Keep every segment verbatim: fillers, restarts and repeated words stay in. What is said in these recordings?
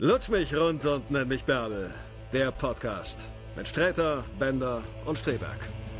Lutsch mich rund und nenn mich Bärbel. Der Podcast mit Sträter, Bender und Streberg.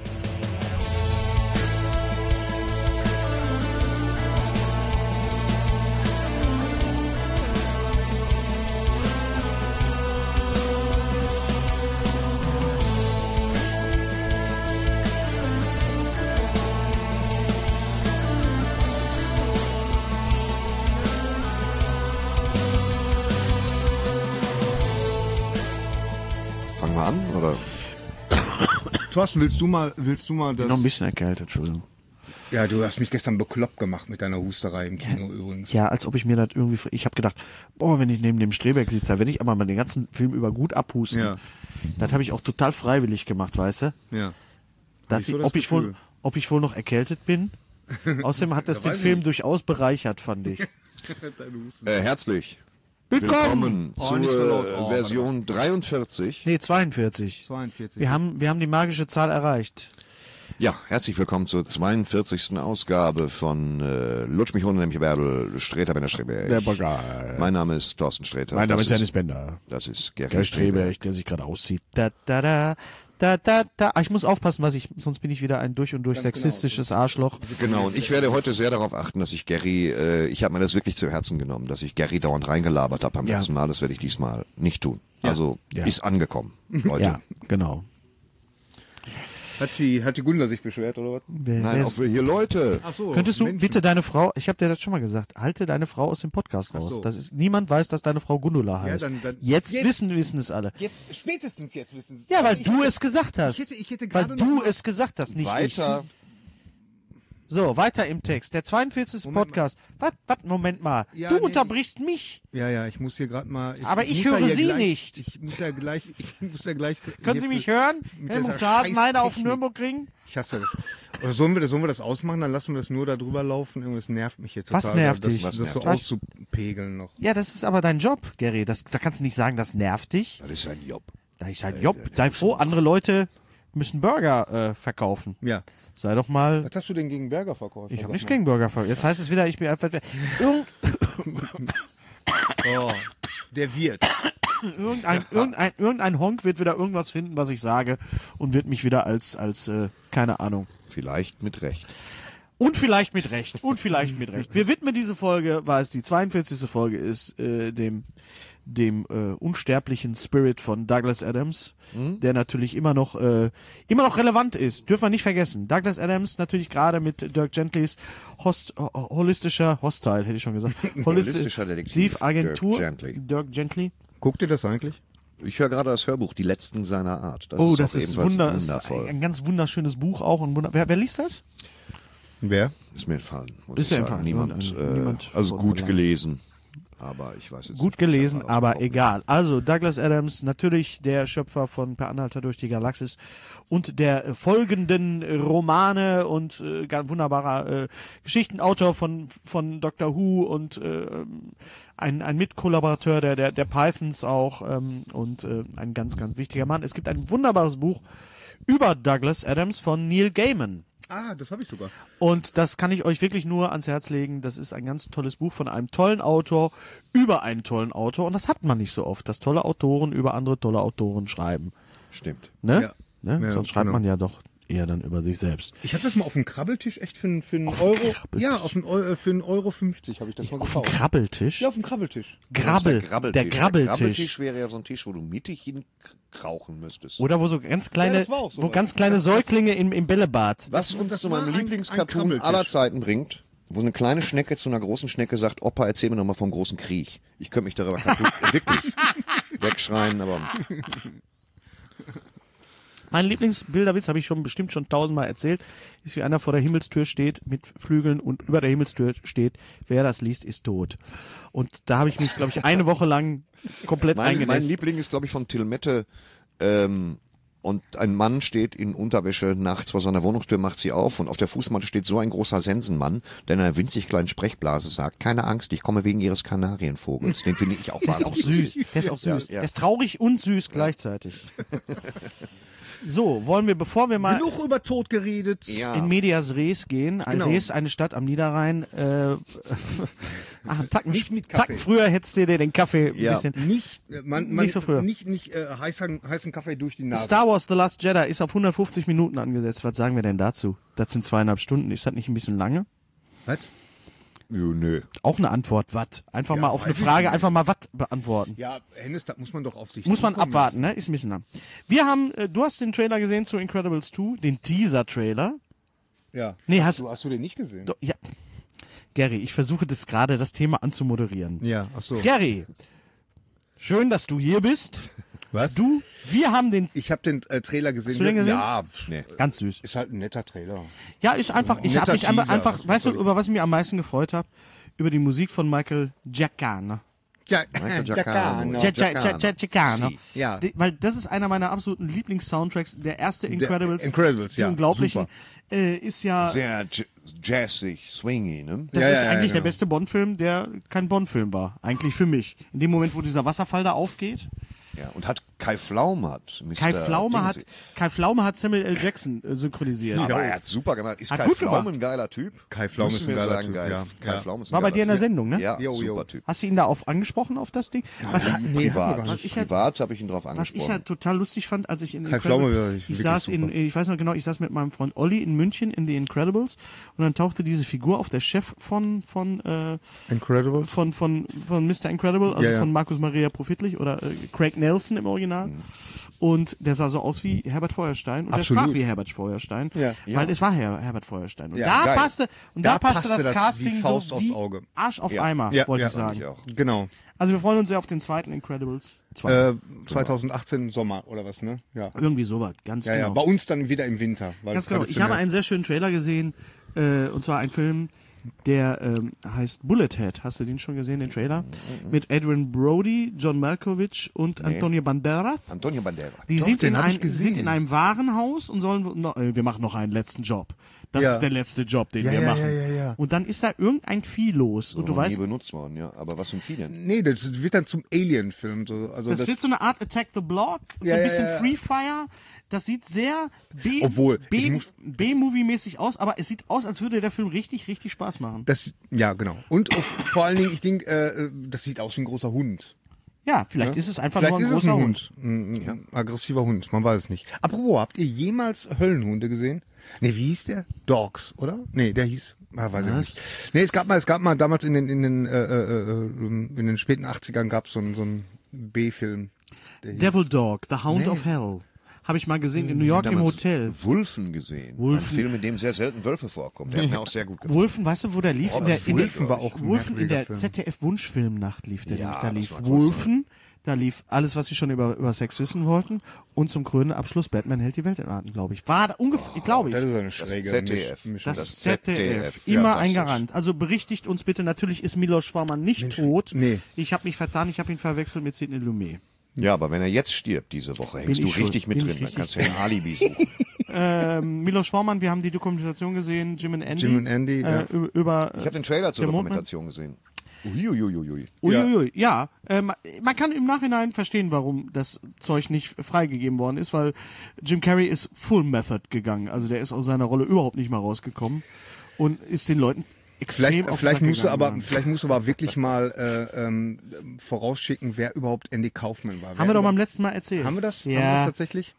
An, oder? Thorsten, willst du mal, willst du mal das... Ich bin noch ein bisschen erkältet, Entschuldigung. Ja, du hast mich gestern bekloppt gemacht mit deiner Husterei im Kino ja, übrigens. Ja, als ob ich mir das irgendwie... Ich habe gedacht, boah, wenn ich neben dem Streberg sitze, da werde ich aber mal den ganzen Film über gut abhusten. Ja. Das habe ich auch total freiwillig gemacht, weißt du? Ja. Dass ich, so ob, ich wohl, ob ich wohl noch erkältet bin. Außerdem hat das da den Film nicht. durchaus bereichert, fand ich. äh, herzlich. Willkommen, Willkommen oh, zur so oh, Version dreiundvierzig. Nee, zweiundvierzig. zweiundvierzig. Wir haben, wir haben die magische Zahl erreicht. Ja, herzlich willkommen zur zweiundvierzigsten Ausgabe von äh, Lutsch mich runter, nämlich Bärbel, Sträter, Bender, Streberg. Der Bagger. Mein Name ist Thorsten Sträter. Mein Name ist Dennis Bender. Das ist Gerrit Gerrit Streberg, Streberg, der sich gerade auszieht. Da, da, da. Da, da, da. Ah, ich muss aufpassen, was ich, sonst bin ich wieder ein durch und durch Ganz sexistisches genau. Arschloch. Genau, und ich werde heute sehr darauf achten, dass ich Gary, äh, ich habe mir das wirklich zu Herzen genommen, dass ich Gary dauernd reingelabert habe beim ja. letzten Mal. Das werde ich diesmal nicht tun. Ja. Also ja. ist angekommen heute. Ja, genau. Hat die, hat die Gunda sich beschwert, oder was? Nein, auch wir hier Leute. Ach so, Könntest du Menschen. bitte deine Frau, ich habe dir das schon mal gesagt, halte deine Frau aus dem Podcast raus. So. Das ist, niemand weiß, dass deine Frau Gundula heißt. Ja, dann, dann, jetzt, jetzt wissen wissen es alle. Jetzt, spätestens jetzt wissen es. Ja, weil ich du hätte, es gesagt hast. Ich hätte, ich hätte weil du es gesagt hast, nicht weiter. ich. So, weiter im Text. Der zweiundvierzigste Moment Podcast. Was, was, Moment mal. Ja, du nee, unterbrichst mich. Ja, ja, ich muss hier gerade mal... Ich, Aber ich, ich höre ja Sie gleich, nicht. Ich muss ja gleich... Ich muss ja gleich Können Sie mich hören? Helmut Hasenheide auf dem Nürburgring? Ich hasse das. Oder sollen wir das, sollen wir das ausmachen? Dann lassen wir das nur da drüber laufen. Irgendwas nervt mich hier total. Was nervt dich? Das, das so Was? auszupegeln noch. Ja, das ist aber dein Job, Gary. Das, da kannst du nicht sagen, das nervt dich. Das ist ein Job. Das ist ein Job. Sei froh, andere Leute müssen Burger äh, verkaufen. Ja. Sei doch mal... Was hast du denn gegen Burger verkauft? Ich habe nichts gegen Burger verkauft. Jetzt heißt es wieder, ich bin... Irgend oh, der wird. Irgendein, irgendein, irgendein Honk wird wieder irgendwas finden, was ich sage und wird mich wieder als, als äh, keine Ahnung. Vielleicht mit Recht. Und vielleicht mit Recht. Und vielleicht mit Recht. Wir widmen diese Folge, weil es die zweiundvierzigste Folge ist, äh, dem dem äh, unsterblichen Spirit von Douglas Adams, mhm. der natürlich immer noch äh, immer noch relevant ist. Dürfen wir nicht vergessen. Douglas Adams natürlich gerade mit Dirk Gentlys Host, holistischer Hostile, hätte ich schon gesagt. Holistischer Detektiv-Agentur. Dirk Gently. Dirk Gently. Guckt ihr das eigentlich? Ich höre gerade das Hörbuch, Die Letzten seiner Art. Das oh, ist das ist, wunder, wundervoll. Ist ein, ein ganz wunderschönes Buch auch. Und wunder wer, wer liest das? Wer? Ist mir entfallen. Ist mir entfallen. Niemand, äh, niemand also gut gelesen. Aber ich weiß jetzt Gut nicht, gelesen, aber egal. Also Douglas Adams, natürlich der Schöpfer von Per Anhalter durch die Galaxis und der folgenden Romane und äh, ganz wunderbarer äh, Geschichtenautor von von Doctor Who und äh, ein ein Mitkollaborateur der der der Pythons auch ähm, und äh, ein ganz ganz wichtiger Mann. Es gibt ein wunderbares Buch über Douglas Adams von Neil Gaiman. Ah, das habe ich sogar. Und das kann ich euch wirklich nur ans Herz legen. Das ist ein ganz tolles Buch von einem tollen Autor über einen tollen Autor. Und das hat man nicht so oft, dass tolle Autoren über andere tolle Autoren schreiben. Stimmt. Ne? Ja. Ne? Ja, Sonst schreibt genau. man ja doch eher dann über sich selbst. Ich habe das mal auf dem Krabbeltisch echt für, für einen Euro. Ja, auf einen Euro, für einen Euro fünfzig habe ich das mal Auf gekauft. dem Krabbeltisch? Ja, auf dem Krabbeltisch. Grabbel. Der Grabbeltisch. Der Grabbeltisch. Der Grabbeltisch wäre ja so ein Tisch, wo du mittig hin rauchen müsstest. Oder wo so ganz kleine, Ja, das war auch sowas. wo ganz kleine Das- Säuglinge im, im Bällebad. Was uns das zu war meinem ein- Lieblingscartoon ein Krabbeltisch. aller Zeiten bringt, wo eine kleine Schnecke zu einer großen Schnecke sagt, Opa, erzähl mir noch mal vom großen Krieg. Ich könnte mich darüber kaputt, wirklich wegschreien, aber... Mein Lieblingsbilderwitz, habe ich schon bestimmt schon tausendmal erzählt, ist, wie einer vor der Himmelstür steht mit Flügeln und über der Himmelstür steht, wer das liest, ist tot. Und da habe ich mich, glaube ich, eine Woche lang komplett Mein, mein eingenässt. Liebling ist, glaube ich, von Till Mette. Ähm, und ein Mann steht in Unterwäsche nachts vor seiner Wohnungstür, macht sie auf und auf der Fußmatte steht so ein großer Sensenmann, der in einer winzig kleinen Sprechblase sagt, keine Angst, ich komme wegen Ihres Kanarienvogels. Den finde ich auch Der ist auch wahnsinnig süß. Der ist auch süß. Ja, ja. Der ist traurig und süß gleichzeitig. So, wollen wir, bevor wir mal Genug über Tod geredet. Ja. in Medias Res gehen, ein Genau. Res, eine Stadt am Niederrhein, äh, ach, einen Tacken, Nicht mit Kaffee. Tacken früher hättest du dir den Kaffee Ja. ein bisschen... Nicht, äh, man, man, Nicht so früher. Nicht, nicht äh, heißen, heißen Kaffee durch die Nase. Star Wars The Last Jedi ist auf hundertfünfzig Minuten angesetzt. Was sagen wir denn dazu? Das sind zweieinhalb Stunden. Ist das nicht ein bisschen lange? Was? Jo, nö. Auch eine Antwort, was? Einfach mal auf eine weiß ich Frage, nicht. einfach mal was beantworten. Ja, Hennes, das muss man doch auf sich Muss man zukommen abwarten, lassen. ne? Ist ein bisschen lang. Wir haben, äh, du hast den Trailer gesehen zu Incredibles zwei, den Teaser-Trailer. Ja. Nee, hast Du, hast du den nicht gesehen? du. Ja. Gary, ich versuche das gerade, das Thema anzumoderieren. Ja, ach so. Gary, schön, dass du hier bist. Was? Du, wir haben den, Ich habe den äh, Trailer gesehen. Hast du den gesehen? Ja, Nee. ganz süß. ist halt ein netter Trailer. Ja, ist einfach, ich Netter habe mich einfach, Teaser, einfach was weißt du, soll ich- über was ich mich am meisten gefreut habe? Über die Musik von Michael Giacchino. Ja, Michael Giacchino. Giacchino. Gia- Gia- Gia- Gia- Giacchino. Sie. Ja. Die- Weil das ist einer meiner absoluten Lieblings-Soundtracks. Der erste Incredibles. Incredibles, die ja, Unglaublichen. super. Äh, ist ja, Sehr j- jazzig, swingy, ne? das Ja, ist ja, ja, eigentlich der genau. beste Bond-Film, der kein Bond-Film war. Eigentlich für mich. In dem Moment, wo dieser Wasserfall da aufgeht. Ja, und hat Kai Pflaume hat Mister Kai Pflaume hat, Dingsy. Kai Pflaume hat Samuel L. Jackson äh, synchronisiert. Aber er hat super gemacht. Ist Hat Kai gut Pflaume gemacht. ein geiler Typ? Kai Pflaume Müssen ist ein wir geiler sagen, Typ, Geil. ja. Kai Ja. Pflaume ist ein War bei geiler dir in der Typ. Sendung, ne? Ja, Jo, super jo. Typ. Hast du ihn da auf angesprochen auf das Ding? Was, Nee, haben wir Privat. gar nicht. ich halt- Privat habe ich ihn drauf Was ich angesprochen. ja total lustig fand, als ich in Kai Pflaume Incredibles- wäre ich wirklich saß in, super. ich weiß noch genau, ich saß mit meinem Freund Olli in München in The Incredibles und dann tauchte diese Figur auf, der Chef von von äh, Incredible. von von von Mister Incredible, also Ja, ja. von Markus Maria Profitlich oder äh, Craig Nelson im Original. Und der sah so aus wie Herbert Feuerstein und Absolut. der sprach wie Herbert Feuerstein, Ja. weil es war Her Herbert Feuerstein. Und Ja, da geil. passte und da, Da passte passte das das Casting wie Faust so aufs wie Auge. Arsch auf Ja. Eimer, Ja, wollte ja, ich sagen. Ich auch. Genau. Also wir freuen uns sehr auf den zweiten Incredibles zwei. Äh, zweitausendachtzehn Sommer oder was, ne? Ja. Irgendwie sowas, ganz Ja, genau. ja. Bei uns dann wieder im Winter. Weil Ganz genau. Ich habe einen sehr schönen Trailer gesehen, äh, und zwar einen Film, der ähm, heißt Bullethead. Hast du den schon gesehen, den Trailer? Mit Adrian Brody, John Malkovich und Antonio Banderas. Antonio Banderas. Die Doch, sind, den in hab ein, ich gesehen. sind in einem Warenhaus und sollen, no, äh, wir machen noch einen letzten Job. Das Ja. ist der letzte Job, den Ja, wir ja, machen. ja, ja, ja. Und dann ist da irgendein Vieh los. Und du Noch nie weißt, benutzt worden, ja. Aber was sind viele? Nee, das wird dann zum Alien-Film. So. Also das, das wird so eine Art Attack the Block, so Ja, ein ja, bisschen ja. Free Fire. Das sieht sehr B- Obwohl, ich B- muss- B-Movie-mäßig aus, aber es sieht aus, als würde der Film richtig, richtig Spaß machen. Das, ja, genau. Und auf, vor allen Dingen, ich denke, äh, das sieht aus wie ein großer Hund. Ja, vielleicht ist es einfach Vielleicht nur ein ist es großer ein Hund. Hund. Ein, ein aggressiver Hund, man weiß es nicht. Apropos, habt ihr jemals Höllenhunde gesehen? Nee, wie hieß der? Dogs, oder? Nee, der hieß, ah, weiß ich nicht. Nee, es gab mal, es gab mal damals in den, in den, äh, äh, äh, in den späten achtzigern gab es so einen, so einen B-Film. der hieß- Devil Dog, The Hound of Hell. Habe ich mal gesehen in New York im Damals Hotel. Wulfen gesehen. Wulfen. Ein Film, in dem sehr selten Wölfe vorkommen. Der hat mir auch sehr gut gefallen. Wulfen, weißt du, wo der lief? In der, in Wulfen der, war auch ein Wulfen in der merkwürdiger Film. Z D F-Wunschfilmnacht lief der. Ja, nicht. Da das lief war toll, Wulfen, da lief alles, was sie schon über, über Sex wissen wollten. Und zum krönenden Abschluss Batman hält die Welt in Atem, glaube ich. War da ungefähr, glaube ich. Das ist eine schräge Z D F. Misch- Mischung. Das, das Z D F, Z D F, immer ja, ein das ist- Garant. Also berichtigt uns bitte, natürlich ist Milos Forman nicht tot. nee. Ich habe mich vertan, ich habe ihn verwechselt mit Sidney Lumet. Ja, aber wenn er jetzt stirbt diese Woche, hängst Bin du ich schuld. richtig mit Bin drin. ich Dann kannst du richtig. ja ein Alibi suchen. Ähm, Milos Forman, wir haben die Dokumentation gesehen, Jim und Andy. Jim und Andy, äh, ja. über, über Ich habe den Trailer zur Der Mondmann? Dokumentation gesehen. Uiuiuiui. Uiuiui, ja. Ähm, man kann im Nachhinein verstehen, warum das Zeug nicht freigegeben worden ist, weil Jim Carrey ist Full Method gegangen. Also der ist aus seiner Rolle überhaupt nicht mal rausgekommen und ist den Leuten extrem Vielleicht, auf den vielleicht Sack musst du aber, gegangen. vielleicht musst du aber wirklich mal äh, ähm, vorausschicken, wer überhaupt Andy Kaufman war. Haben wer wir doch über- beim letzten Mal erzählt. Haben wir das? Haben wir Ja. das tatsächlich?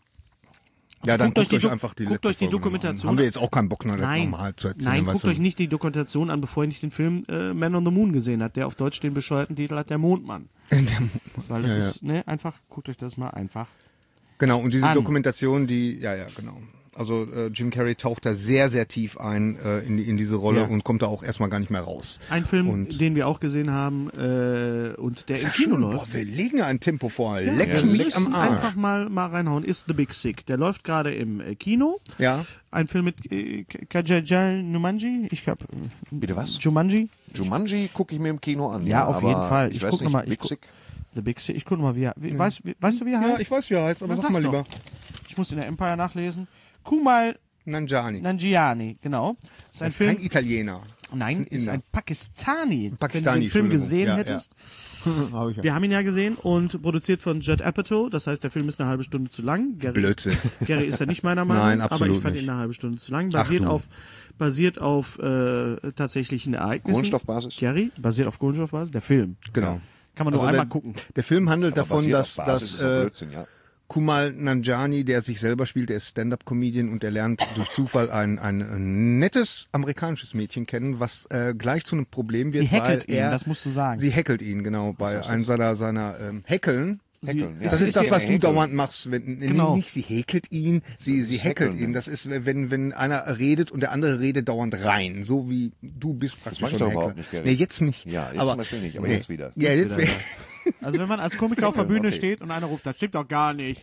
Ja, dann Guckt euch guckt die euch Dok- einfach die guckt letzte euch die Folge nochmal Dokumentation an. Haben wir an. jetzt auch keinen Bock, noch Nein, nochmal zu erzählen. nein, weißt guckt du? euch nicht die Dokumentation an, bevor ihr nicht den Film äh, Man on the Moon gesehen habt, der auf Deutsch den bescheuerten Titel hat, Der Mondmann. Weil das Ja, ja. ist, ne, einfach, guckt euch das mal einfach. Genau, und diese an. Dokumentation, die, ja, ja, genau. Also äh, Jim Carrey taucht da sehr, sehr tief ein äh, in, die, in diese Rolle Ja. und kommt da auch erstmal gar nicht mehr raus. Ein Film, Und- den wir auch gesehen haben äh, und der Ist im ja Kino schön. läuft. Boah, wir legen ein Tempo vor. Leck wir mich müssen am Arsch. einfach mal, mal reinhauen. Ist The Big Sick. Der läuft gerade im äh, Kino. Ja. Ein Film mit äh, Kajajal Numanji. Ich hab, äh, Bitte was? Jumanji. Jumanji gucke ich mir im Kino an. Ja, auf aber jeden Fall. Ich, Ich weiß guck nicht, noch mal, ich Big guck- Sick. The Big Sick. Ich guck mal, wie er, wie, weißt, wie, weißt du, wie er Ja, heißt? ich weiß, wie er heißt, aber Dann sag mal sag's lieber. doch. Ich muss in der Empire nachlesen. Kumail Nanjiani. Nanjiani, genau. Das ist ein Das ist Film, kein Italiener. Nein, Ist ein ist Inder. ein Pakistani. Pakistani, Wenn du den Film Entschuldigung. gesehen Ja, hättest. Hab ich ja. Wir haben ihn ja gesehen und produziert von Judd Apatow. Das heißt, der Film ist eine halbe Stunde zu lang. Gary Blödsinn. Ist, Gary ist ja nicht meiner Meinung, Nein, aber absolut ich fand nicht. ihn eine halbe Stunde zu lang. Ach Basiert du. auf, basiert auf äh, tatsächlichen Ereignissen. Kohlenstoffbasis? Gary, basiert auf Kohlenstoffbasis. Der Film. Genau. Kann man nur Also einmal der, gucken. Der Film handelt Aber davon, basiert dass, auf Basis dass ist doch äh, Blödsinn, ja. Kumail Nanjiani, der sich selber spielt, der ist Stand-up-Comedian und der lernt durch Zufall ein, ein nettes amerikanisches Mädchen kennen, was äh, gleich zu einem Problem wird, Sie hackelt weil ihn, er, das musst du sagen. Sie hackelt ihn, genau, bei einem seiner, seiner ähm, Häkeln. Häkeln, ja. Das ist das, was du Häkeln. dauernd machst. Wenn, nee, Genau. nicht sie häkelt ihn, sie, sie ist häkelt Häkeln, ihn. ja. Das ist, wenn, wenn einer redet und der andere redet dauernd rein. So wie du bist praktisch mach ich schon doch Häkler. überhaupt nicht, Gary. Nee, jetzt nicht. Ja, jetzt aber, zum Beispiel nicht, aber nee. jetzt wieder. Ja, jetzt wieder, wieder. Also wenn man als Komiker auf der Bühne Okay. steht und einer ruft, das stimmt doch gar nicht.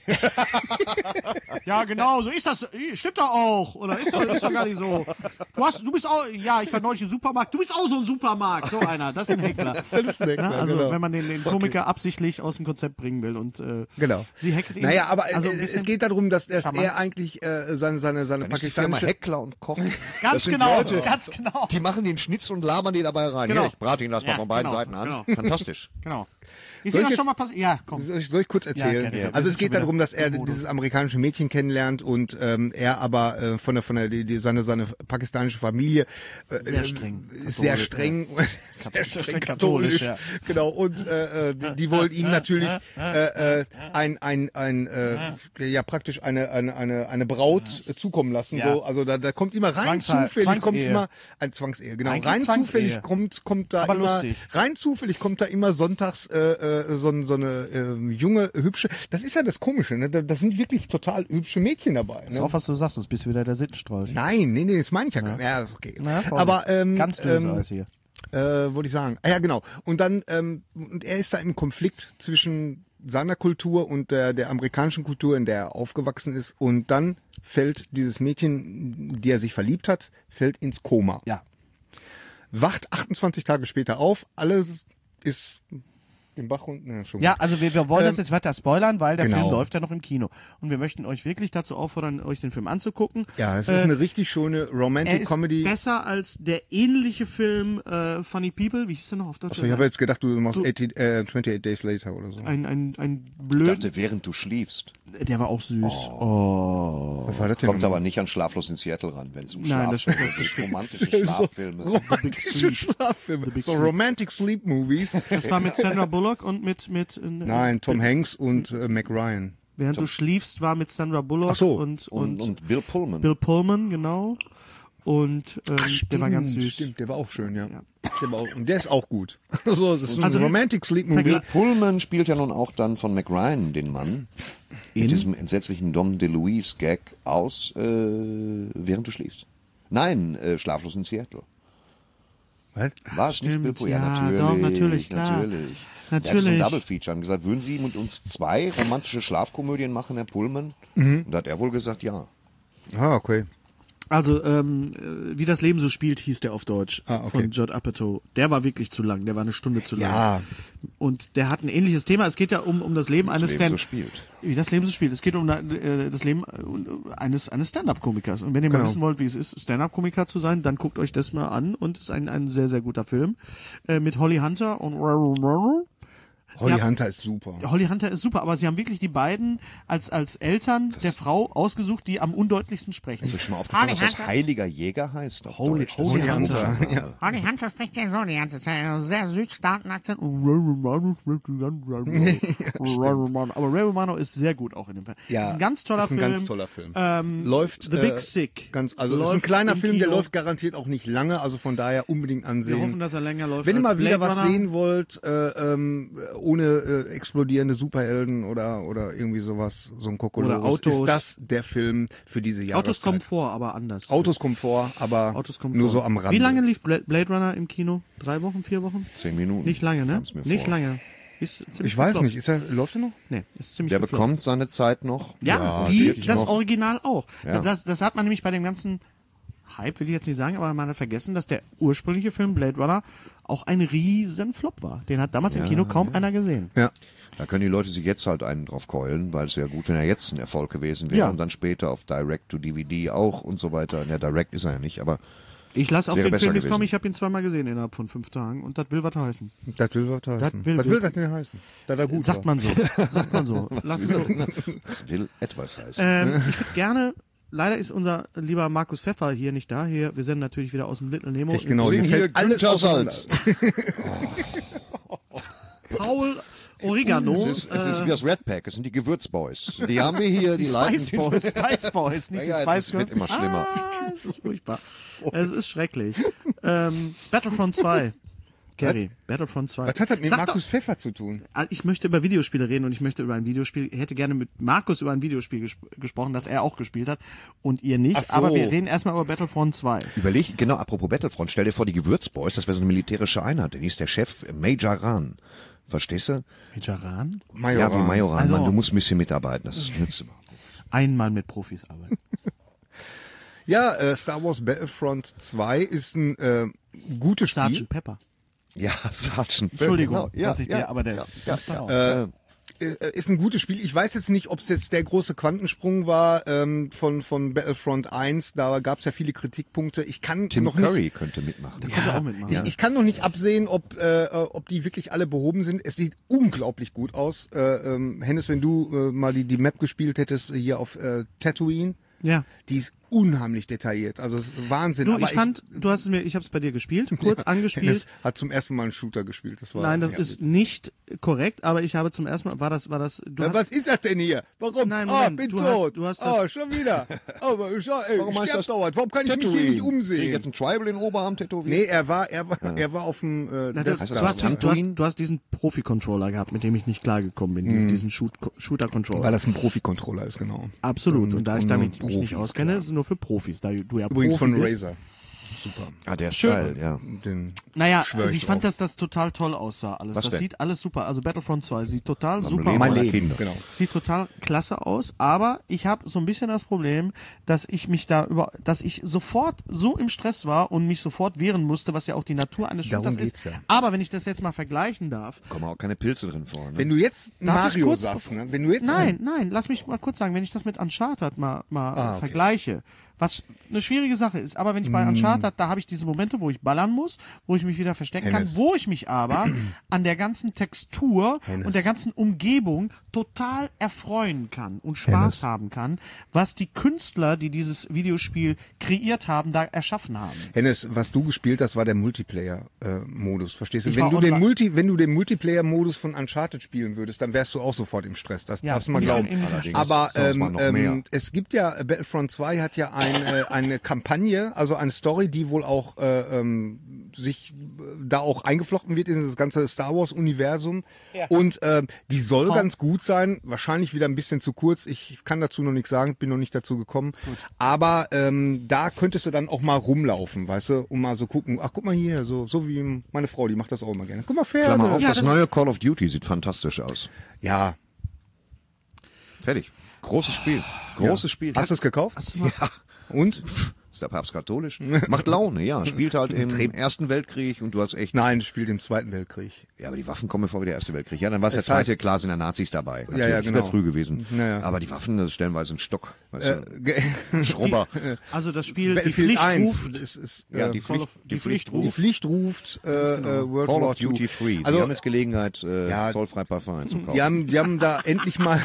Ja, genau, so ist das. Stimmt doch auch. Oder ist doch, ist doch gar nicht so. Du hast, du bist auch, ja, ich war neulich im Supermarkt. Du bist auch so ein Supermarkt. So einer, das ist ein Heckler. Das ist ein Heckler, Na, also genau. wenn man den, den Komiker absichtlich aus dem Konzept bringen will und äh, Genau. sie hackelt ihn. Naja, aber also ein es, bisschen es geht darum, dass, dass charmant. er eigentlich äh, seine, seine, seine Dann ist die Firma pakistanische... Heckler und Koch. ganz Das sind genau, Leute, ganz genau. Die machen den Schnitzel und labern die dabei rein. Genau. Hier, ich brate ihn das mal Ja, von beiden genau, Seiten an. genau. Fantastisch. Genau. Ist Soll dir ich das jetzt- schon mal passiert? Ja, komm. Soll ich, soll ich kurz erzählen? Ja, gerne. Wir Also es sind geht schon darum, wieder dass er im Modus. dieses amerikanische Mädchen kennenlernt und ähm, er aber äh, von der von der die, die, seine seine pakistanische Familie äh, Sehr äh, streng. ist sehr Katholisch, streng sehr streng streng katholisch, katholisch, ja. genau und äh, äh, die, die wollen ihm natürlich äh, äh, ein ein ein äh, ja praktisch eine eine eine eine Braut äh, zukommen lassen Ja. so also da da kommt immer rein Zwangshal- zufällig kommt Zwangsehe. immer ein Zwangsehe genau Eigentlich rein Zwangsehe. zufällig kommt kommt da Aber immer lustig. rein zufällig kommt da immer sonntags äh, äh, so, ein- so eine äh, junge hübsche das ist ja das Komische ne da, da sind wirklich total hübsche Mädchen dabei Das ist ne? auch, was du sagst, das bist wieder der Sittenstrolch. Nein, nee, nee, das meine ich ja gar nicht. Ja, okay. Na, Vorsicht. Aber ähm, Ganz dünnes ähm, Eis hier. äh, wollte ich sagen. Ah, ja, genau. Und dann ähm, und er ist da im Konflikt zwischen seiner Kultur und der der amerikanischen Kultur, in der er aufgewachsen ist. Und dann fällt dieses Mädchen, die er sich verliebt hat, fällt ins Koma. Ja. Wacht achtundzwanzig Tage später auf. Alles ist im Bach und ne, schon Ja, gut. also wir, wir wollen das Ähm, jetzt weiter spoilern, weil der genau. Film läuft ja noch im Kino. Und wir möchten euch wirklich dazu auffordern, euch den Film anzugucken. Ja, es Äh, ist eine richtig schöne er Romantic ist Comedy. besser als der ähnliche Film äh, Funny People. Wie hieß der noch auf Deutsch? Achso, ich habe jetzt gedacht, du machst Du- eighty, äh, twenty-eight Days Later oder so. ein, ein, ein Ich blöd, dachte, während du schliefst. der war auch süß. Oh. Was war das denn? Kommt nochmal? aber nicht an Schlaflos in Seattle ran, wenn es um Nein, das Schlaf stimmt, geht. das Romantische Schlaffilme. Romantische Schlaffilme. Big So Sleep. Romantic Sleep Movies. Das war mit Sandra Bullock und mit, mit äh, Nein, Tom Hanks und äh, Mac Ryan. Während du schliefst, war mit Sandra Bullock Ach so. und, Und, und, und Bill Pullman. Bill Pullman, genau. Und ähm, der war ganz süß. Stimmt, der war auch schön, ja. Der war auch, und der ist auch gut. Also, das ist Also, ein Romantic Sleep Movie. Bill Pullman spielt ja nun auch dann von Mac Ryan den Mann. Mit diesem entsetzlichen Dom DeLuise-Gag aus, äh, während du schläfst. Nein, äh, Schlaflos in Seattle. Was? War es nicht stimmt, Bill Pullman? ja, Ja, natürlich. doch, natürlich, klar. Natürlich. Natürlich. Er hat so ein Double Feature haben gesagt, würden Sie mit uns zwei romantische Schlafkomödien machen, Herr Pullman? Und da hat er wohl gesagt, ja. Ah, okay. Also, ähm, äh, wie das Leben so spielt, hieß der auf Deutsch. Ah, okay. Von Judd Apatow. Der war wirklich zu lang. Der war eine Stunde zu lang. Ja. Und der hat ein ähnliches Thema. Es geht ja um, um das Leben eines Leben so Stand... spielt. Wie das Leben so spielt. Es geht um äh, das Leben äh, eines, eines Stand-Up-Komikers. Und wenn ihr mal Genau. wissen wollt, wie es ist, Stand-Up-Komiker zu sein, dann guckt euch das mal an. Und es ist ein, ein sehr, sehr guter Film. Äh, mit Holly Hunter und... Holly Ja. Hunter ist super. Holly Hunter ist super, aber sie haben wirklich die beiden als, als Eltern der Frau ausgesucht, die am undeutlichsten sprechen. Ist euch schon mal aufgefallen, dass das Heiliger Jäger heißt? Auf Holy- Deutsch? Das Holy ist ein Hunter, komischer ja. Name. Holly Hunter spricht ja so die ganze Zeit. Einen sehr südstarken Akzent. Aber Ray Romano ist sehr gut auch in dem Film. Ja, das ist ein ganz toller ist ein Film. ganz toller Film. Ähm, Läuft The äh, Big Sick. Ganz, also ist ein Läuft kleiner im Film, der Kino. läuft garantiert auch nicht lange, also von daher unbedingt ansehen. Wir hoffen, dass er länger läuft. Wenn ihr als mal wieder Blade was Runner. sehen wollt, äh, ähm, ohne äh, explodierende Superhelden oder oder irgendwie sowas, so ein Kokolores, Oder Autos. ist das der Film für diese Jahreszeit. Autos kommen vor, aber anders. Autos kommen vor, aber Autos kommen nur vor. so am Rande. Wie lange lief Bla- Blade Runner im Kino? Drei Wochen, vier Wochen? Zehn Minuten. Nicht lange, ne? Kam's mir Nicht vor. lange. Ist ziemlich Ich weiß gefloppt. nicht, ist er, läuft er noch? Nee, ist ziemlich Der gefloppt. bekommt seine Zeit noch. Ja, Ja, wie wirklich das noch. Original auch. Ja. Das, das hat man nämlich bei dem ganzen Hype, will ich jetzt nicht sagen, aber man hat vergessen, dass der ursprüngliche Film Blade Runner auch ein riesen Flop war. Den hat damals im Kino kaum einer gesehen. Ja. Da können die Leute sich jetzt halt einen drauf keulen, weil es wäre gut, wenn er jetzt ein Erfolg gewesen wäre Ja. und dann später auf Direct to D V D auch und so weiter. Ja, Direct ist er ja nicht, aber Ich lasse auf wäre den besser Film nichts gewesen. kommen, ich habe ihn zweimal gesehen innerhalb von fünf Tagen und das will was heißen. Das will was heißen. will- was will das denn heißen? Da da gut Sagt war. man so. Sagt man so. Lass so. Das will etwas heißen. Ähm, ich würde gerne, leider ist unser lieber Markus Pfeffer hier nicht da. Hier, wir senden natürlich wieder aus dem Little Nemo. Echt genau, Sehen hier hier fällt alles Günther auseinander. Salz. Paul Oregano. Es ist, es ist wie das Red Pack, es sind die Gewürzboys. Die haben wir hier, die, die leiten Spice Boys, Spice Boys, nicht Ja, die ja, Spice es wird Girls. immer schlimmer. Ah, es ist furchtbar. Es ist schrecklich. Ähm, Battlefront zwei. Gary, Battlefront zwei. Was hat das mit Sag Markus Pfeffer zu tun? doch, ich möchte über Videospiele reden und ich möchte über ein Videospiel, ich hätte gerne mit Markus über ein Videospiel ges gesprochen, das er auch gespielt hat und ihr nicht, Ach so. aber wir reden erstmal über Battlefront zwei. Überleg, genau, apropos Battlefront, stell dir vor, die Gewürzboys, das wäre so eine militärische Einheit, denn ist der Chef Major Ran. Verstehst du? Jaran? Majoran. Ja, wie Majoran, Also- Mann, du musst ein bisschen mitarbeiten, das nützt überhaupt nicht. Einmal mit Profis arbeiten. Ja, äh, Star Wars Battlefront zwei ist ein äh, gutes Spiel. Sergeant Pepper. Ja, Sergeant. Entschuldigung, genau. ja, dass ich ja, dir, aber der ja, ja, ja, ja, ja. Äh, ist ein gutes Spiel. Ich weiß jetzt nicht, ob es jetzt der große Quantensprung war ähm, von von Battlefront eins. Da gab es ja viele Kritikpunkte. Ich kann Tim noch Curry nicht. könnte mitmachen. Könnte auch mitmachen. Ich, ich kann noch nicht absehen, ob äh, ob die wirklich alle behoben sind. Es sieht unglaublich gut aus. Äh, ähm, Hennes, wenn du äh, mal die die Map gespielt hättest hier auf äh, Tatooine, Ja. die ist unheimlich detailliert. Also es ist Wahnsinn. Du, Aber ich fand, du hast es mir, ich habe es bei dir gespielt, kurz angespielt. Hennes hat zum ersten Mal einen Shooter gespielt. Das war Nein, das herrlich. ist nicht korrekt, aber ich habe zum ersten Mal, war das, war das, du Ja, hast, was ist das denn hier? Warum? Nein, oh, Moment, bin du tot. hast- du hast oh, das- schon wieder. Oh, aber ich, ey, Warum ich heißt sterb das dauernd. Warum kann ich mich hier Tatooine? nicht Krieg ich umsehen? jetzt ein Tribal in den Oberarm tätowiert? Nee, er war, er war, er war auf dem äh, na, Death das, Star. du, hast diesen, du, Tatooine? hast, du hast diesen Profi-Controller gehabt, mit dem ich nicht klargekommen bin, diesen, diesen Shoot, Shooter-Controller. Weil das ein Profi-Controller ist, genau. Absolut. Und, Und- da ich und damit nur mich nicht Profis, auskenne, klar. ist es nur für Profis, da du ja Übrigens Profi von bist. Razer. Super. Ah, der ist Schön. geil, ja. Den Naja, schwör also ich ich fand, drauf. dass das total toll aussah alles. Was das denn? sieht alles super. Also Battlefront zwei sieht total super Leben aus. aller Leben, Kinder. genau. Sieht total klasse aus, aber ich habe so ein bisschen das Problem, dass ich mich da über, dass ich sofort so im Stress war und mich sofort wehren musste, was ja auch die Natur eines Darum Shooters geht's ist. ja. Aber wenn ich das jetzt mal vergleichen darf, Kommen auch keine Pilze drin vor. Ne? Wenn du jetzt Darf ich Mario kurz- sagst, ne? Wenn du jetzt nein, nein, lass mich mal kurz sagen, wenn ich das mit Uncharted mal, mal Ah, okay. vergleiche, was eine schwierige Sache ist, aber wenn ich bei Uncharted, da habe ich diese Momente, wo ich ballern muss, wo ich mich wieder verstecken Hennes. kann, wo ich mich aber an der ganzen Textur Hennes. und der ganzen Umgebung total erfreuen kann und Spaß Hennes. haben kann, was die Künstler, die dieses Videospiel kreiert haben, da erschaffen haben. Hennes, was du gespielt hast, war der Multiplayer-Modus. Verstehst du? Ich Wenn war du, den online. Multi, wenn du den Multiplayer-Modus von Uncharted spielen würdest, dann wärst du auch sofort im Stress. Das Ja, darfst du mal und ich glauben. bin eben- Allerdings Aber sonst mal ähm, noch ähm, mehr. es gibt ja, äh, Battlefront zwei hat ja ein, äh, eine Kampagne, also eine Story, die wohl auch äh, ähm, sich äh, da auch eingeflochten wird in das ganze Star Wars-Universum. Und äh, die soll ganz gut sein. Wahrscheinlich wieder ein bisschen zu kurz. Ich kann dazu noch nichts sagen, bin noch nicht dazu gekommen. Aber ähm, da könntest du dann auch mal rumlaufen, weißt du, um mal so gucken. Ach, guck mal hier, so so wie meine Frau, die macht das auch immer gerne. Guck mal, Pferde. Klammer auf, Ja, das, das- neue Call of Duty sieht fantastisch aus. Ja. Fertig. Großes Spiel. Großes Spiel. Hast du es gekauft? Ja. Und? Ist der Papst katholisch? Macht Laune, ja. Spielt halt im Ersten Weltkrieg und du hast echt... Nein, es spielt im Zweiten Weltkrieg. Ja, aber die Waffen kommen vor wie der Erste Weltkrieg. Ja, dann war es der Das heißt- Zweite, klar sind da Nazis dabei. Natürlich, Ja, ja, das genau. wäre früh gewesen. Naja. Aber die Waffen, das ist stellenweise ein Stock. Weißt Äh, du, ge- Schrubber. Also das Spiel, die Battlefield Pflicht eins. ruft, Das ist, Ja, äh, die Pflicht, die Pflicht die ruft. Pflicht ruft äh, äh, World Call War of Duty zwei. Free. Sie Also, haben jetzt Gelegenheit, äh, ja, zollfrei ein paar Vereine einzukaufen. die haben, die haben da endlich mal,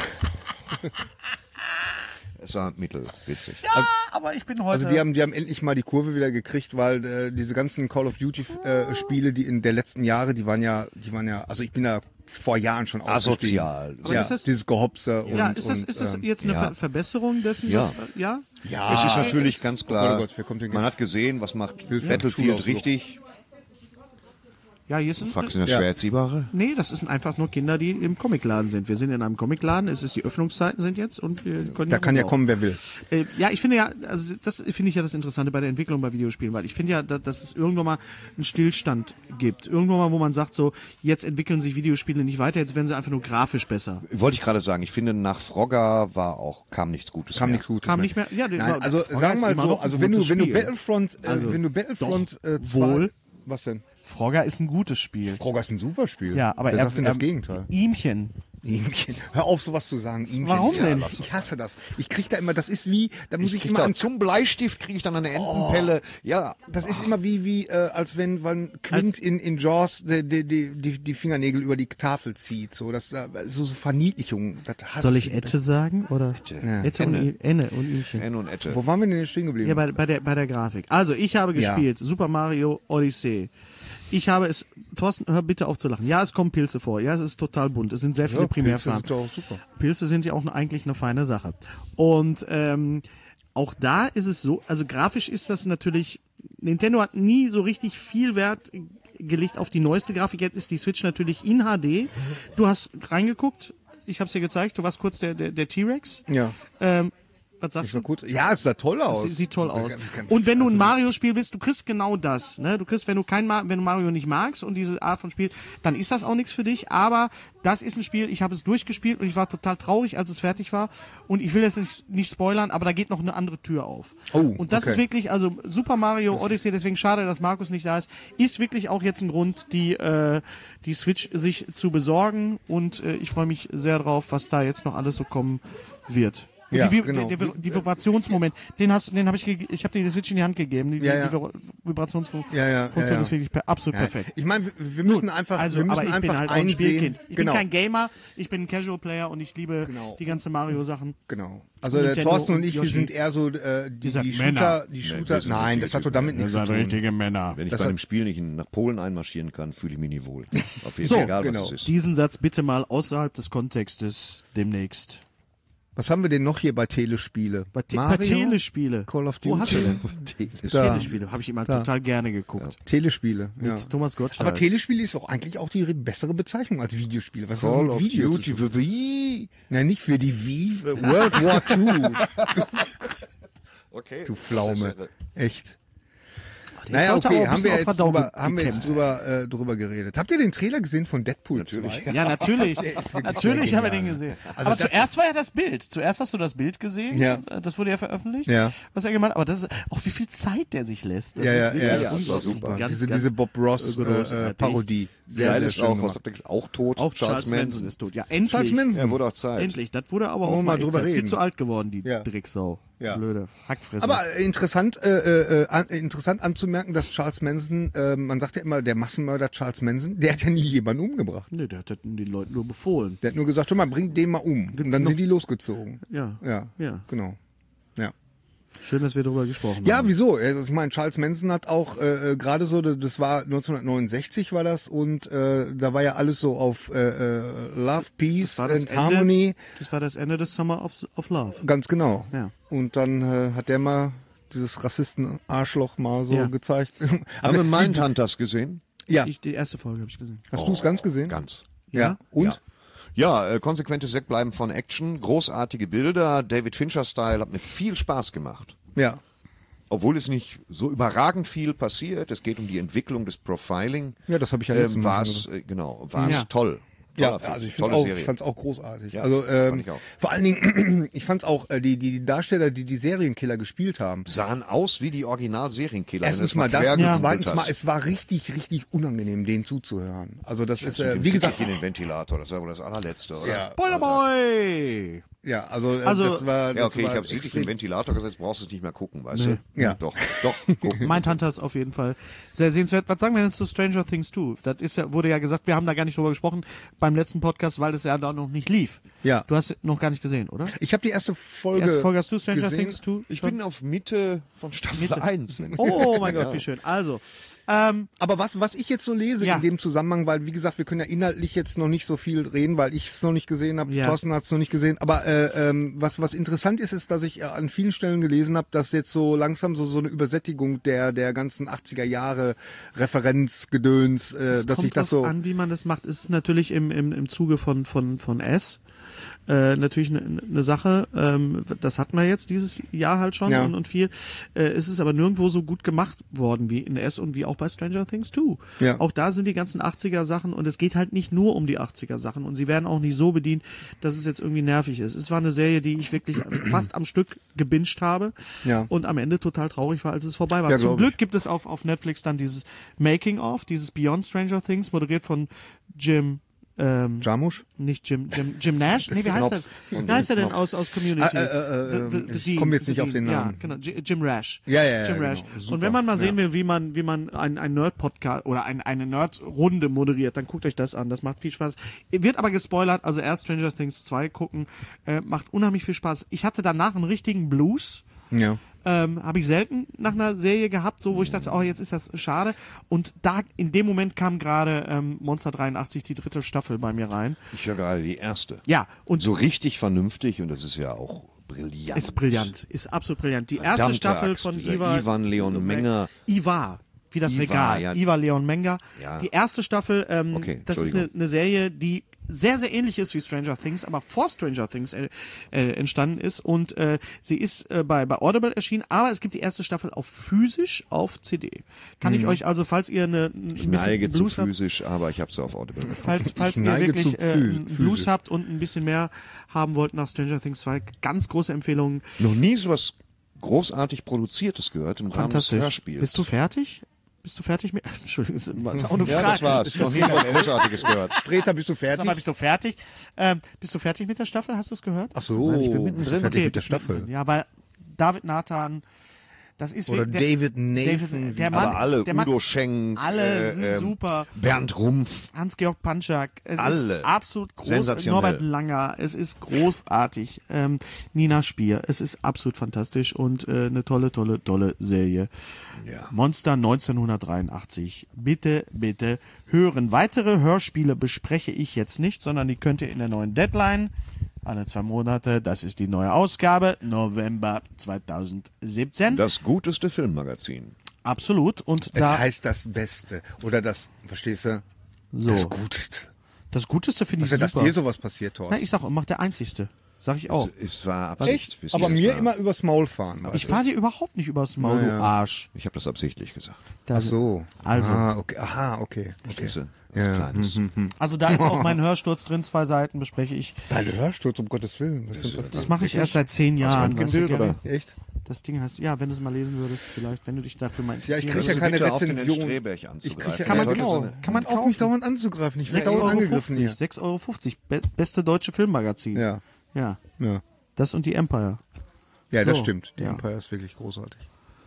Es war mittelwitzig. ja, aber ich bin heute... also die haben, die haben endlich mal die Kurve wieder gekriegt, weil äh, diese ganzen Call of Duty äh, Spiele, die in der letzten Jahre, die waren ja, die waren ja, also ich bin da vor Jahren schon ausgestiegen. Asozial. Aber Ja, ist das- dieses Gehopse und, ja, ist das, und, ist das ähm, jetzt eine ja. Ver Verbesserung dessen? Ja. Was, ja? ja, Es ist natürlich ganz klar, Oh Gott, wer kommt denn man jetzt? hat gesehen, was macht Hilfe, Battlefield Schulausflug. richtig. Ja, hier ist ein, Fuck, sind das Ja. schwer erziehbare? nee, das sind einfach nur Kinder, die im Comicladen sind. Wir sind in einem Comicladen, es ist die Öffnungszeiten sind jetzt und wir können Da kann ja rumlaufen. kommen, wer will. Äh, ja, ich finde ja, also das finde ich ja das Interessante bei der Entwicklung bei Videospielen, weil ich finde ja, da, dass es irgendwann mal einen Stillstand gibt. Irgendwann mal, wo man sagt so, jetzt entwickeln sich Videospiele nicht weiter, jetzt werden sie einfach nur grafisch besser. Wollte ich gerade sagen, ich finde, nach Frogger war auch, kam nichts Gutes Kam mehr. nichts Gutes. Kam mehr. nicht mehr, ja, Nein, war- also Frogger sagen ist wir mal immer so, noch ein also wenn du, gutes wenn du Spiel. Battlefront, äh, Also, wenn du Battlefront doch, äh, zwei, wohl. was denn? Frogger ist ein gutes Spiel. Frogger ist ein super Spiel. Ja, aber Wer er, sagt denn das er, Gegenteil? Ihmchen Ihmchen. Hör auf, sowas zu sagen. Ihmchen. Warum ja, denn? Ich hasse das. Ich krieg da immer, das ist wie, da muss ich, Ich krieg immer da an zum Bleistift kriege ich dann eine Entenpelle. Ja, Das ist immer wie, wie äh, als wenn, wenn Quint Als- in, in Jaws die, die, die, die, die Fingernägel über die Tafel zieht. So, das, äh, so, so Verniedlichung. Das hasse Soll ich Ette sagen? Oder? Ja. Ette und I- Enne und Ihmchen. N und Ette. Wo waren wir denn jetzt stehen geblieben? Ja, bei, bei, der, bei der Grafik. Also, ich habe Ja. gespielt Super Mario Odyssey. Ich habe es, Thorsten, hör bitte auf zu lachen. Ja, es kommen Pilze vor. Ja, es ist total bunt. Es sind sehr viele Ja, Pilze Primärfarben. sind doch auch super. Pilze sind ja auch eigentlich eine feine Sache. Und ähm, auch da ist es so, also grafisch ist das natürlich, Nintendo hat nie so richtig viel Wert gelegt auf die neueste Grafik. Jetzt ist die Switch natürlich in H D. Du hast reingeguckt, ich habe es dir gezeigt, du warst kurz der, der, der T-Rex. Ja. Ähm, was sagst Ich du? war kurz, ja, es sah toll aus. Sie, sieht toll aus. Kann- kann- Und wenn du ein Mario-Spiel willst, du kriegst genau das. Ne? Du kriegst, wenn du kein Ma wenn du Mario nicht magst und diese Art von Spiel, dann ist das auch nichts für dich. Aber das ist ein Spiel, ich habe es durchgespielt und ich war total traurig, als es fertig war. Und ich will jetzt nicht, nicht spoilern, aber da geht noch eine andere Tür auf. Oh, und das okay. ist wirklich, also Super Mario Odyssey, deswegen schade, dass Markus nicht da ist, ist wirklich auch jetzt ein Grund, die, äh, die Switch sich zu besorgen. Und äh, ich freue mich sehr drauf, was da jetzt noch alles so kommen wird. Und Ja, die, Vi- genau. der, der, die Vibrationsmoment, den hast, den habe ich, ge- ich habe dir die Switch in die Hand gegeben. Die, Ja, ja. die Vibra- Vibrationsfunktion Ja, ja, ja, ja. ist wirklich per, absolut Ja. perfekt. Ich meine, wir, wir müssen Gut, einfach, also, wir müssen aber ich einfach bin halt auch ein einsehen. Spielkind. Ich genau, bin kein Gamer, ich bin ein Casual Player und ich liebe Genau. die ganze Mario-Sachen. genau. Also Und der Nintendo Thorsten und und ich, wir Yoshi. sind eher so äh, die, sagt die Männer. Shooter, die wir Shooter. sind Nein, richtige das hat doch Typen. damit nichts zu tun. Männer. Wenn ich Das bei hat- einem Spiel nicht in, nach Polen einmarschieren kann, fühle ich mich nie wohl. Auf jeden So, Fall, egal genau. was es ist. Diesen Satz bitte mal außerhalb des Kontextes demnächst. Was haben wir denn noch hier bei Telespiele? Bei, Te Mario? bei Telespiele. Call of Wo hast du Duty. denn? Da. Telespiele, habe ich immer Da. total gerne geguckt. Telespiele, ja. Mit Thomas Gottschalk. Aber Telespiele ist auch eigentlich auch die bessere Bezeichnung als Videospiele. Was ist Call ein of Video? Duty für wie? Nein, nicht für die Wii, äh, World War Two. Okay. Du Pflaume. Echt. Der Naja, ist heute okay, auch ein haben wir bisschen jetzt auf Verdauung drüber, haben wir jetzt gekämpft. drüber, äh, drüber geredet. Habt ihr den Trailer gesehen von Deadpool Natürlich. zwei? Ja, natürlich. wirklich Natürlich sehr haben wir den genial. gesehen. Also aber das zuerst war ja das Bild. Zuerst hast du das Bild gesehen. Ja. Das wurde ja veröffentlicht. Ja. Was er gemacht hat. Aber das ist auch wie viel Zeit der sich lässt. Das Ja, ja, ist wirklich ja, ja, das war unglaublich. super. Ganz, diese, ganz diese Bob Ross äh, großartig. äh, Parodie. Sehr, Geil sehr ist schön auch, gemacht. was habt ihr gesagt? Auch tot? auch Charles, Manson ist tot. Ja, endlich. Charles Manson. Ja, wurde auch Zeit. Endlich. Das wurde aber auch Wollen wir mal mal drüber echt Zeit. reden? Viel zu alt geworden, die Ja. Drecksau. Ja. Blöde Hackfresse. Aber äh, interessant, äh, äh, an, interessant anzumerken, dass Charles Manson, äh, man sagt ja immer, der Massenmörder Charles Manson, der hat ja nie jemanden umgebracht. nee, der hat den Leuten nur befohlen. Der hat nur gesagt, hör mal, bring den mal um. Und dann sind die losgezogen. Ja. Ja, Ja. genau. Ja. Schön, dass wir darüber gesprochen Ja, haben. wieso? Also ich meine, Charles Manson hat auch äh, äh, gerade so, das war neunzehnhundertneunundsechzig war das und äh, da war ja alles so auf äh, äh, Love, Peace Das war das and Ende, Harmony. Das war das Ende des Summer of, of Love. Ganz genau. Ja. Und dann äh, hat der mal dieses Rassisten-Arschloch mal so Ja. gezeigt. Haben wir Mindhunters gesehen? ja, Ich, die erste Folge habe ich gesehen. hast du es ganz gesehen? Ganz. Ja. Und? Ja, äh, konsequentes Wegbleiben von Action, großartige Bilder, David Fincher-Style, hat mir viel Spaß gemacht. Ja. Obwohl es nicht so überragend viel passiert, es geht um die Entwicklung des Profiling. Ja, das habe ich ja ähm, letztes Mal war schon es, äh, genau, war Ja. es toll. Ja, Toller Film, also ich finde tolle auch, Serie. ich fand's auch großartig. Ja, also ähm, fand ich auch. vor allen Dingen, ich fand's auch äh, die die Darsteller, die die Serienkiller gespielt haben. Sahen aus wie die Original-Serienkiller. wenn Erstens du mal es das quer und gegoogelt zweitens hast. mal, es war richtig richtig unangenehm, denen zuzuhören. Also das ist äh, Wie wie gesagt, in den Ventilator, das war wohl das allerletzte, oder? Ja. Spoilerboy! ja, also, äh, Also- das war Ja, das okay, ich war habe sichtlich extrem- den Ventilator gesetzt, brauchst du es nicht mehr gucken, weißt Nee. du? Ja. Doch, doch, gucken. Mindhunters auf jeden Fall sehr sehenswert. Was sagen wir denn zu Stranger Things zwei? Das ist ja, wurde ja gesagt, wir haben da gar nicht drüber gesprochen beim letzten Podcast, weil es ja da noch nicht lief. Ja. Du hast noch gar nicht gesehen, oder? Ich habe die erste Die Folge, erste Folge hast du Stranger gesehen. Things zwei? Ich schon? bin auf Mitte von Staffel Mitte. eins. Oh mein Gott, wie schön. Also, ähm, Aber was, was ich jetzt so lese Ja. in dem Zusammenhang, weil wie gesagt, wir können ja inhaltlich jetzt noch nicht so viel reden, weil ich es noch nicht gesehen habe, Ja. Thorsten hat es noch nicht gesehen. Aber äh, ähm, was was interessant ist, ist, dass ich äh, an vielen Stellen gelesen habe, dass jetzt so langsam so so eine Übersättigung der der ganzen achtziger Jahre Referenzgedöns, äh, es dass kommt sich das drauf so an, wie man das macht. Es ist natürlich im, im, im Zuge von, von, von S. Äh, natürlich eine ne Sache, ähm, das hatten wir jetzt dieses Jahr halt schon Ja. und, und viel. Äh, es ist aber nirgendwo so gut gemacht worden wie in S und wie auch bei Stranger Things zwei. Ja. Auch da sind die ganzen achtziger Sachen und es geht halt nicht nur um die achtziger Sachen und sie werden auch nicht so bedient, dass es jetzt irgendwie nervig ist. Es war eine Serie, die ich wirklich fast am Stück gebinged habe Ja. und am Ende total traurig war, als es vorbei war. Ja, Zum glaub ich. Glück gibt es auf, auf Netflix dann dieses Making of, dieses Beyond Stranger Things, moderiert von Jim ähm, Jarmusch? nicht Jim, Jim, Jim Nash? Nee, wie heißt der? Wie heißt der denn aus, aus Community? Ah, äh, äh, The- the- ich die- komm jetzt nicht die- auf den Namen. Ja, genau, J- Jim Rash. Ja, ja, ja, Jim Rash. genau. Super. Und wenn man mal sehen Ja. will, wie man, wie man ein, ein Nerd-Podcast oder ein, eine Nerd-Runde moderiert, dann guckt euch das an. Das macht viel Spaß. Wird aber gespoilert, also erst Stranger Things zwei gucken, äh, macht unheimlich viel Spaß. Ich hatte danach einen richtigen Blues. Ja. Ähm, habe ich selten nach einer Serie gehabt, so wo ich dachte, oh, jetzt ist das schade. Und da in dem Moment kam gerade ähm, Monster dreiundachtzig, die dritte Staffel bei mir rein. Ich höre gerade die erste. Ja, und So richtig vernünftig und das ist ja auch brillant. ist brillant, ist absolut brillant. Die erste Verdammte Staffel Axt, von dieser Iva, Ivan Leon Menger. Iva, wie das Iva, Regal. ja. Iva Leon Menger. Ja. Die erste Staffel, ähm, Okay, das ist Entschuldigung. eine, eine Serie, die sehr, sehr ähnlich ist wie Stranger Things, aber vor Stranger Things äh, äh, entstanden ist und äh, sie ist äh, bei, bei Audible erschienen, aber es gibt die erste Staffel auf physisch auf C D. Kann ich euch also, falls ihr eine, ein Ich bisschen neige zu Blues habt, physisch, aber ich habe sie auf Audible. falls, falls ihr neige wirklich zu äh, Phü- einen Blues physisch. habt und ein bisschen mehr haben wollt nach Stranger Things zwei, ganz große Empfehlung. Noch nie so was großartig Produziertes gehört im Rahmen des Fantastisch. Hörspiels. Bist du fertig? Bist du fertig mit? Entschuldigung, das ist auch eine Ja, Frage. das war's. Noch nie was Großartiges gehört. Streter, bist du Sag mal, fertig? bist du fertig? Ähm, bist du fertig mit der Staffel? Hast du es gehört? Ach so, ich bin mittendrin. fertig mit der bist Staffel. mittendrin. Ja, weil David Nathan, das ist Oder wirklich- der, David Nathan. der Mann, Aber alle, der Mann, Udo Schenk, alle äh, sind ähm, super. Bernd Rumpf. Hans-Georg Panschak, es Alle. ist absolut groß. Sensationell. Norbert Langer, es ist großartig. Ähm, Nina Spier, es ist absolut fantastisch und äh, eine tolle, tolle, tolle Serie. Ja. Monster neunzehnhundertdreiundachtzig. Bitte, bitte hören. Weitere Hörspiele bespreche ich jetzt nicht, sondern die könnt ihr in der neuen Deadline alle zwei Monate. Das ist die neue Ausgabe, November zweitausendsiebzehn. Das guteste Filmmagazin. Absolut. Und Es da heißt das Beste. Oder das, verstehst du? so. Das Guteste. Das Guteste finde ich Also, dass super. dir sowas passiert, Na, Thorsten. ich sag, mach der Einzigste. Sag ich auch. Es war Absicht. wisst ihr, Aber es mir war, immer übers Maul fahren. Ich fahre dir überhaupt nicht übers Maul, Na ja. du Arsch. Ich habe das absichtlich gesagt. Das, Ach so. Also. Ah, okay. Aha, okay. okay. Verstehst du? Was Ja. Kleines. Also da ist auch mein Hörsturz drin, zwei Seiten bespreche ich. Deine Hörsturz, um Gottes Willen. Was ist denn Das das? mache ich erst seit zehn Jahren. weißt du, Röntgenbild, Gary? oder? Echt? Das Ding heißt, ja, wenn du es mal lesen würdest, vielleicht, wenn du dich dafür mal Ja, ich interessierst. krieg ja Also keine bitte auf den Rezension. Streberg Ich krieg anzugreifen. ja, Kann man- ja, Der hat heute genau. so kann man Auf mich kaufen. dauernd anzugreifen. Ich werde sechs dauernd Euro angegriffen hier. fünfzig, sechs Euro fünfzig. Be beste deutsche Filmmagazin. Ja, Ja. ja. Das und die Empire. Ja, das So, stimmt. Die ja. Empire ist wirklich großartig.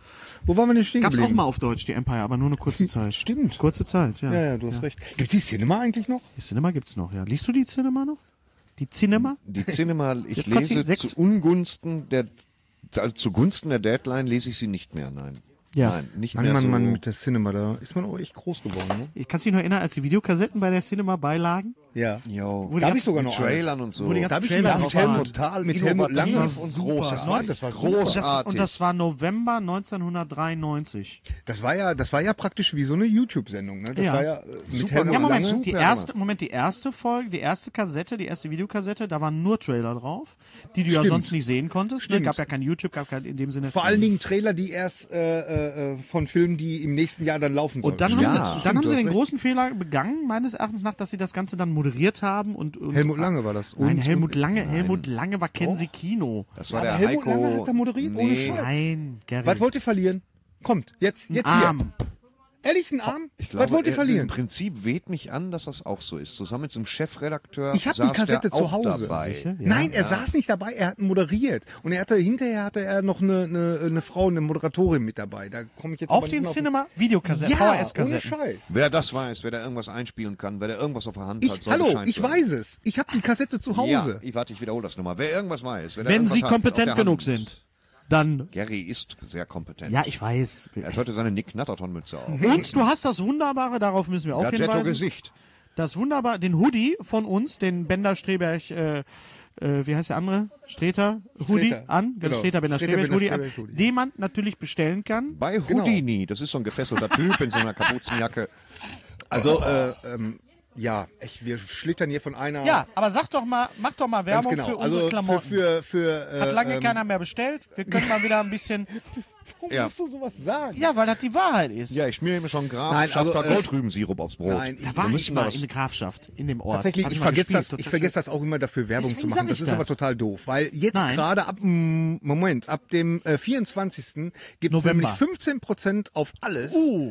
Wo waren wir denn stehen Gab's auch geblieben? mal auf Deutsch, die Empire, aber nur eine kurze Zeit. Stimmt. Kurze Zeit, ja. Ja, ja, du hast recht. Gibt's die Cinema eigentlich noch? Die Cinema gibt's noch, ja. Liest du die Cinema noch? Die Cinema? Die Cinema, ich Jetzt kostet lese sechs- zu Ungunsten der, also zugunsten der Deadline lese ich sie nicht mehr, nein. Ja. Nein, nicht Mann, mehr Mann, so. Mann, mit der Cinema, da ist man auch echt groß geworden, ne? Ich kann dich noch erinnern, als die Videokassetten bei der Cinema beilagen. Ja. Jo. Wo die Da hab ganzen- ich sogar Mit noch eine. Trailern und so. Wo die ganzen Da hab ich Trailer das drauf Helmut waren. total mit Helmut innovativ Lange und super. großartig. Das war super. großartig. Das, und das war November neunzehnhundertdreiundneunzig. Das war ja, das war ja praktisch wie so eine YouTube-Sendung, ne? Das Ja. war ja äh, mit Super Helmut Ja, Moment, Lange. die Super erste, Moment, die erste Folge, die erste Kassette, die erste Videokassette, da waren nur Trailer drauf, die du ja Stimmt. sonst nicht sehen konntest. Ne? Stimmt. Gab ja kein YouTube, gab kein, in dem Sinne. Vor allen Dingen Trailer, die erst äh, äh, von Filmen, die im nächsten Jahr dann laufen sollen. Und dann Ja, haben sie, dann stimmt, haben du sie hast den recht. großen Fehler begangen, meines Erachtens nach, dass sie das Ganze dann moderiert haben und, und Helmut Lange war das. Nein, Und- Helmut Lange, Helmut Lange war Kensi Kino. Das war Aber der Helmut Heiko. Lange hat da moderiert, ohne nee, Scheiß. Nein, Gary. Was wollt ihr verlieren? Kommt, jetzt, jetzt Arm. hier. Ehrlich, ein Arm? Ich glaube, Was wollt ihr er- verlieren? Im Prinzip weht mich an, dass das auch so ist. Zusammen mit dem Chefredakteur Ich habe die saß Kassette der auch zu Hause. dabei. Sicher? Ja. Nein, er saß nicht dabei, er hat moderiert. Und er hatte, hinterher hatte er noch eine, eine, eine Frau, eine Moderatorin mit dabei. Da komme ich jetzt Auf aber den nicht mehr Cinema Videokassetten, Ja, V H ohne S-Kassetten. Scheiß. Wer das weiß, wer da irgendwas einspielen kann, wer da irgendwas auf der Hand hat, Ich, soll hallo, Bescheid ich sagen. weiß es. Ich habe die Kassette zu Hause. Ja, ich warte, ich wiederhole das nochmal. Wer irgendwas weiß, wer da Wenn irgendwas sie hat, auf kompetent der genug Hand. sind, dann, Gary ist sehr kompetent. ja, ich weiß. Er hat heute seine Nick Natterton-Mütze auf. Und du hast das Wunderbare, darauf müssen wir auch hinweisen. Gadgetto-Gesicht. Das wunderbar, den Hoodie von uns, den Bender Streberg, äh, äh, wie heißt der andere? Streter Hoodie Streter, an, genau. Streter Bender Streter Streberg Bender Hoodie an, Streberg Hoodie. den man natürlich bestellen kann. Bei Genau. Houdini, das ist so ein gefesselter Typ in so einer Kapuzenjacke. Also, äh, ähm, ja, echt, wir schlittern hier von einer. Ja, aber sag doch mal, mach doch mal ganz Werbung genau. für unsere Also Klamotten. für, für, für äh, Hat lange ähm, keiner mehr bestellt. Wir können mal wieder ein bisschen, Warum Ja. musst du sowas sagen? ja, weil das die Wahrheit ist. Ja, ich schmiere mir schon Graf, Nein, also, Schafter äh, Goldrübensirup aufs Brot. Nein, Da ich- war Wir ich müssen da mal was- in der Grafschaft, in dem Ort. Tatsächlich, Hab ich mal vergesse gespielt, das, ich total vergesse das auch immer dafür Werbung Deswegen zu sag machen. ich Das ist das. aber total doof, weil jetzt Nein. gerade ab mm, Moment, ab dem äh, vierundzwanzigsten gibt es November. nämlich fünfzehn Prozent auf alles. schön. Uh,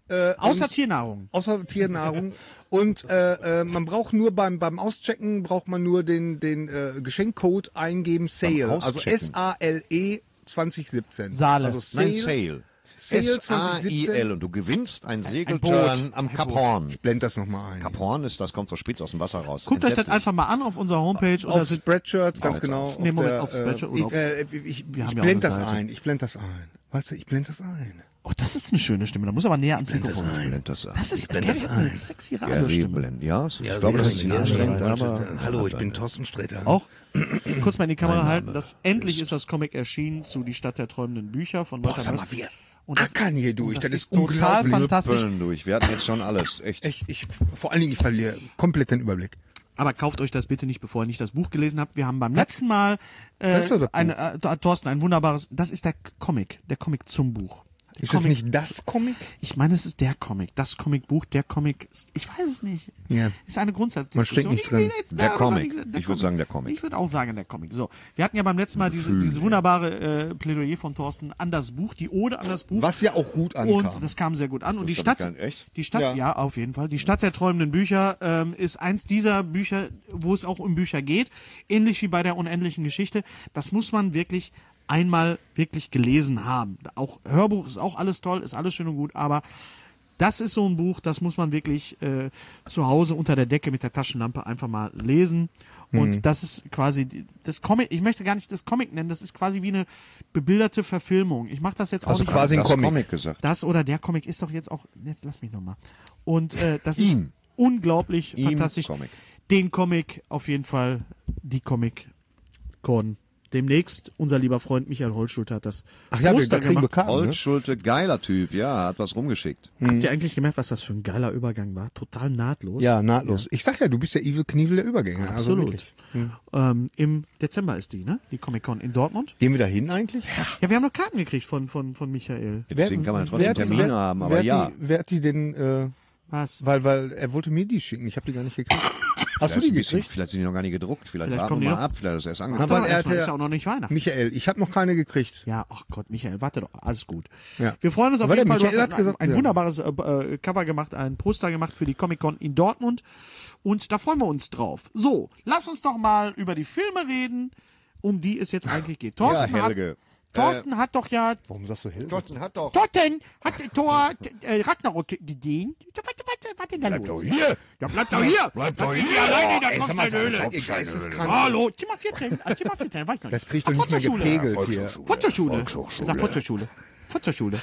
Äh, Außer und, Tiernahrung. Außer Tiernahrung. Und äh, äh, man braucht nur beim beim Auschecken, braucht man nur den, den äh, Geschenkcode eingeben, Sale. Also Auschecken. S A L E zwanzig siebzehn. Saale. Also Nein, Sale. Sale. Sale S A I L zwanzig siebzehn. und du gewinnst ein Boot. Segeltörn am Cap Horn. Blend das nochmal ein. Cap Horn ist, das kommt so spitz aus dem Wasser raus. Guckt euch das Entsetzlich. einfach mal an auf unserer Homepage. Und da Auf sind, Spreadshirts, ganz Auf- genau. nee, Moment, der, auf Spreadshirt oder äh, auf- ich, äh, ich, Wir haben ich ja auch blende eine das Seite. ein. Ich blende das ein. Weißt du, ich blende das ein. oh, das ist eine schöne Stimme. Da muss aber näher ans Mikrofon. Blend das ein. Das ist Gary hat eine sexy Gary Radiostimme. Blend. Ja, ich glaube, das ist nicht anstrengend, aber... Hallo, ich bin Thorsten Sträter. Auch kurz mal in die Kamera halten. Das, endlich ist das Comic erschienen zu Die Stadt der träumenden Bücher von Walter sag mal, Mörs. wir Und das, ackern hier durch. und Das, das ist ist total unglaublich. fantastisch. Pöllen durch. Wir hatten jetzt schon alles. Echt. Ich, ich, vor allen Dingen, ich verliere komplett den Überblick. Aber kauft euch das bitte nicht, bevor ihr nicht das Buch gelesen habt. Wir haben beim letzten Mal äh, Das ist doch das eine, äh, Thorsten, ein wunderbares, das ist der Comic, der Comic zum Buch. Der Ist das Comic, nicht das Comic? Ich meine, es ist der Comic, das Comicbuch, der Comic, ist- ich weiß es nicht. Ja. Ist eine Grundsatzdiskussion. Man steckt nicht Ich will drin. jetzt Der darüber Comic. nicht- Ich würde sagen, der Comic. Ich würde auch sagen, der Comic. So, wir hatten ja beim letzten Mal diese, Gefühl, diese wunderbare äh, Plädoyer von Thorsten an das Buch, die Ode an das Buch. Was ja auch gut ankam. Und das kam sehr gut an. Und die hab ich Stadt, gar nicht- echt? die Stadt, ja. Ja. auf jeden Fall. Die Stadt der träumenden Bücher ähm, ist eins dieser Bücher, wo es auch um Bücher geht. Ähnlich wie bei der unendlichen Geschichte. Das muss man wirklich einmal wirklich gelesen haben. Auch Hörbuch ist auch alles toll, ist alles schön und gut, aber das ist so ein Buch, das muss man wirklich äh, zu Hause unter der Decke mit der Taschenlampe einfach mal lesen. Und das ist quasi die- das Comic, ich möchte gar nicht das Comic nennen, das ist quasi wie eine bebilderte Verfilmung. Ich mache das jetzt auch Also nicht. quasi ein das Comic. Comic gesagt. Das oder der Comic ist doch jetzt auch, jetzt lass mich nochmal. Und äh, das ist Ihm. unglaublich Ihm fantastisch. Comic. Den Comic auf jeden Fall, die Comic-Con. Demnächst, unser lieber Freund Michael Holtschulte hat das Ach ja, wir, Poster da kriegen wir gemacht. Karten, ne? Holtschulte, geiler Typ, ja, hat was rumgeschickt. Habt ihr eigentlich gemerkt, was das für ein geiler Übergang war? Total nahtlos. Ja, nahtlos. Ich sag ja, du bist der Evil Knievel der Übergänge. Also Absolut. wirklich. ähm, Im Dezember ist die, ne? Die Comic-Con in Dortmund. Gehen wir da hin eigentlich? Ja, wir haben noch Karten gekriegt von, von, von Michael. Deswegen kann man ja trotzdem hat die- Termine haben, aber wer ja. Hat die, wer hat die denn, äh, Was? weil, weil er wollte mir die schicken, ich habe die gar nicht gekriegt. Hast du Vielleicht, die ein bisschen, gekriegt? vielleicht sind die noch gar nicht gedruckt, vielleicht, Vielleicht warten kommen wir die mal noch. ab, vielleicht ist erst Aber angekommen. er er hatte ja- ist ja auch noch nicht Weihnachten. Michael, ich habe noch keine gekriegt. Ja, ach Gott, Michael, warte doch, alles gut. Ja. Wir freuen uns auf Aber jeden der Fall. Du hast Michael hat ein, gesagt, ein ja. wunderbares äh, äh, Cover gemacht, ein Poster gemacht für die Comic-Con in Dortmund. Und da freuen wir uns drauf. So, lass uns doch mal über die Filme reden, um die es jetzt eigentlich geht. Thorsten, Ja, hat, Helge. Thorsten hat doch ja... Warum sagst du Hilfe? Thorsten hat doch. Thorsten hat Thor äh, Ragnarok gesehen. Warte, warte, warte, denn da los? hier! Ja, bleib doch hier! Bleib doch hier! Alleine, da kommt eine Höhle. Seid ihr geisteskrank? Hallo, Zimmer vierzehn, äh, Zimmer vierzehn, weiß ich noch Das nicht. kriegt doch nicht mehr Fotoschule. gepegelt hier. Fotoschule. Er sagt Fotoschule. Fotoschule.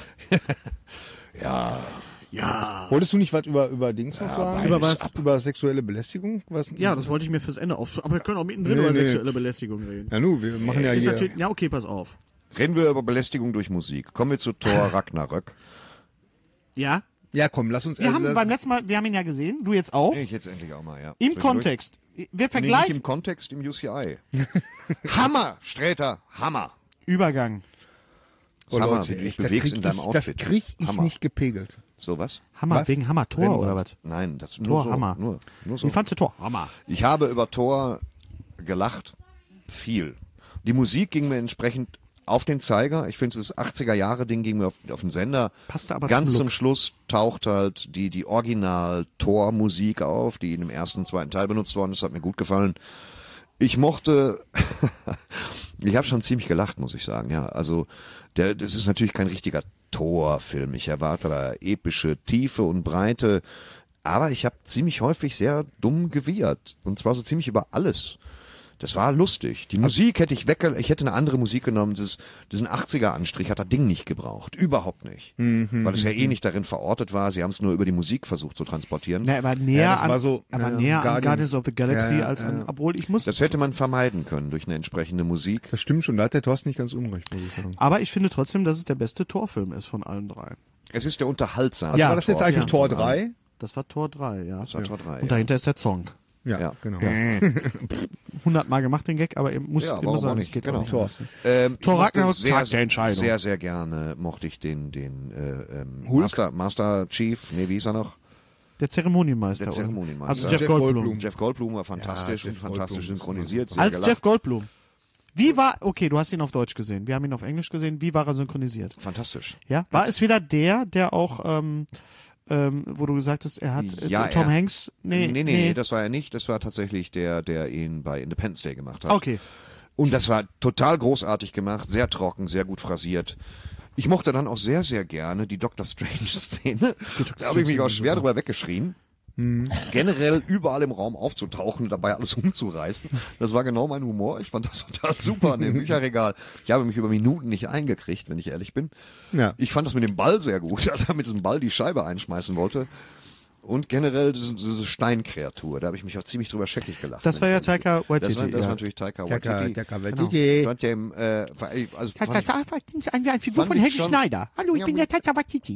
Wolltest du nicht was über, über Dings noch sagen? Über was? Über sexuelle Belästigung? Was? Ja, das wollte ich mir fürs Ende auf. Aber wir können auch mittendrin Nee, über nee. sexuelle Belästigung reden. Ja, nu, wir machen ja Ist hier. natürlich, ja, okay, pass auf. Reden wir über Belästigung durch Musik. Kommen wir zu Thor Ragnarök. Ja, Ja, komm, lass uns. wir äh, haben lass- beim letzten Mal, wir haben ihn ja gesehen, du jetzt auch. Ich jetzt endlich auch mal, ja. Im Zwischendurch. Kontext. Wir Nee, nicht vergleichen. im Kontext, im U C I. Hammer, Sträter, Hammer. Übergang. Das Oh, Hammer, Leute, wie du dich echt, das bewegst krieg in deinem ich, Outfit. Das krieg ich Hammer. nicht gepegelt. So was? Hammer, Was? wegen Hammer Tor Rembrandt. oder was? Nein, das nur Tor, so. Hammer. Nur, nur so. Wie fandst du Tor? Hammer. Ich habe über Thor gelacht. Viel. Die Musik ging mir entsprechend auf den Zeiger. Ich finde, das achtziger-Jahre-Ding ging mir auf, auf den Sender. Passte aber Ganz zum zum Look. Schluss taucht halt die, die Original-Thor-Musik auf, die in dem ersten und zweiten Teil benutzt worden ist. Das hat mir gut gefallen. Ich mochte, ich habe schon ziemlich gelacht, muss ich sagen. Ja, also der, das ist natürlich kein richtiger Thor-Film. Ich erwarte da epische Tiefe und Breite, aber ich habe ziemlich häufig sehr dumm gewiehert und zwar so ziemlich über alles. Das war lustig. Die Musik hätte ich wegge... Ich hätte eine andere Musik genommen. Dieses, diesen achtziger-Anstrich hat das Ding nicht gebraucht. Überhaupt nicht. Weil es ja eh nicht darin verortet war. Sie haben es nur über die Musik versucht zu transportieren. Na, er war näher, Ja, das an, war so, er war ja, näher an Guardians. Guardians of the Galaxy Ja, ja, als an, ja. obwohl ich muss, Das hätte man vermeiden können durch eine entsprechende Musik. Das stimmt schon, da hat der Thorsten nicht ganz unrecht, muss ich sagen. aber ich finde trotzdem, dass es der beste Torfilm ist von allen drei. Es ist der unterhaltsame. Ja, War das jetzt Thor- eigentlich ja. Tor drei? Das war Tor drei, ja. Das war Tor drei, Und ja. dahinter ist der Song. Ja, Ja. genau. hundertmal gemacht, den Gag, aber ihr müsst Ja, immer warum auch sagen, nicht? es geht Genau. auch nicht Tor. anders. Ähm, Thor ich mochte Ragnarok, sehr, Tag der Entscheidung. Sehr, sehr gerne mochte ich den, den äh, ähm, Master, Master Chief, nee, wie hieß er noch? Der Zeremonienmeister. Der oder? Zeremonienmeister. Also Jeff, Jeff Goldblum. Goldblum. Jeff Goldblum war fantastisch Ja, und Jeff fantastisch Goldblum ist synchronisiert. Sehr Als gelacht. Jeff Goldblum. Wie war, okay, du hast ihn auf Deutsch gesehen. Wir haben ihn auf Englisch gesehen. Wie war er synchronisiert? Fantastisch. Ja? War es wieder der, der auch ähm, ähm, wo du gesagt hast, er hat äh, Ja, Tom er- Hanks. Nee, nee, nee, nee, das war er nicht. Das war tatsächlich der, der ihn bei Independence Day gemacht hat. Okay. Und das war total großartig gemacht, sehr trocken, sehr gut phrasiert. Ich mochte dann auch sehr, sehr gerne die Doctor Strange-Szene. Da habe ich mich auch schwer drüber weggeschrien. Hm. Generell überall im Raum aufzutauchen und dabei alles umzureißen. Das war genau mein Humor. Ich fand das total super an dem Bücherregal. Ich habe mich über Minuten nicht eingekriegt, wenn ich ehrlich bin. Ja. Ich fand das mit dem Ball sehr gut, als er mit diesem Ball die Scheibe einschmeißen wollte. Und generell diese, diese Steinkreatur, da habe ich mich auch ziemlich drüber scheckig gelacht. Das war ja Taika Waititi. Das war, das ja. war natürlich Taika Taika, Waititi. Taika Waititi. Fand dem, äh, war- also fand ich, Eine Figur fand von ich Helge schon- Schneider. Hallo, ich Ja, bin der Taika Waititi.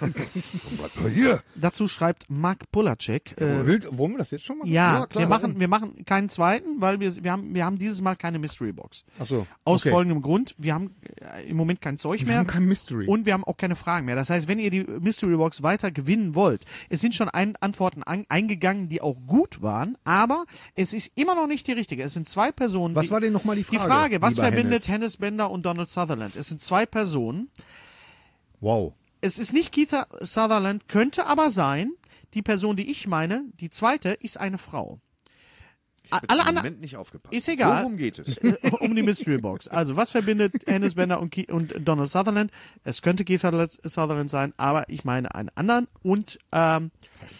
bleib mal hier. Dazu schreibt Mark Polacek. Äh, Wild, wollen wir das jetzt schon machen? ja, Ja, klar, wir warum? machen, wir machen keinen zweiten, weil wir, wir haben, wir haben dieses Mal keine Mystery Box. Ach so. Aus okay. folgendem Grund: Wir haben äh, im Moment kein Zeug Wir mehr. haben kein Mystery. Und wir haben auch keine Fragen mehr. Das heißt, wenn ihr die Mystery Box weiter gewinnen wollt, es sind schon ein, Antworten an, eingegangen, die auch gut waren, aber es ist immer noch nicht die richtige. Es sind zwei Personen. Was die, war denn nochmal die Frage? Die Frage, was lieber verbindet Hennes? Hennes Bender und Donald Sutherland? Es sind zwei Personen. Wow. Es ist nicht Keith Sutherland, könnte aber sein. Die Person, die ich meine, die zweite, ist eine Frau. A- Bitte Alle im anderen. Moment nicht aufgepasst. Ist egal. Worum geht es? um die Mystery Box. Also, was verbindet Hennes Bender und, Ke- und Donald Sutherland? Es könnte Keith Sutherland sein, aber ich meine einen anderen. Und ähm,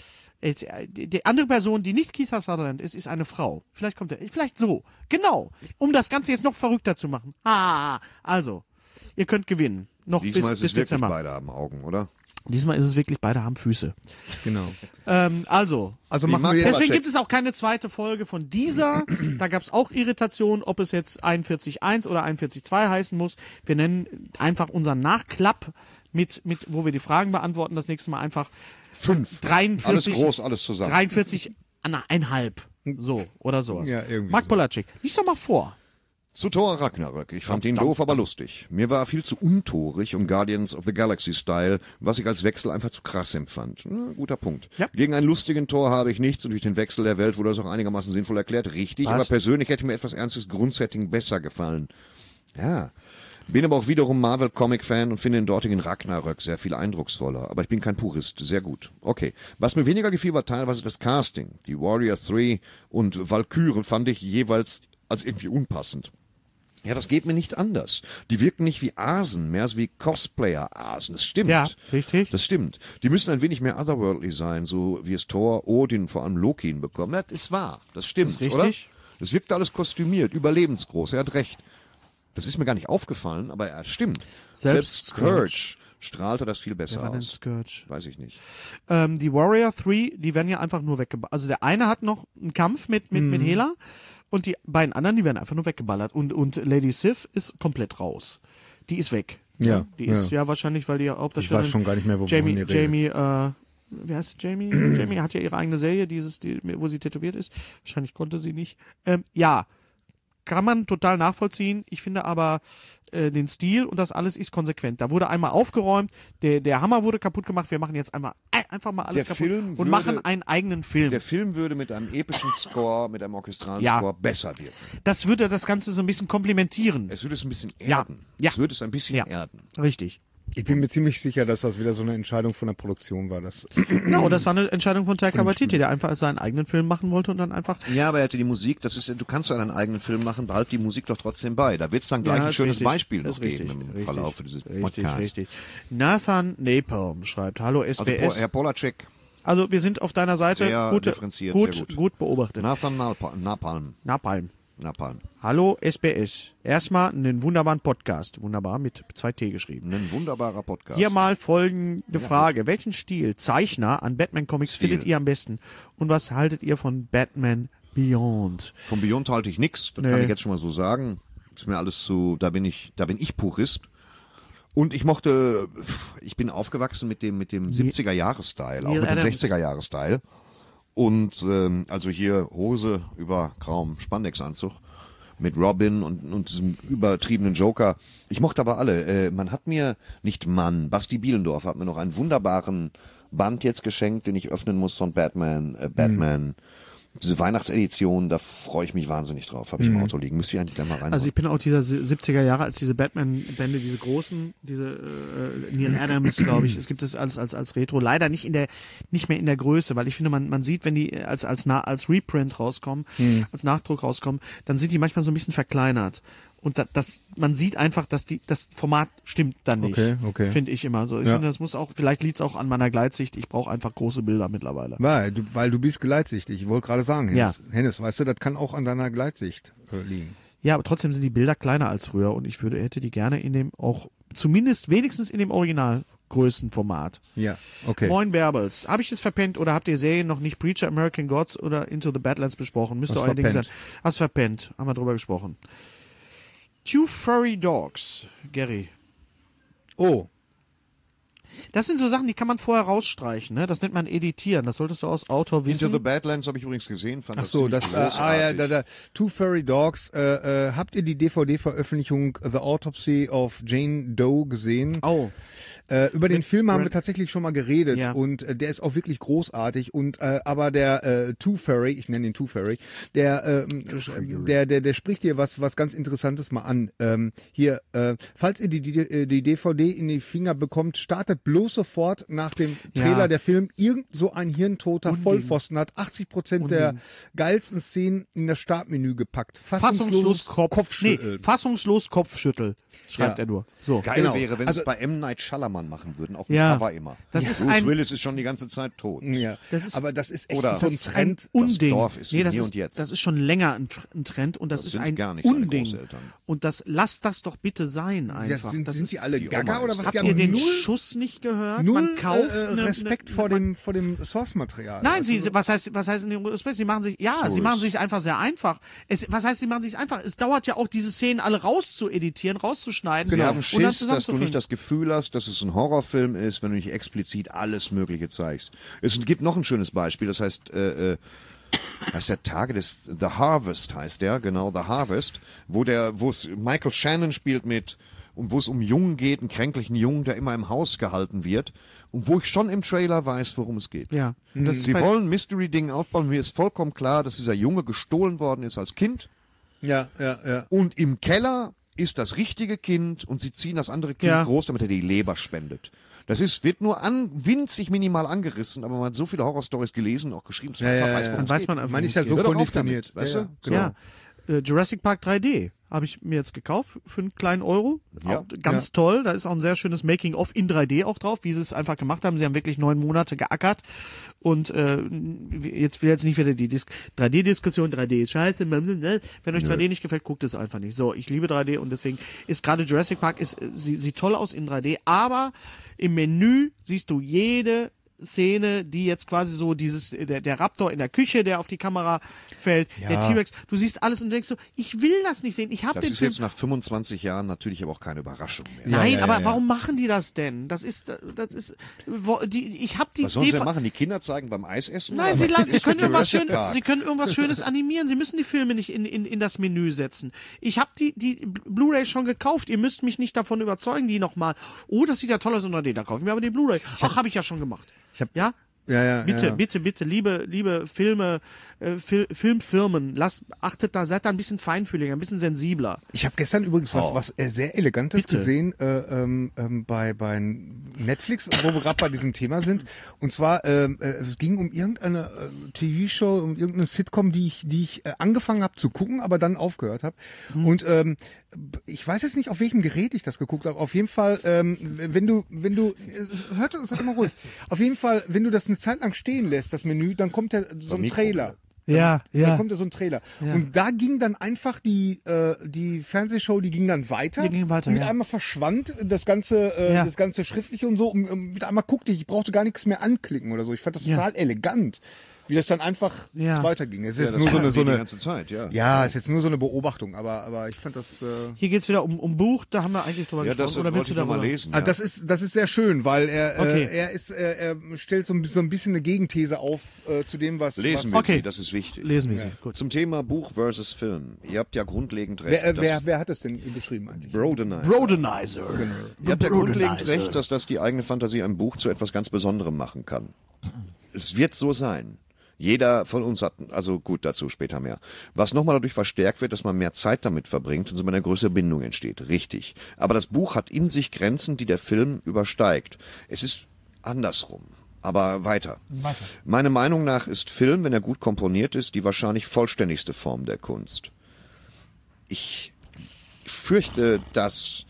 es- die die andere Person, die nicht Keith Sutherland ist, ist eine Frau. Vielleicht kommt er, vielleicht so. Genau. Um das Ganze jetzt noch verrückter zu machen. Ah, also, ihr könnt gewinnen. Noch Diesmal bis, ist bis es wirklich Dezember. beide haben Augen, oder? Diesmal ist es wirklich, beide haben Füße. Genau. Ähm, also, Also Wie machen mag wir jetzt. deswegen gibt es auch keine zweite Folge von dieser. Da gab es auch Irritationen, ob es jetzt einundvierzig Komma eins oder einundvierzig Komma zwei heißen muss. Wir nennen einfach unseren Nachklapp, mit, mit, wo wir die Fragen beantworten, das nächste Mal einfach Fünf. dreiundvierzig, Alles groß, alles zusammen. dreiundvierzig einhalb. So, oder sowas. Ja, irgendwie Mark so. Polacek, lies doch mal vor. Zu Thor Ragnarök. Ich fand ihn doof, aber lustig. Mir war er viel zu untorig und Guardians of the Galaxy Style, was ich als Wechsel einfach zu krass empfand. Ja, guter Punkt. Ja. Gegen einen lustigen Thor habe ich nichts und durch den Wechsel der Welt wurde das auch einigermaßen sinnvoll erklärt. Richtig, Was? aber persönlich hätte mir etwas ernstes Grundsetting besser gefallen. Ja. Bin aber auch wiederum Marvel-Comic-Fan und finde den dortigen Ragnarök sehr viel eindrucksvoller. Aber ich bin kein Purist. Sehr gut. Okay. Was mir weniger gefiel, war teilweise das Casting. Die Warrior drei und Valkyrie fand ich jeweils als irgendwie unpassend. Ja, das geht mir nicht anders. Die wirken nicht wie Asen, mehr wie Cosplayer-Asen. Das stimmt. Ja, richtig. Das stimmt. Die müssen ein wenig mehr otherworldly sein, so wie es Thor, Odin, vor allem Loki hinbekommen. Das ist wahr. Das stimmt, Das ist richtig. oder? Das wirkt alles kostümiert, überlebensgroß. Er hat recht. Das ist mir gar nicht aufgefallen, aber er stimmt. Selbst Selbst Scourge strahlte das viel besser Wer war denn aus. Scourge? Weiß ich nicht. Ähm, die Warrior drei, die werden ja einfach nur weggeballert. Also der eine hat noch einen Kampf mit, mit, Mhm. mit Hela und die beiden anderen, die werden einfach nur weggeballert. Und, und Lady Sif ist komplett raus. Die ist weg. Ja, Die ist ja. ja wahrscheinlich, weil die Hauptdarstellerin... Ich weiß schon gar nicht mehr, wovon Jamie, ihr redet. Jamie, äh, wie heißt sie? Jamie? Jamie hat ja ihre eigene Serie, dieses, die, wo sie tätowiert ist. Wahrscheinlich konnte sie nicht. Ähm, ja, kann man total nachvollziehen. Ich finde aber äh, den Stil und das alles ist konsequent. Da wurde einmal aufgeräumt, der, der Hammer wurde kaputt gemacht. Wir machen jetzt einmal äh, einfach mal alles Der kaputt Film und würde- machen einen eigenen Film. Der Film würde mit einem epischen Score, mit einem orchestralen Ja. Score besser wirken. Das würde das Ganze so ein bisschen komplementieren. Es würde es ein bisschen Ja. erden. Ja. Es würde es ein bisschen Ja. erden. Richtig. Ich bin mir ziemlich sicher, dass das wieder so eine Entscheidung von der Produktion war. Das Genau, das war eine Entscheidung von Taika Waititi, der einfach seinen eigenen Film machen wollte und dann einfach Ja, aber er hatte die Musik, das ist, du kannst ja einen eigenen Film machen, behalt die Musik doch trotzdem bei. Da wird es dann gleich Ja, ein ist schönes richtig. Beispiel Ist noch richtig. geben im Richtig. Verlauf dieses Richtig, Podcasts. richtig. Nathan Napalm schreibt, hallo S Also B Po- S. Herr Polacek, Also wir sind auf deiner Seite. Sehr Gute, differenziert, gut, sehr gut. gut beobachtet. Nathan Nalpa- Napalm. Napalm. Napalm. Hallo S B S. Erstmal einen wunderbaren Podcast. Wunderbar, mit zwei T geschrieben. Ein wunderbarer Podcast. Hier mal folgende Frage. Welchen Stil, Zeichner an Batman-Comics Stil. findet ihr am besten? Und was haltet ihr von Batman Beyond? Von Beyond halte ich nichts, das Nee. kann ich jetzt schon mal so sagen. Ist mir alles zu, da bin ich, da bin ich Purist. Und ich mochte, ich bin aufgewachsen mit dem, mit dem siebziger-Jahres-Style, auch Neil mit dem Adams. sechziger-Jahres-Style. Und ähm, also hier Hose über grauem Spandexanzug mit Robin und, und diesem übertriebenen Joker. Ich mochte aber alle. Äh, man hat mir, nicht Mann, Basti Bielendorf hat mir noch einen wunderbaren Band jetzt geschenkt, den ich öffnen muss von Batman, äh, Batman diese Weihnachtsedition, da freue ich mich wahnsinnig drauf. Habe ich im Auto liegen. Müsste ich eigentlich gleich mal rein. Also ich bin auch dieser siebziger Jahre, als diese Batman-Bände, diese großen, diese äh, Neil Adams, glaube ich, es gibt es als als als Retro, leider nicht in der nicht mehr in der Größe, weil ich finde, man man sieht, wenn die als als na, als Reprint rauskommen, hm. als Nachdruck rauskommen, dann sind die manchmal so ein bisschen verkleinert. Und da, das, man sieht einfach, dass die, das Format stimmt dann nicht. Okay, okay. Finde ich immer so. Ich Ja. finde, das muss auch, vielleicht liegt es auch an meiner Gleitsicht. Ich brauche einfach große Bilder mittlerweile. Weil du, weil du bist gleitsichtig. Ich wollte gerade sagen, Hennes, Ja. Hennes, weißt du, das kann auch an deiner Gleitsicht äh, liegen. Ja, aber trotzdem sind die Bilder kleiner als früher und ich würde, hätte die gerne in dem auch, zumindest wenigstens in dem Originalgrößenformat. Ja, okay. Moin Bärbels. Habe ich es verpennt oder habt ihr Serien noch nicht Preacher, American Gods oder Into the Badlands besprochen? Müsste Hast euer Ding sein. verpennt. Hast verpennt. Haben wir drüber gesprochen. Two Furry Dogs. Gary. Oh, Das sind so Sachen, die kann man vorher rausstreichen, ne? Das nennt man editieren. Das solltest du als Autor wissen. Into the Badlands habe ich übrigens gesehen. Fand ach so, ziemlich das, äh, ah ja, großartig. da, da, Two Furry Dogs, äh, äh, habt ihr die D V D-Veröffentlichung The Autopsy of Jane Doe gesehen? Oh. Äh, über den Film haben Brand- wir tatsächlich schon mal geredet Ja. und äh, der ist auch wirklich großartig und äh, aber der äh, Two Furry, ich nenne ihn Two Furry, der, ähm, der der der spricht hier was was ganz Interessantes mal an. Ähm, hier, äh, falls ihr die, die die D V D in die Finger bekommt, startet bloß sofort nach dem Trailer Ja. der Film. Irgend so ein hirntoter Unding. Vollpfosten hat achtzig Prozent der Unding. geilsten Szenen in das Startmenü gepackt. Fassungslos Kopf, Kopfschütteln. Nee, fassungslos Kopfschüttel, schreibt Ja. er nur. So. Geil Genau. wäre, wenn Also- sie es bei M. Night Shyamalan machen würden, auf dem Ja. Cover immer. Das ist Bruce ein- Willis ist schon die ganze Zeit tot. Ja, Das ist- aber das ist echt Oder- so ein Das ist ein Trend. Unding. Dorf ist nee, das hier ist, und jetzt. das ist schon länger ein, Tr- ein Trend und das, Das ist sind ein gar nicht seine Unding. Großeltern. Und das, lasst das doch bitte sein einfach. Ja, sind das sind ist, sie alle die gaga Oma oder ist- was? habt Die ihr haben den null, Schuss nicht gehört? null man kauft äh, ne- Respekt ne- vor man, dem vor dem Source-Material. Nein, Also sie, so- was heißt, was heißt in dem Respekt? Sie machen sich, ja, So sie machen ist- sich einfach sehr einfach. Es, was heißt, sie machen sich einfach? Es dauert ja auch, diese Szenen alle rauszueditieren, rauszuschneiden. Sie Genau. haben und dann Schiss, dass du zusammenzufüllen. nicht das Gefühl hast, dass es ein Horrorfilm ist, wenn du nicht explizit alles Mögliche zeigst. Es gibt noch ein schönes Beispiel, das heißt, äh, äh, heißt der Tage des, The Harvest heißt der, genau, The Harvest, wo der, wo es Michael Shannon spielt mit, und wo es um Jungen geht, einen kränklichen Jungen, der immer im Haus gehalten wird, und wo ich schon im Trailer weiß, worum es geht. Ja. Und das ist Sie bei- wollen ein Mystery-Ding aufbauen, mir ist vollkommen klar, dass dieser Junge gestohlen worden ist als Kind, ja, ja, ja. und im Keller ist das richtige Kind und sie ziehen das andere Kind Ja. groß, damit er die Leber spendet. Das ist, wird nur an, winzig minimal angerissen, aber man hat so viele Horrorstories gelesen, auch geschrieben, dass man Ja, einfach ja, weiß, ja. worum Dann es weiß geht. man einfach, Man ist ja worum es so Hör doch auf konditioniert. damit, weißt ja, du? ja. Genau. Ja. Äh, Jurassic Park drei D habe ich mir jetzt gekauft für einen kleinen Euro. Ja. Auch ganz toll. Da ist auch ein sehr schönes Making-of in drei D auch drauf, wie sie es einfach gemacht haben. Sie haben wirklich neun Monate geackert. Und äh, jetzt will jetzt nicht wieder die Dis- drei D-Diskussion, drei D ist scheiße. Wenn euch drei D nicht gefällt, guckt es einfach nicht. So, ich liebe drei D und deswegen ist gerade Jurassic Park, ist, äh, sie, sieht toll aus in drei D, aber im Menü siehst du jede Szene, die jetzt quasi so dieses, der, der Raptor in der Küche, der auf die Kamera fällt, der T-Rex, du siehst alles und denkst so, ich will das nicht sehen, ich habe Das den ist Film. jetzt nach fünfundzwanzig Jahren natürlich aber auch keine Überraschung mehr. Nein, ja, aber ja, ja. warum machen die das denn? Das ist, das ist, wo, die, ich habe die, Was sollen sie die denn machen? Die Kinder zeigen beim Eisessen? Nein, Oder sie, was? la- sie, können irgendwas Jurassic schön, Park. sie können irgendwas Schönes animieren. Sie müssen die Filme nicht in, in, in das Menü setzen. Ich habe die, die Blu-ray schon gekauft. Ihr müsst mich nicht davon überzeugen, die nochmal. Oh, das sieht ja toll aus in drei D. Da kaufen wir aber die Blu-ray. Ach, habe ich ja schon gemacht. Ich hab- ja? Ja, ja, Bitte, ja. bitte, bitte, liebe, liebe Filme, äh, Fil Filmfirmen, lasst, achtet da, seid da ein bisschen feinfühliger, ein bisschen sensibler. Ich habe gestern übrigens was, was äh, sehr Elegantes Bitte. gesehen äh, ähm, ähm, bei, bei Netflix, wo wir gerade bei diesem Thema sind. Und zwar, ähm, äh, es ging um irgendeine äh, T V-Show, um irgendeine Sitcom, die ich, die ich äh, angefangen habe zu gucken, aber dann aufgehört habe. Und ähm, ich weiß jetzt nicht, auf welchem Gerät ich das geguckt habe. Auf jeden Fall, ähm, wenn du, wenn du, äh, hört, seid mal ruhig. Auf jeden Fall, wenn du das eine Zeit lang stehen lässt, das Menü, dann kommt ja so ein Mikro, Trailer. Ja, Da kommt ja so ein Trailer. Und da ging dann einfach die, äh, die Fernsehshow, die ging dann weiter. Die ging weiter, und mit ja. einmal verschwand das ganze, äh, Ja. das ganze Schriftliche und so. Und, und mit einmal guckte ich, ich brauchte gar nichts mehr anklicken oder so. Ich fand das Ja. total elegant, wie das dann einfach Ja. weiterging. Es ist Ja, jetzt das nur so machen eine, so die die eine, ganze Zeit, ja. ja, ist jetzt nur so eine Beobachtung, aber, aber ich fand das, äh, Hier geht's wieder um, um Buch, da haben wir eigentlich drüber Ja, das gesprochen. Oder willst wollte du ich noch da mal lesen. Ah, Ja. das ist das ist sehr schön, weil er Okay. äh, er ist äh, er stellt so ein, so ein bisschen eine Gegenthese auf äh, zu dem, was Lesen was, wir Okay. sie, das ist wichtig. Lesen wir sie. Gut. Zum Thema Buch versus Film. Ihr habt ja grundlegend recht. wer, äh, dass- wer wer hat das denn beschrieben eigentlich? Brodenizer. Brodenizer. Ihr habt ja grundlegend recht, dass das die eigene Fantasie ein Buch zu etwas ganz Besonderem machen kann. Es wird so sein. Jeder von uns hat, also gut, dazu später mehr. Was nochmal dadurch verstärkt wird, dass man mehr Zeit damit verbringt und so eine größere Bindung entsteht. Richtig. Aber das Buch hat in sich Grenzen, die der Film übersteigt. Es ist andersrum. Aber weiter. weiter. Meiner Meinung nach ist Film, wenn er gut komponiert ist, die wahrscheinlich vollständigste Form der Kunst. Ich fürchte, dass...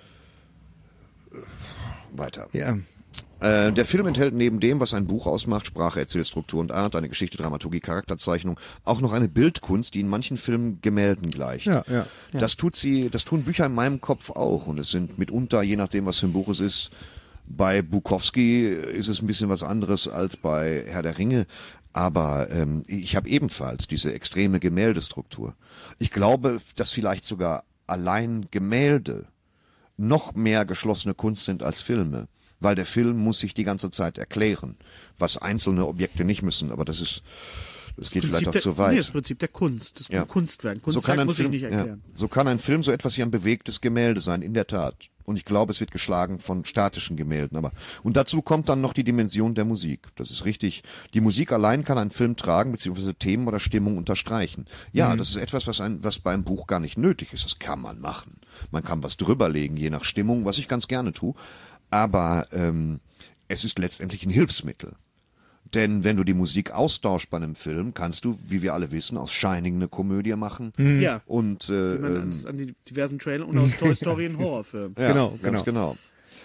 Weiter. Ja. Äh, der Film enthält neben dem, was ein Buch ausmacht, Sprache, Erzählstruktur und Art, eine Geschichte, Dramaturgie, Charakterzeichnung, auch noch eine Bildkunst, die in manchen Filmen Gemälden gleicht. Ja, ja. Das tut sie, das tun Bücher in meinem Kopf auch. Und es sind mitunter, je nachdem, was für ein Buch es ist, bei Bukowski ist es ein bisschen was anderes als bei Herr der Ringe. Aber ähm, ich habe ebenfalls diese extreme Gemäldestruktur. Ich glaube, dass vielleicht sogar allein Gemälde noch mehr geschlossene Kunst sind als Filme. Weil der Film muss sich die ganze Zeit erklären, was einzelne Objekte nicht müssen. Aber das ist, das geht vielleicht auch der, zu weit. Nee, das Prinzip der Kunst, das Ja. Kunstwerk. Kunstwerk So kann ein muss Film, ich nicht erklären. Ja, so kann ein Film so etwas wie ein bewegtes Gemälde sein, in der Tat. Und ich glaube, es wird geschlagen von statischen Gemälden. Aber und dazu kommt dann noch die Dimension der Musik. Das ist richtig. Die Musik allein kann einen Film tragen, beziehungsweise Themen oder Stimmung unterstreichen. Ja, mhm. das ist etwas, was ein, was beim Buch gar nicht nötig ist. Das kann man machen. Man kann was drüberlegen, je nach Stimmung, was ich ganz gerne tue. Aber ähm, es ist letztendlich ein Hilfsmittel. Denn wenn du die Musik austauschst bei einem Film, kannst du, wie wir alle wissen, aus Shining eine Komödie machen. Mhm. Ja. Und äh, Wie man ähm, an, an die diversen Trailer und aus Toy Story einen Horrorfilm. ja, Genau, ganz genau.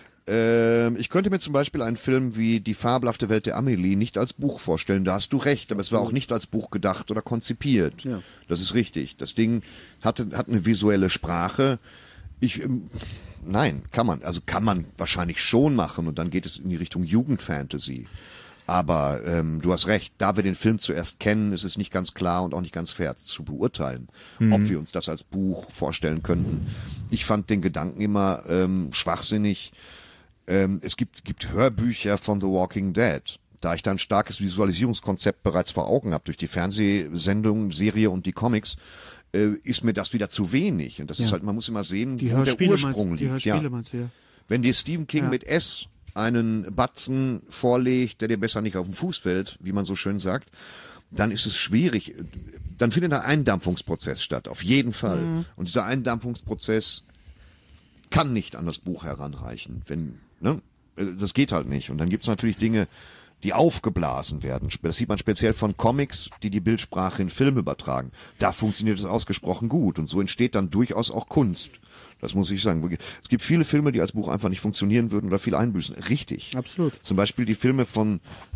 Ähm, ich könnte mir zum Beispiel einen Film wie Die fabelhafte Welt der Amelie nicht als Buch vorstellen. Da hast du recht, aber es war auch nicht als Buch gedacht oder konzipiert. Ja. Das ist richtig. Das Ding hatte, hat eine visuelle Sprache. Ich, ähm, nein, kann man. Also kann man wahrscheinlich schon machen und dann geht es in die Richtung Jugendfantasy. Aber ähm, du hast recht, da wir den Film zuerst kennen, ist es nicht ganz klar und auch nicht ganz fair zu beurteilen, mhm. ob wir uns das als Buch vorstellen könnten. Ich fand den Gedanken immer ähm, schwachsinnig. Ähm, es gibt, gibt Hörbücher von The Walking Dead. Da ich da ein starkes Visualisierungskonzept bereits vor Augen habe durch die Fernsehsendung, Serie und die Comics, äh, ist mir das wieder zu wenig. Und das Ja. ist halt, man muss immer sehen, Die wo der Hörspiele Ursprung meinst, die liegt. Hörspiele Ja. meinst du, ja. Wenn dir Stephen King Ja. mit S einen Batzen vorlegt, der dir besser nicht auf den Fuß fällt, wie man so schön sagt, dann ist es schwierig. Dann findet ein Eindampfungsprozess statt, auf jeden Fall. Mhm. Und dieser Eindampfungsprozess kann nicht an das Buch heranreichen. Wenn, ne? Das geht halt nicht. Und dann gibt es natürlich Dinge, die aufgeblasen werden. Das sieht man speziell von Comics, die die Bildsprache in Film übertragen. Da funktioniert es ausgesprochen gut. Und so entsteht dann durchaus auch Kunst. Das muss ich sagen. Es gibt viele Filme, die als Buch einfach nicht funktionieren würden oder viel einbüßen. Richtig. Absolut. Zum Beispiel die Filme von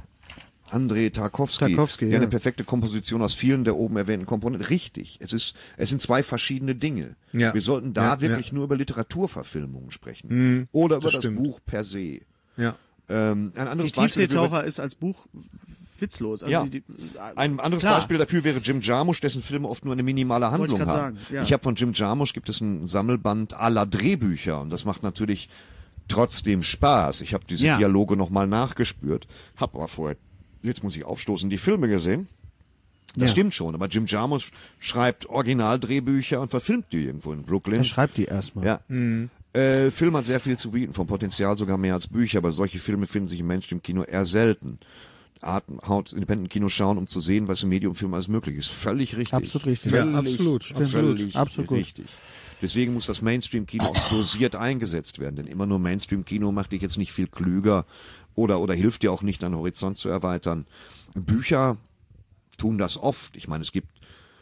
Andrei Tarkovsky, Tarkovsky, der ja. eine perfekte Komposition aus vielen der oben erwähnten Komponenten. Richtig. Es ist, es sind zwei verschiedene Dinge. Ja. Wir sollten da Ja, wirklich ja. nur über Literaturverfilmungen sprechen. Mhm, oder über das das stimmt. Buch per se. Ja. Ähm, ein Die anderes Beispiel Tiefseetaucher ist als Buch witzlos. Also Ja. die, die, Ein anderes Klar. Beispiel dafür wäre Jim Jarmusch, dessen Filme oft nur eine minimale Handlung grad haben. sagen, ja. Ich habe von Jim Jarmusch gibt es ein Sammelband aller Drehbücher und das macht natürlich trotzdem Spaß. Ich habe diese Ja. Dialoge nochmal nachgespürt, habe aber vorher, jetzt muss ich aufstoßen, die Filme gesehen. Das Ja. stimmt schon, aber Jim Jarmusch schreibt Originaldrehbücher und verfilmt die irgendwo in Brooklyn. er schreibt die erstmal. Ja. Äh, Film hat sehr viel zu bieten, vom Potenzial sogar mehr als Bücher, aber solche Filme finden sich im Mainstream-Kino eher selten. Haut Independent-Kino schauen, um zu sehen, was im Medium-Film alles möglich ist. Völlig richtig. Absolut richtig. Völlig, Ja, absolut. Völlig Absolut. Absolut gut. richtig. Deswegen muss das Mainstream-Kino auch dosiert eingesetzt werden, denn immer nur Mainstream-Kino macht dich jetzt nicht viel klüger oder, oder hilft dir auch nicht, deinen Horizont zu erweitern. Bücher tun das oft. Ich meine, es gibt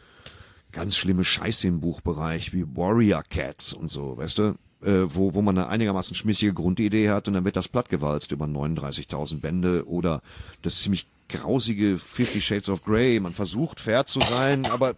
ganz schlimme Scheiße im Buchbereich, wie Warrior Cats und so, weißt du? Äh, wo, wo man eine einigermaßen schmissige Grundidee hat und dann wird das plattgewalzt über neununddreißigtausend Bände oder das ziemlich grausige Fifty Shades of Grey. Man versucht fair zu sein, aber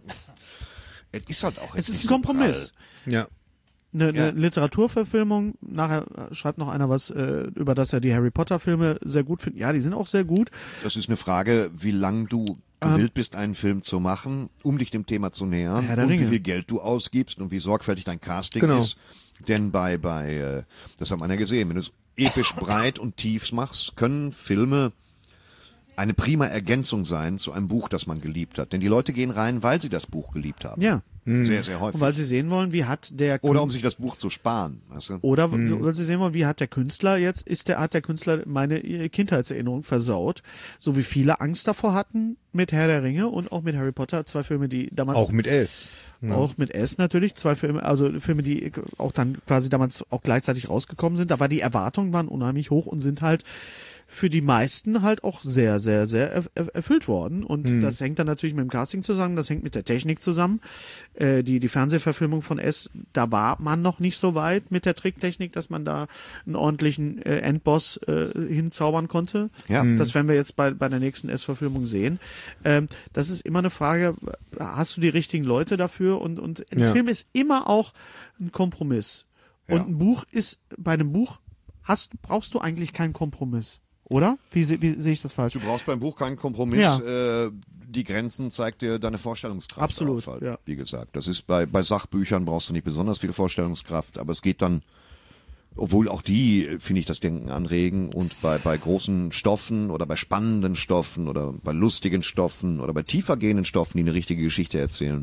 es ist halt auch Es jetzt ist nicht ein so Kompromiss. Ja. Eine, eine Ja. Literaturverfilmung, nachher schreibt noch einer was, äh, über das er die Harry Potter Filme sehr gut findet. Ja, die sind auch sehr gut. Das ist eine Frage, wie lang du gewillt bist, einen Film zu machen, um dich dem Thema zu nähern Herr der und Ringe. wie viel Geld du ausgibst und wie sorgfältig dein Casting Genau. ist. Denn bei, bei, äh, das hat man ja gesehen, wenn du es episch breit und tief machst, können Filme eine prima Ergänzung sein zu einem Buch, das man geliebt hat. Denn die Leute gehen rein, weil sie das Buch geliebt haben. Ja. Sehr, sehr häufig. Und weil sie sehen wollen, wie hat der Oder um sich das Buch zu sparen. Weißt du? Oder mhm. weil sie sehen wollen, wie hat der Künstler jetzt, ist der, hat der Künstler meine Kindheitserinnerung versaut, so wie viele Angst davor hatten mit Herr der Ringe und auch mit Harry Potter, zwei Filme, die damals... Auch mit S. Ja. Auch mit S natürlich, zwei Filme, also Filme, die auch dann quasi damals auch gleichzeitig rausgekommen sind, aber die Erwartungen waren unheimlich hoch und sind halt für die meisten halt auch sehr, sehr, sehr er er erfüllt worden. Und mhm. das hängt dann natürlich mit dem Casting zusammen, das hängt mit der Technik zusammen. Äh, die, die Fernsehverfilmung von S, da war man noch nicht so weit mit der Tricktechnik, dass man da einen ordentlichen äh, Endboss äh, hinzaubern konnte. Ja. Mhm. Das werden wir jetzt bei, bei der nächsten S-Verfilmung sehen. Ähm, das ist immer eine Frage, hast du die richtigen Leute dafür? Und, und ein ja. Film ist immer auch ein Kompromiss. Und Ja. ein Buch ist, bei einem Buch hast, brauchst du eigentlich keinen Kompromiss. Oder? Wie, se- wie sehe ich das falsch? Du brauchst beim Buch keinen Kompromiss. Ja. Äh, die Grenzen zeigt dir deine Vorstellungskraft. Absolut, auf, halt. ja. Wie gesagt, das ist bei, bei Sachbüchern brauchst du nicht besonders viel Vorstellungskraft, aber es geht dann, obwohl auch die, äh, finde ich, das Denken anregen und bei, bei großen Stoffen oder bei spannenden Stoffen oder bei lustigen Stoffen oder bei tiefergehenden Stoffen, die eine richtige Geschichte erzählen,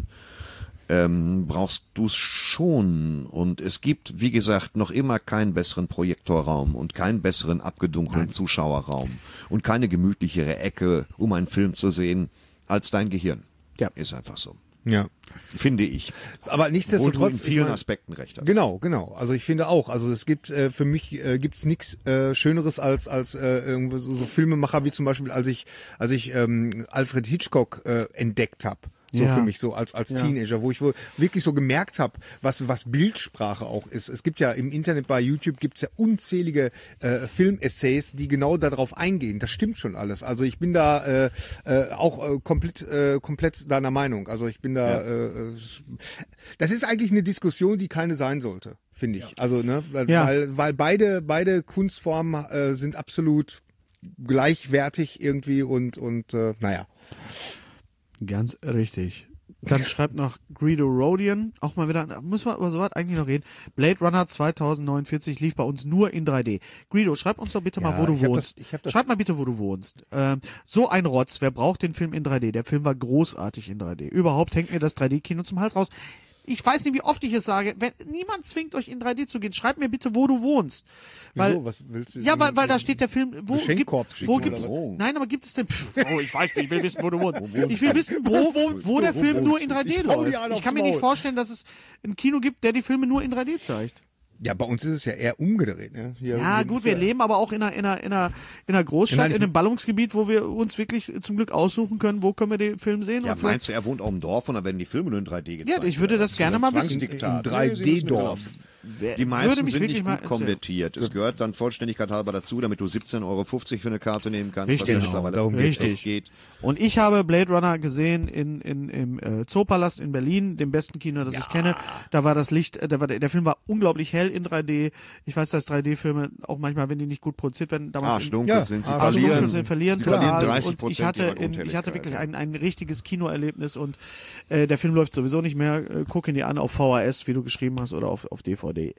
ähm, brauchst du es schon. Und es gibt, wie gesagt, noch immer keinen besseren Projektorraum und keinen besseren abgedunkelten Zuschauerraum und keine gemütlichere Ecke, um einen Film zu sehen, als dein Gehirn. Ja. Ist einfach so. Ja. Finde ich. Aber Obwohl nichtsdestotrotz. du in vielen ich mein, Aspekten recht hast. Genau, genau. Also ich finde auch. Also es gibt äh, für mich äh, gibt's nichts äh, Schöneres als als äh, irgendwie so, so Filmemacher wie zum Beispiel als ich als ich ähm, Alfred Hitchcock äh, entdeckt habe. So Ja. für mich so als als Ja. Teenager, wo ich wohl wirklich so gemerkt habe, was was Bildsprache auch ist. Es gibt ja im Internet bei YouTube gibt's ja unzählige äh, Filmessays, die genau darauf eingehen. Das stimmt schon alles. Also ich bin da äh, äh, auch äh, komplett äh, komplett deiner Meinung. Also ich bin da. Äh, äh, das ist eigentlich eine Diskussion, die keine sein sollte, finde ich. Also ne, weil Ja. weil, weil beide beide Kunstformen äh, sind absolut gleichwertig irgendwie und und äh, naja. Ganz richtig. Dann schreibt noch Greedo Rodian, auch mal wieder, müssen wir über sowas eigentlich noch reden. Blade Runner zweitausendneunundvierzig lief bei uns nur in drei D. Greedo, schreib uns doch bitte Ja, mal, wo du ich hab wohnst. das- ich hab das- Schreib mal bitte, wo du wohnst. Ähm, so ein Rotz, wer braucht den Film in drei D? Der Film war großartig in drei D. Überhaupt hängt mir das drei D-Kino zum Hals raus. Ich weiß nicht, wie oft ich es sage. Wenn, niemand zwingt euch in drei D zu gehen. Schreib mir bitte, wo du wohnst. Weil, Wieso? Was willst du? ja, weil, weil da steht der Film, wo, gibt, Geschenkkorb wo schicken gibt's, oder was? nein, aber gibt es denn, oh, ich weiß nicht, ich will wissen, wo du wohnst. Ich will wissen, wo, wo der Film nur in drei D Ich hau dir läuft. einen Ich aufs kann mir nicht Maul. vorstellen, dass es ein Kino gibt, der die Filme nur in drei D zeigt. Ja, bei uns ist es ja eher umgedreht. Ne? Hier Ja, hier gut, ist wir ja- leben aber auch in einer, in einer, in einer, in einer Großstadt, Nein, ich- in einem Ballungsgebiet, wo wir uns wirklich zum Glück aussuchen können, wo können wir den Film sehen. Ja, und vielleicht- meinst du, er wohnt auf dem Dorf und dann werden die Filme nur in drei D gezeigt? Ja, ich würde das gerne mal wissen. Zwangsdiktat. Im drei D-Dorf. Wer- Die würde meisten mich sind wirklich nicht mal gut interessieren. konvertiert. Es gehört dann Vollständigkeit halber dazu, damit du siebzehn Euro fünfzig für eine Karte nehmen kannst, Richtig. was ja Genau, mittlerweile darum geht's. echt geht. Und ich habe Blade Runner gesehen in, in, im äh, Zoopalast in Berlin, dem besten Kino, das ich kenne. Da war das Licht, äh, da war der, der Film war unglaublich hell in drei D. Ich weiß, dass drei D-Filme auch manchmal, wenn die nicht gut produziert werden, damals Arschdunkel Ja, sind sie, Arschdunkel verlieren, Dunkel sind verlieren sie total. verlieren dreißig Und ich Prozent hatte, ihrer in, ich hatte Grundhelligkeit, wirklich ja. ein, ein richtiges Kinoerlebnis und äh, der Film läuft sowieso nicht mehr. Äh, guck ihn dir an auf V H S, wie du geschrieben hast, oder auf, auf D V D.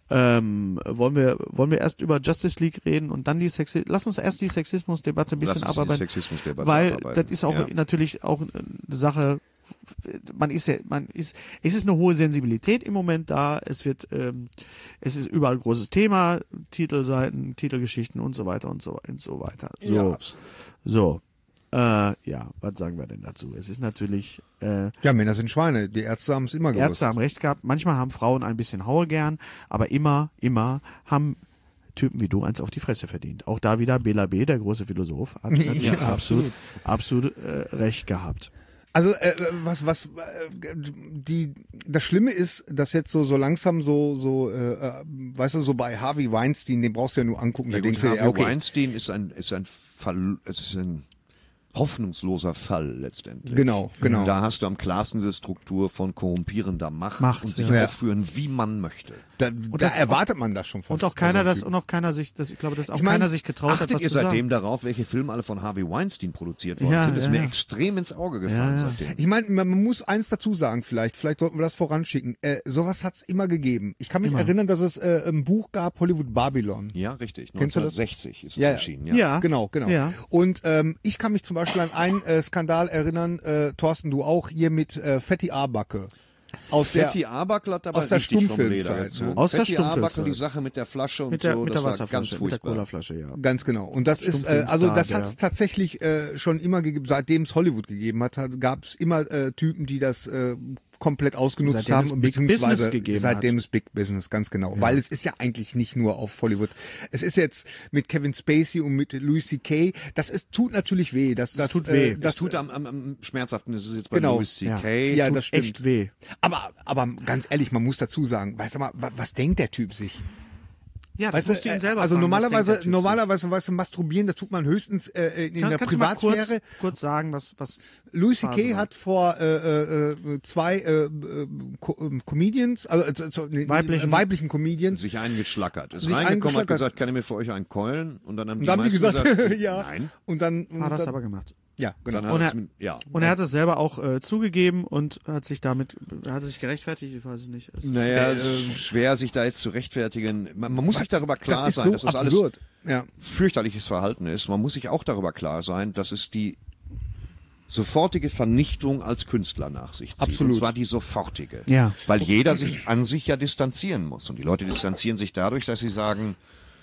Ähm, wollen wir, wollen wir erst über Justice League reden und dann die Sexi Lass uns erst die Sexismusdebatte ein bisschen Lass uns die abarbeiten. Sexismusdebatte Weil abarbeiten. das ist auch Ja. natürlich auch eine Sache, man ist ja, man ist, es ist eine hohe Sensibilität im Moment da, es wird, ähm, es ist überall großes Thema, Titelseiten, Titelgeschichten und so weiter und so, und so weiter. So, Ja. so, äh, ja, was sagen wir denn dazu? Es ist natürlich, äh, Ja, Männer sind Schweine. Die Ärzte haben es immer gewusst. Ärzte haben recht gehabt, manchmal haben Frauen ein bisschen Haue gern, aber immer, immer haben Typen wie du eins auf die Fresse verdient. Auch da wieder Bela B., der große Philosoph, hat natürlich Ja, absolut, absolut äh, recht gehabt. Also äh, was was äh, die das Schlimme ist, dass jetzt so so langsam so so äh, äh, weißt du so bei Harvey Weinstein, den brauchst du ja nur angucken, da Ja, denkst gut, du ja Harvey okay. Weinstein ist ein, ist ein Fall, es ist ein hoffnungsloser Fall letztendlich. Genau, genau. Da hast du am klarsten diese Struktur von korrumpierender Macht, Macht, und sich ja. aufführen, wie man möchte. Da, da das- erwartet man das schon fast. Und auch bei keiner so einem das, Typen. und auch keiner sich, das, ich glaube, dass auch Ich mein, keiner sich getraut hat, Achtet was ihr zu sagen. seitdem darauf, welche Filme alle von Harvey Weinstein produziert worden Ja, sind? Das ist ja, mir ja. extrem ins Auge gefallen Ja, ja. seitdem. Ich meine, man, man muss eins dazu sagen, vielleicht, vielleicht sollten wir das voranschicken. Äh, sowas hat's immer gegeben. Ich kann mich Immer. erinnern, dass es äh, ein Buch gab, Hollywood Babylon. Ja, richtig. Kennst du das? neunzehnhundertsechzig ist es Ja, ja. erschienen. Ja. Ja. Genau, genau. Ja. Und ähm, ich kann mich zum Beispiel an einen äh, Skandal erinnern, äh, Thorsten, du auch, hier mit äh, Fatty Arbuckle. Aus der, Fatty Arbuckle hat aber aus der richtig vom Leder Stummfilmzeit, gezogen. ne? Aus der Fatty Arbuckle, Stummfilmzeit. die Sache mit der Flasche und Mit der, so, mit das der war ganz Wasserflasche, mit der furchtbar. Colaflasche, ja. Ganz genau. Und das ist, äh, also das hat es Stummfilmstar, tatsächlich äh, schon immer gegeben, seitdem es Hollywood gegeben hat, hat gab es immer äh, Typen, die das äh, komplett ausgenutzt Seitdem haben es und Big beziehungsweise Business gegeben seitdem hat. es Big Business, ganz genau. Weil es ist ja eigentlich nicht nur auf Hollywood. Es ist jetzt mit Kevin Spacey und mit Louis C K, das ist, tut natürlich weh. Das, das, tut weh. Äh, Das das tut am, am, am schmerzhaften, das ist jetzt bei Genau. Louis C K. Ja, tut das stimmt. Echt weh. Aber, aber ganz ehrlich, man muss dazu sagen, weißt du mal, wa- was denkt der Typ sich? Ja, das Weißt musst du, du ihn äh, selber also fragen, was normalerweise, denkt der Typ normalerweise, weißt du, masturbieren, das tut man höchstens äh, in Kann, der kannst du mal Privatsphäre. kurz, kurz sagen, was, was Louis C K Phase war? hat vor äh, äh, zwei äh, äh, Co ähm, Comedians, also äh, so, nee, Weiblichen- äh, weiblichen Comedians, sich eingeschlackert. Ist Sich reingekommen, hat eingeschlackert. gesagt, kann ich mir für euch einen keulen? Und dann haben die und dann haben die meisten gesagt, ja, nein. und dann, und hat das dann aber gemacht. ja, genau. Dann Und hat er- es mit, ja. Und er hat es selber auch äh, zugegeben und hat sich damit, er hat sich gerechtfertigt, ich weiß es nicht. Es ist- Naja, es ist schwer, sich da jetzt zu rechtfertigen. Man, man muss sich darüber klar das ist sein, so dass das alles absurd. Ja. fürchterliches Verhalten ist. Man muss sich auch darüber klar sein, dass es die sofortige Vernichtung als Künstler nach sich zieht. Absolut. Und zwar die sofortige. Ja. Weil jeder sich an sich ja distanzieren muss. Und die Leute distanzieren sich dadurch, dass sie sagen,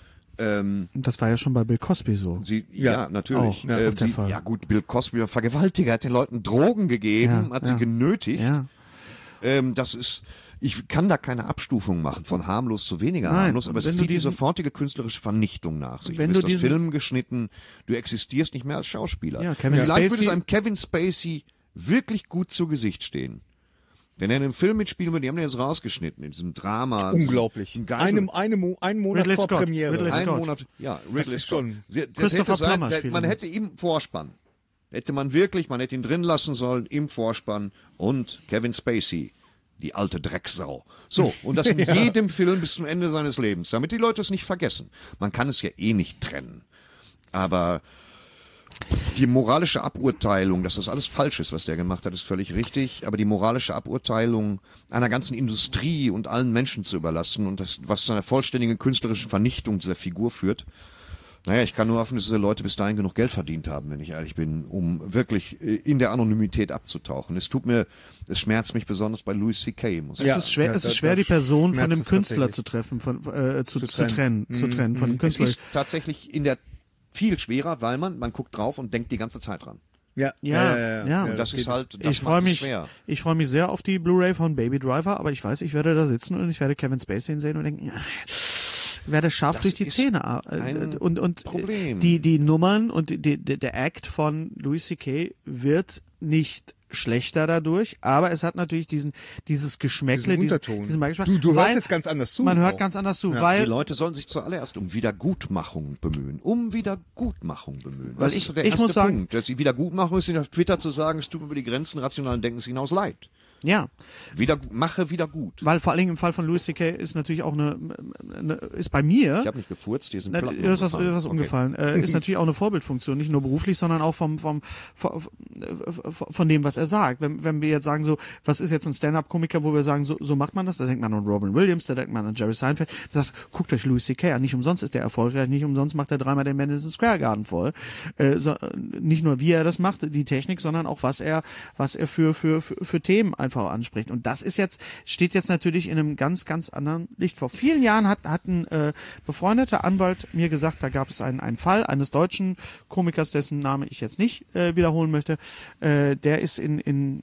ähm, Das war ja schon bei Bill Cosby so. sie, ja, Ja, natürlich. auch, ja, äh, auch der sie, Fall. ja gut, Bill Cosby war Vergewaltiger, hat den Leuten Drogen gegeben, Ja, hat ja. sie genötigt. Ja. Ähm, das ist, ich kann da keine Abstufung machen von harmlos zu weniger Nein, harmlos, aber es wenn du zieht die diesen- sofortige künstlerische Vernichtung nach sich. Wenn du du bist aus diesen- Filmen geschnitten, du existierst nicht mehr als Schauspieler. Ja, Kevin Vielleicht würde Spacey- es einem Kevin Spacey wirklich gut zu Gesicht stehen. Wenn er in einem Film mitspielen würde, die haben den jetzt rausgeschnitten, in diesem Drama. Unglaublich. Ein Geisel- Einem, einem, Mo- einen Monat Ridley vor Scott. Premiere. Ridley Ein Scott. Monat, ja, Ridley ist Scott. schon- Sie- das Christopher hätte sein, Plummer der, spielt man mit. hätte ihm Vorspann. Hätte man wirklich, man hätte ihn drin lassen sollen, im Vorspann und Kevin Spacey, die alte Drecksau. So, und das in jedem Film bis zum Ende seines Lebens, damit die Leute es nicht vergessen. Man kann es ja eh nicht trennen. Aber die moralische Aburteilung, dass das alles falsch ist, was der gemacht hat, ist völlig richtig. Aber die moralische Aburteilung einer ganzen Industrie und allen Menschen zu überlassen und das, was zu einer vollständigen künstlerischen Vernichtung dieser Figur führt. Naja, ich kann nur hoffen, dass diese Leute bis dahin genug Geld verdient haben, wenn ich ehrlich bin, um wirklich äh, in der Anonymität abzutauchen. Es tut mir, es schmerzt mich besonders bei Louis C K, muss ich Ja. Es ist schwer, ja, es da- ist schwer da die Person von schmerzt dem es Künstler tatsächlich. zu treffen, von, äh, zu, zu, trennen. trennen, zu trennen, von dem Es Künstler. ist tatsächlich in der viel schwerer, weil man, man guckt drauf und denkt die ganze Zeit dran. Ja, Ja, ja, ja, ja. Und das ist halt, das ich macht freue es mich, schwer. ich freue mich sehr auf die Blu-ray von Baby Driver, aber ich weiß, ich werde da sitzen und ich werde Kevin Spacey sehen und denken, ja, werde scharf Das durch die ist Zähne. äh, ein und und Problem. die die Nummern und die, die, der Act von Louis C K wird nicht schlechter dadurch, aber es hat natürlich diesen dieses Geschmäckle, Diesen Unterton. diesen Beigeschmack, Du- du hörst weil jetzt ganz anders zu Man hört auch. ganz anders zu, Die weil Leute sollen sich zuallererst um Wiedergutmachung bemühen. Um Wiedergutmachung bemühen. Weil das ich- ist so der ich erste muss sagen- Punkt. Dass die Wiedergutmachung ist, auf Twitter zu sagen, es tut mir über die Grenzen rationalen Denkens hinaus leid. ja, Wieder, mache wieder gut. weil vor allen Dingen im Fall von Louis C K ist natürlich auch eine, eine ist bei mir Ich habe nicht gefurzt, hier sind Na, Platten ist was, umgefallen. ist was Okay. umgefallen. Äh, ist natürlich auch eine Vorbildfunktion, nicht nur beruflich, sondern auch vom, vom, vom von dem, was er sagt. Wenn, wenn wir jetzt sagen, so, was ist jetzt ein Stand-up-Komiker, wo wir sagen, so, so macht man das, da denkt man an Robin Williams, da denkt man an Jerry Seinfeld, der sagt, guckt euch Louis C K an, nicht umsonst ist der erfolgreich, nicht umsonst macht er dreimal den Madison Square Garden voll. Äh, so, nicht nur wie er das macht, die Technik, sondern auch was er, was er für, für, für, für Themen einfach anspricht. Und das ist jetzt, steht jetzt natürlich in einem ganz, ganz anderen Licht. Vor vielen Jahren hat, hat ein äh, befreundeter Anwalt mir gesagt, da gab es einen, einen Fall eines deutschen Komikers, dessen Name ich jetzt nicht äh, wiederholen möchte. Äh, der ist in, in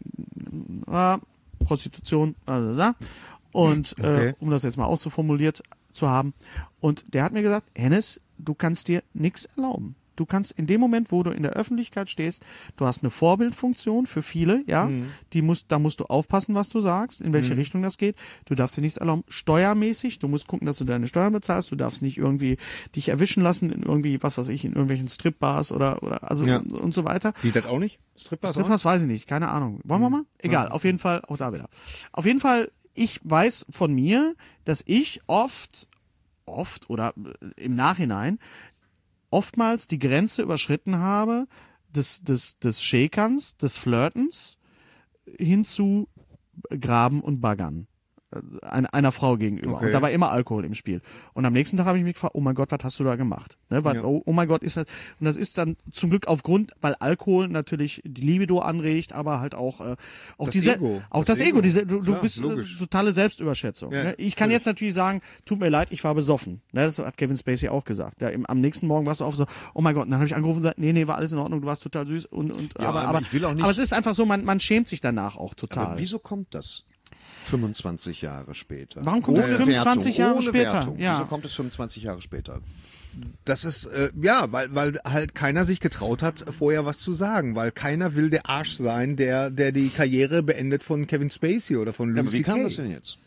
äh, Prostitution, äh, und Okay. äh, um das jetzt mal auszuformuliert zu haben. Und der hat mir gesagt, Hennes, du kannst dir nichts erlauben. Du kannst in dem Moment, wo du in der Öffentlichkeit stehst, du hast eine Vorbildfunktion für viele, ja, die musst, da musst du aufpassen, was du sagst, in welche Richtung das geht. Du darfst dir nichts erlauben, steuermäßig, du musst gucken, dass du deine Steuern bezahlst, du darfst nicht irgendwie dich erwischen lassen in irgendwie, was weiß ich, in irgendwelchen Stripbars oder, oder, also, Ja. und, und so weiter. Geht das auch nicht? Strippers auch? Strippers weiß ich nicht, keine Ahnung. Wollen wir mal? Egal, auf jeden Fall, auch da wieder. Auf jeden Fall, ich weiß von mir, dass ich oft, oft oder äh, im Nachhinein oftmals die Grenze überschritten habe des, des, des Shakerns, des Flirtens hin zu Graben und Baggern. einer, einer Frau gegenüber. Okay. Und da war immer Alkohol im Spiel. Und am nächsten Tag habe ich mich gefragt, oh mein Gott, was hast du da gemacht? Ne, weil, Ja. oh, oh mein Gott, ist das, und das ist dann zum Glück aufgrund, weil Alkohol natürlich die Libido anregt, aber halt auch, äh, auch Das diese, Ego. auch Das das, Ego, Ego. diese, du, Klar, du bist logisch. äh, totale Selbstüberschätzung. Ja, ne? Ich kann jetzt natürlich sagen, tut mir leid, ich war besoffen. Ne, das hat Kevin Spacey auch gesagt. Ja, im, am nächsten Morgen warst du auf so, oh mein Gott, und dann habe ich angerufen und gesagt, nee, nee, war alles in Ordnung, du warst total süß und, und, Ja, aber, aber aber, ich will auch nicht- aber es ist einfach so, man, man schämt sich danach auch total. Aber wieso kommt das fünfundzwanzig Jahre später? Warum kommt Ohne das fünfundzwanzig Wertung, Jahre ohne später? Wertung. Ja. Wieso kommt es fünfundzwanzig Jahre später? Das ist, äh, ja, weil, weil halt keiner sich getraut hat, vorher was zu sagen, weil keiner will der Arsch sein, der, der die Karriere beendet von Kevin Spacey oder von Ja, aber Lucy wie kam Kay. das denn jetzt?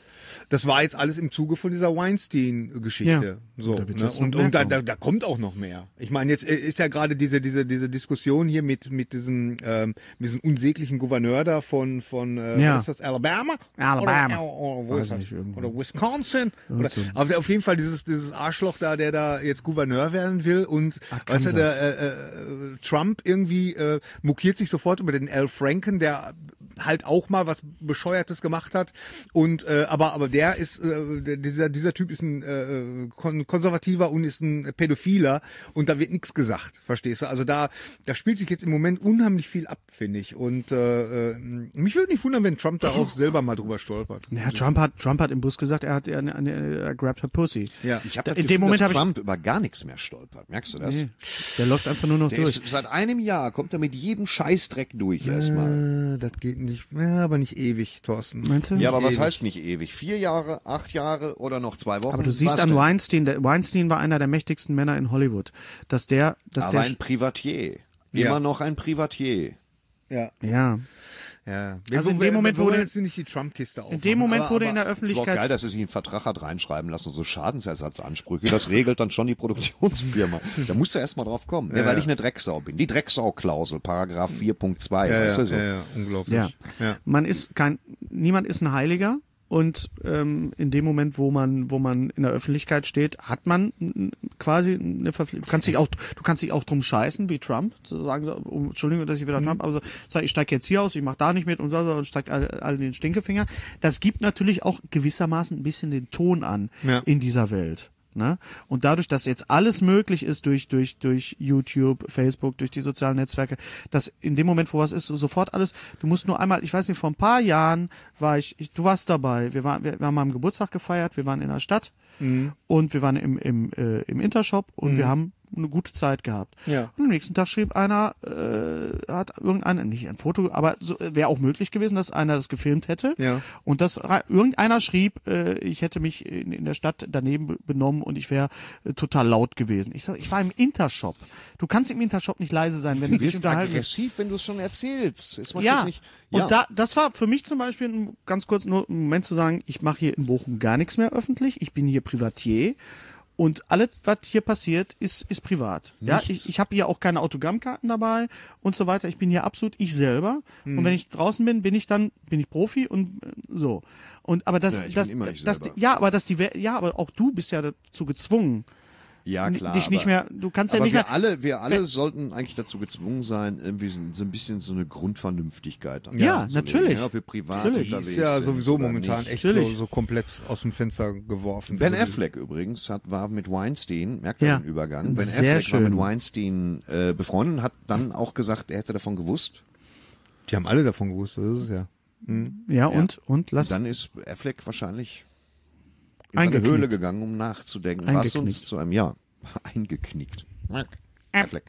Das war jetzt alles im Zuge von dieser Weinstein-Geschichte. Ja. So, Da wird ne? jetzt noch Und, mehr und da, kommen. da, da kommt auch noch mehr. Ich meine, jetzt äh, ist ja gerade diese, diese, diese Diskussion hier mit, mit diesem, ähm, mit diesem unsäglichen Gouverneur da von, von, äh, Ja. was ist das, Alabama? Alabama. Oder, oder, wo Weiß ist das? nicht, irgendwo. Oder Wisconsin? Oder, so. also auf jeden Fall dieses, dieses Arschloch da, der da jetzt Gouverneur werden will und, weißt du, der, äh, äh, Trump irgendwie, äh, mokiert sich sofort über den Al Franken, der halt auch mal was Bescheuertes gemacht hat und äh, aber aber der ist äh, der, dieser dieser Typ ist ein äh, kon konservativer und ist ein Pädophiler und da wird nichts gesagt, verstehst du? Also da da spielt sich jetzt im Moment unheimlich viel ab, finde ich, und äh, äh, mich würde nicht wundern, wenn Trump da auch selber mal drüber stolpert. Ja, Trump hat, Trump hat im Bus gesagt, er hat eine, eine, er grabbed her pussy. Ja. Ich habe Da- das in Gefühl, dem Moment dass habe ich- Trump über gar nichts mehr stolpert. Merkst du das? Nee, der läuft einfach nur noch Der durch. ist, seit einem Jahr kommt er mit jedem Scheißdreck durch erstmal. Äh, das geht nicht, ja, aber nicht ewig, Thorsten. Meinst du? Ja, aber was ewig. heißt nicht ewig? Vier Jahre, acht Jahre oder noch zwei Wochen? Aber du siehst Was an denn? Weinstein, der, Weinstein war einer der mächtigsten Männer in Hollywood, dass der, dass Aber der, ein Privatier. Ja. Immer noch ein Privatier. Ja, ja, ja. Also in wir, dem Moment wir wollen wurde- jetzt nicht die Trump-Kiste aufmachen. in dem Moment aber, wurde aber, in der Ist aber auch Öffentlichkeit, geil, dass er sich einen Vertrag hat reinschreiben lassen, so Schadensersatzansprüche. Das regelt dann schon die Produktionsfirma. Da musst du erst mal drauf kommen. Ja, weil ich eine Drecksau bin. Die Drecksau-Klausel, Paragraph vier Punkt zwei. Ja, weißt ja, du so? ja, ja, unglaublich. ja. Ja. man ist kein, niemand ist ein Heiliger. Und ähm, in dem Moment, wo man, wo man in der Öffentlichkeit steht, hat man n- quasi eine Verpflichtung. Du kannst dich auch, du kannst dich auch drum scheißen wie Trump, zu sagen, oh, Entschuldigung, dass ich wieder Trump, aber so, sag, ich steige jetzt hier aus, ich mache da nicht mit und so und steigt alle, alle den Stinkefinger. Das gibt natürlich auch gewissermaßen ein bisschen den Ton an Ja. in dieser Welt. Ne? Und dadurch, dass jetzt alles möglich ist durch, durch, durch YouTube, Facebook, durch die sozialen Netzwerke, dass in dem Moment, wo was ist, sofort alles, du musst nur einmal, ich weiß nicht, vor ein paar Jahren war ich, ich du warst dabei, wir waren, wir, wir haben am Geburtstag gefeiert, wir waren in der Stadt und wir waren im, im, äh, im Intershop und wir haben eine gute Zeit gehabt. Ja. Und am nächsten Tag schrieb einer, äh, hat irgendeiner, nicht ein Foto, aber so, wäre auch möglich gewesen, dass einer das gefilmt hätte. Ja. Und dass ra- irgendeiner schrieb, äh, ich hätte mich in, in der Stadt daneben be- benommen und ich wäre äh, total laut gewesen. Ich sag, ich war im Intershop. Du kannst im Intershop nicht leise sein, wenn du Du dich wirst unterhalten willst. aggressiv, wenn du es schon erzählst. Es macht Ja. das nicht. Und da, das war für mich zum Beispiel ein- ganz kurz nur einen Moment zu sagen, ich mache hier in Bochum gar nichts mehr öffentlich. Ich bin hier Privatier. Und alles, was hier passiert, ist, ist privat. Ja, ich, ich habe hier auch keine Autogrammkarten dabei und so weiter. Ich bin hier absolut ich selber. Und wenn ich draußen bin, bin ich dann, bin ich Profi und äh, so. Und aber das, Ja, ich das, bin immer ich das, selber. ja, aber dass die, We- ja, aber auch du bist ja dazu gezwungen, Ja, klar. dich nicht aber- mehr, du kannst ja Aber nicht wir mehr. alle, wir alle sollten eigentlich dazu gezwungen sein, irgendwie so, so ein bisschen so eine Grundvernünftigkeit. an Ja, den Tag zu legen, natürlich. Ja, ob wir privat Natürlich. unterwegs Ist ja sind sowieso oder momentan nicht. echt so, Natürlich. so komplett aus dem Fenster geworfen. Ben So- Affleck übrigens hat, war mit Weinstein, merkt ihr Ja. den Übergang? Ben Sehr Affleck war schön. mit Weinstein äh, befreundet und hat dann auch gesagt, er hätte davon gewusst. Die haben alle davon gewusst, das ist es ja. Ja, und, und lass. Und dann ist Affleck wahrscheinlich in eine Eingeknickt. Höhle gegangen, um nachzudenken, was Eingeknickt. uns zu einem Jahr eingeknickt. Affleck.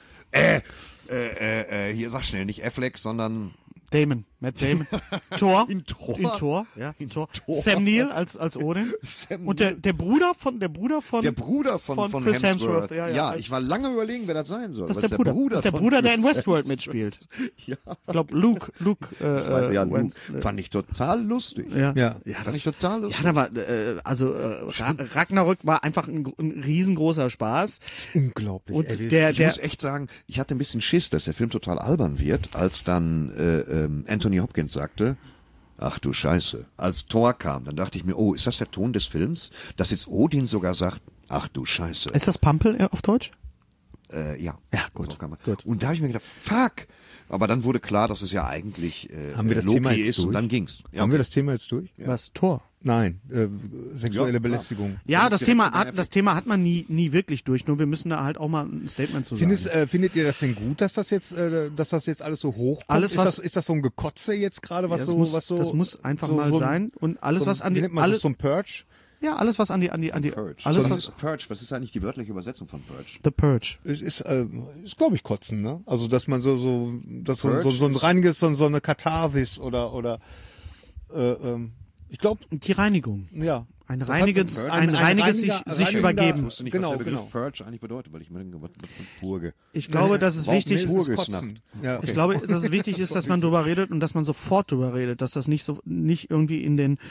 Äh, äh, äh, äh, hier sag schnell, nicht Affleck, sondern Damon, Matt Damon. Thor. In Thor. In Thor, ja. In Thor. Thor. Sam Neill als, als Odin. Sam Und der, der Bruder von, der Bruder von. der Bruder von, von von, Chris Hemsworth. Hemsworth, ja, ja. ich war lange überlegen, wer das sein soll. Das ist Was der Bruder. Das ist der von Bruder, der in Chris Westworld Hemsworth. mitspielt. Ja, Ich glaube, Luke, Luke, äh, ich weiß, ja, äh, Luke. Wen- Fand ich total lustig. ja. Ja. Ja, Fand das, ich total lustig. ja, da war, äh, also, äh, Ra- Ragnarök war einfach ein, gr- ein riesengroßer Spaß. Unglaublich. Und ey, der, Ich der, muss echt sagen, ich hatte ein bisschen Schiss, dass der Film total albern wird, als dann äh, ähm, Anthony Hopkins sagte, ach du Scheiße, als Thor kam, dann dachte ich mir, oh, ist das der Ton des Films? Dass jetzt Odin sogar sagt, ach du Scheiße. ist das Pampel äh, auf Deutsch? Äh, ja. Ja, gut, Draufkammer. gut. Und da habe ich mir gedacht, fuck! Aber dann wurde klar, dass es ja eigentlich äh, Haben wir das Loki Thema jetzt ist und durch? dann ging's. Ja, Haben wir das Thema jetzt durch? Was? Tor. Nein, äh, sexuelle Ja, klar. Belästigung. Ja, Das das ist Thema direkt hat, nervig. das Thema hat man nie, nie wirklich durch. Nur wir müssen da halt auch mal ein Statement zu sagen. Findet, äh, findet ihr das denn gut, dass das jetzt, äh, dass das jetzt alles so hochkommt? Alles, ist, was- das, ist das so ein Gekotze jetzt gerade, was Ja, das so, muss, was so? das muss einfach so, mal so ein- sein. Und alles, so ein- was an wie die, nennt man alles, das, so ein Purge? ja, alles, was an die, an die, an die, Purge. alles, was was, ist Purge? Was ist eigentlich die wörtliche Übersetzung von Purge? The Purge. Ist, ist, äh, ist glaube ich, Kotzen, ne? Also, dass man so, so, dass so, so, Purge so ein ist- reiniges, so, so eine Katharsis oder, oder, äh, ähm, ich glaube, Die Reinigung. ja. Ein Das reiniges, hat- ein, reiniges reiniger- sich, sich reinigender- übergeben. Ich wusste nicht, Genau, was der Begriff genau. Purge eigentlich bedeutet, weil ich mir denke, was was für Purge. Ich glaube, dass es Warum wichtig ist es Purge Kotzen? schnappt. Ja, okay. Ich glaube, dass es wichtig ist, dass man drüber redet und dass man sofort drüber redet, dass das nicht so nicht irgendwie in den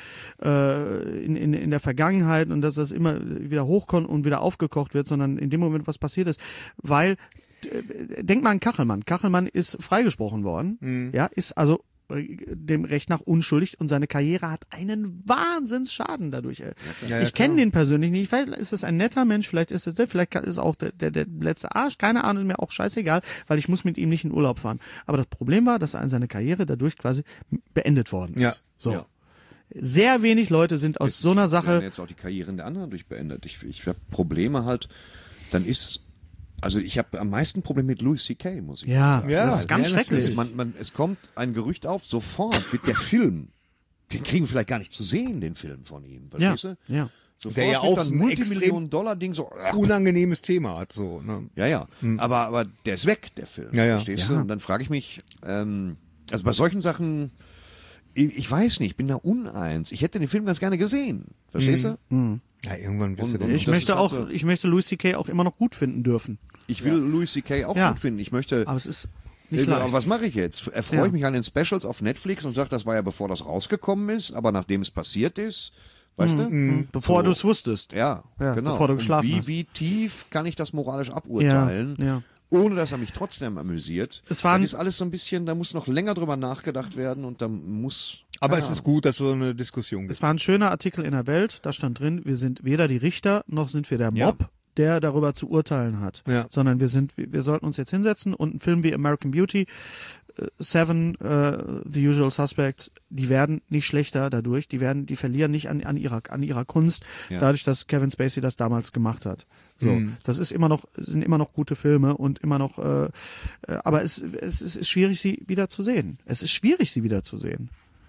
äh, in, in, in der Vergangenheit und dass das immer wieder hochkommt und wieder aufgekocht wird, sondern in dem Moment, was passiert ist, weil äh, denk mal an Kachelmann. Kachelmann ist freigesprochen worden, Mhm. ja, ist also äh, dem Recht nach unschuldig und seine Karriere hat einen Wahnsinnsschaden dadurch. äh. Ja, ja, ich kenne klar. den persönlich nicht. Vielleicht ist es ein netter Mensch, vielleicht ist es der, vielleicht ist es auch der, der, der letzte Arsch, keine Ahnung, ist mir auch scheißegal, weil ich muss mit ihm nicht in Urlaub fahren. Aber das Problem war, dass seine Karriere dadurch quasi beendet worden ist. Ja. So. Ja. Sehr wenig Leute sind aus so einer werden Sache. jetzt auch die Karrieren der anderen durch beendet. Ich, ich habe Probleme halt, dann ist, also ich habe am meisten Probleme mit Louis C K, muss ich Ja, sagen. Ja, das ist ganz ja, schrecklich. Also man, man, es kommt ein Gerücht auf, sofort wird der Film, den kriegen wir vielleicht gar nicht zu sehen, den Film von ihm, Ja, verstehst du? ja. Sofort Der ja wird auch dann so ein Multimillionen-Dollar-Ding so, ach, Unangenehmes Thema hat so, ne? ja, ja, aber, aber der ist weg, der Film, Ja, ja. verstehst Ja. du? Und dann frage ich mich, ähm, also bei solchen Sachen, ich, ich weiß nicht, ich bin da uneins. Ich hätte den Film ganz gerne gesehen, verstehst du? Ja, irgendwann wirst du Und- den. Ich das möchte ist halt auch, so- ich möchte Louis C K auch immer noch gut finden dürfen. Ich will Louis C K auch Ja. gut finden. Ich möchte. Aber es ist nicht aber leicht. was mache ich jetzt? Erfreue Ja. ich mich an den Specials auf Netflix und sage, das war ja bevor das rausgekommen ist, aber nachdem es passiert ist, weißt du? Bevor So. du es wusstest. Ja, Ja, genau. bevor du Und geschlafen wie, hast. wie tief kann ich das moralisch aburteilen, Ja, ja. ohne dass er mich trotzdem amüsiert? Es waren- das ist alles so ein bisschen, da muss noch länger drüber nachgedacht werden und da muss. Aber keine es ist Ahnung. gut, dass es so eine Diskussion gibt. Es war ein schöner Artikel in der Welt, da stand drin, wir sind weder die Richter, noch sind wir der Ja. Mob, der darüber zu urteilen hat. Ja. Sondern wir sind, wir wir sollten uns jetzt hinsetzen und ein Film wie American Beauty, äh, Seven, äh, The Usual Suspects, die werden nicht schlechter dadurch, die werden, die verlieren nicht an, an ihrer, an ihrer Kunst, Ja. dadurch, dass Kevin Spacey das damals gemacht hat. So, das ist immer noch, sind immer noch gute Filme und immer noch, äh, äh, aber es, es, es ist schwierig, sie wieder zu sehen. Es ist schwierig, sie wieder zu sehen.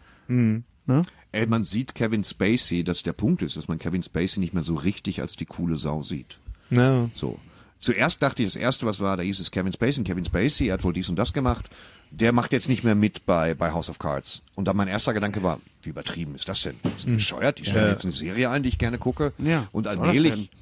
Ne? Ey, man sieht Kevin Spacey, dass der Punkt ist, dass man Kevin Spacey nicht mehr so richtig als die coole Sau sieht. Ja. So. Zuerst dachte ich, das erste, was war, da hieß es Kevin Spacey. Kevin Spacey, er hat wohl dies und das gemacht. Der macht jetzt nicht mehr mit bei, bei House of Cards. Und dann mein erster Gedanke war, wie übertrieben ist das denn? Das ist bescheuert. Die stellen jetzt eine Serie ein, die ich gerne gucke. Ja, Und was soll das allmählich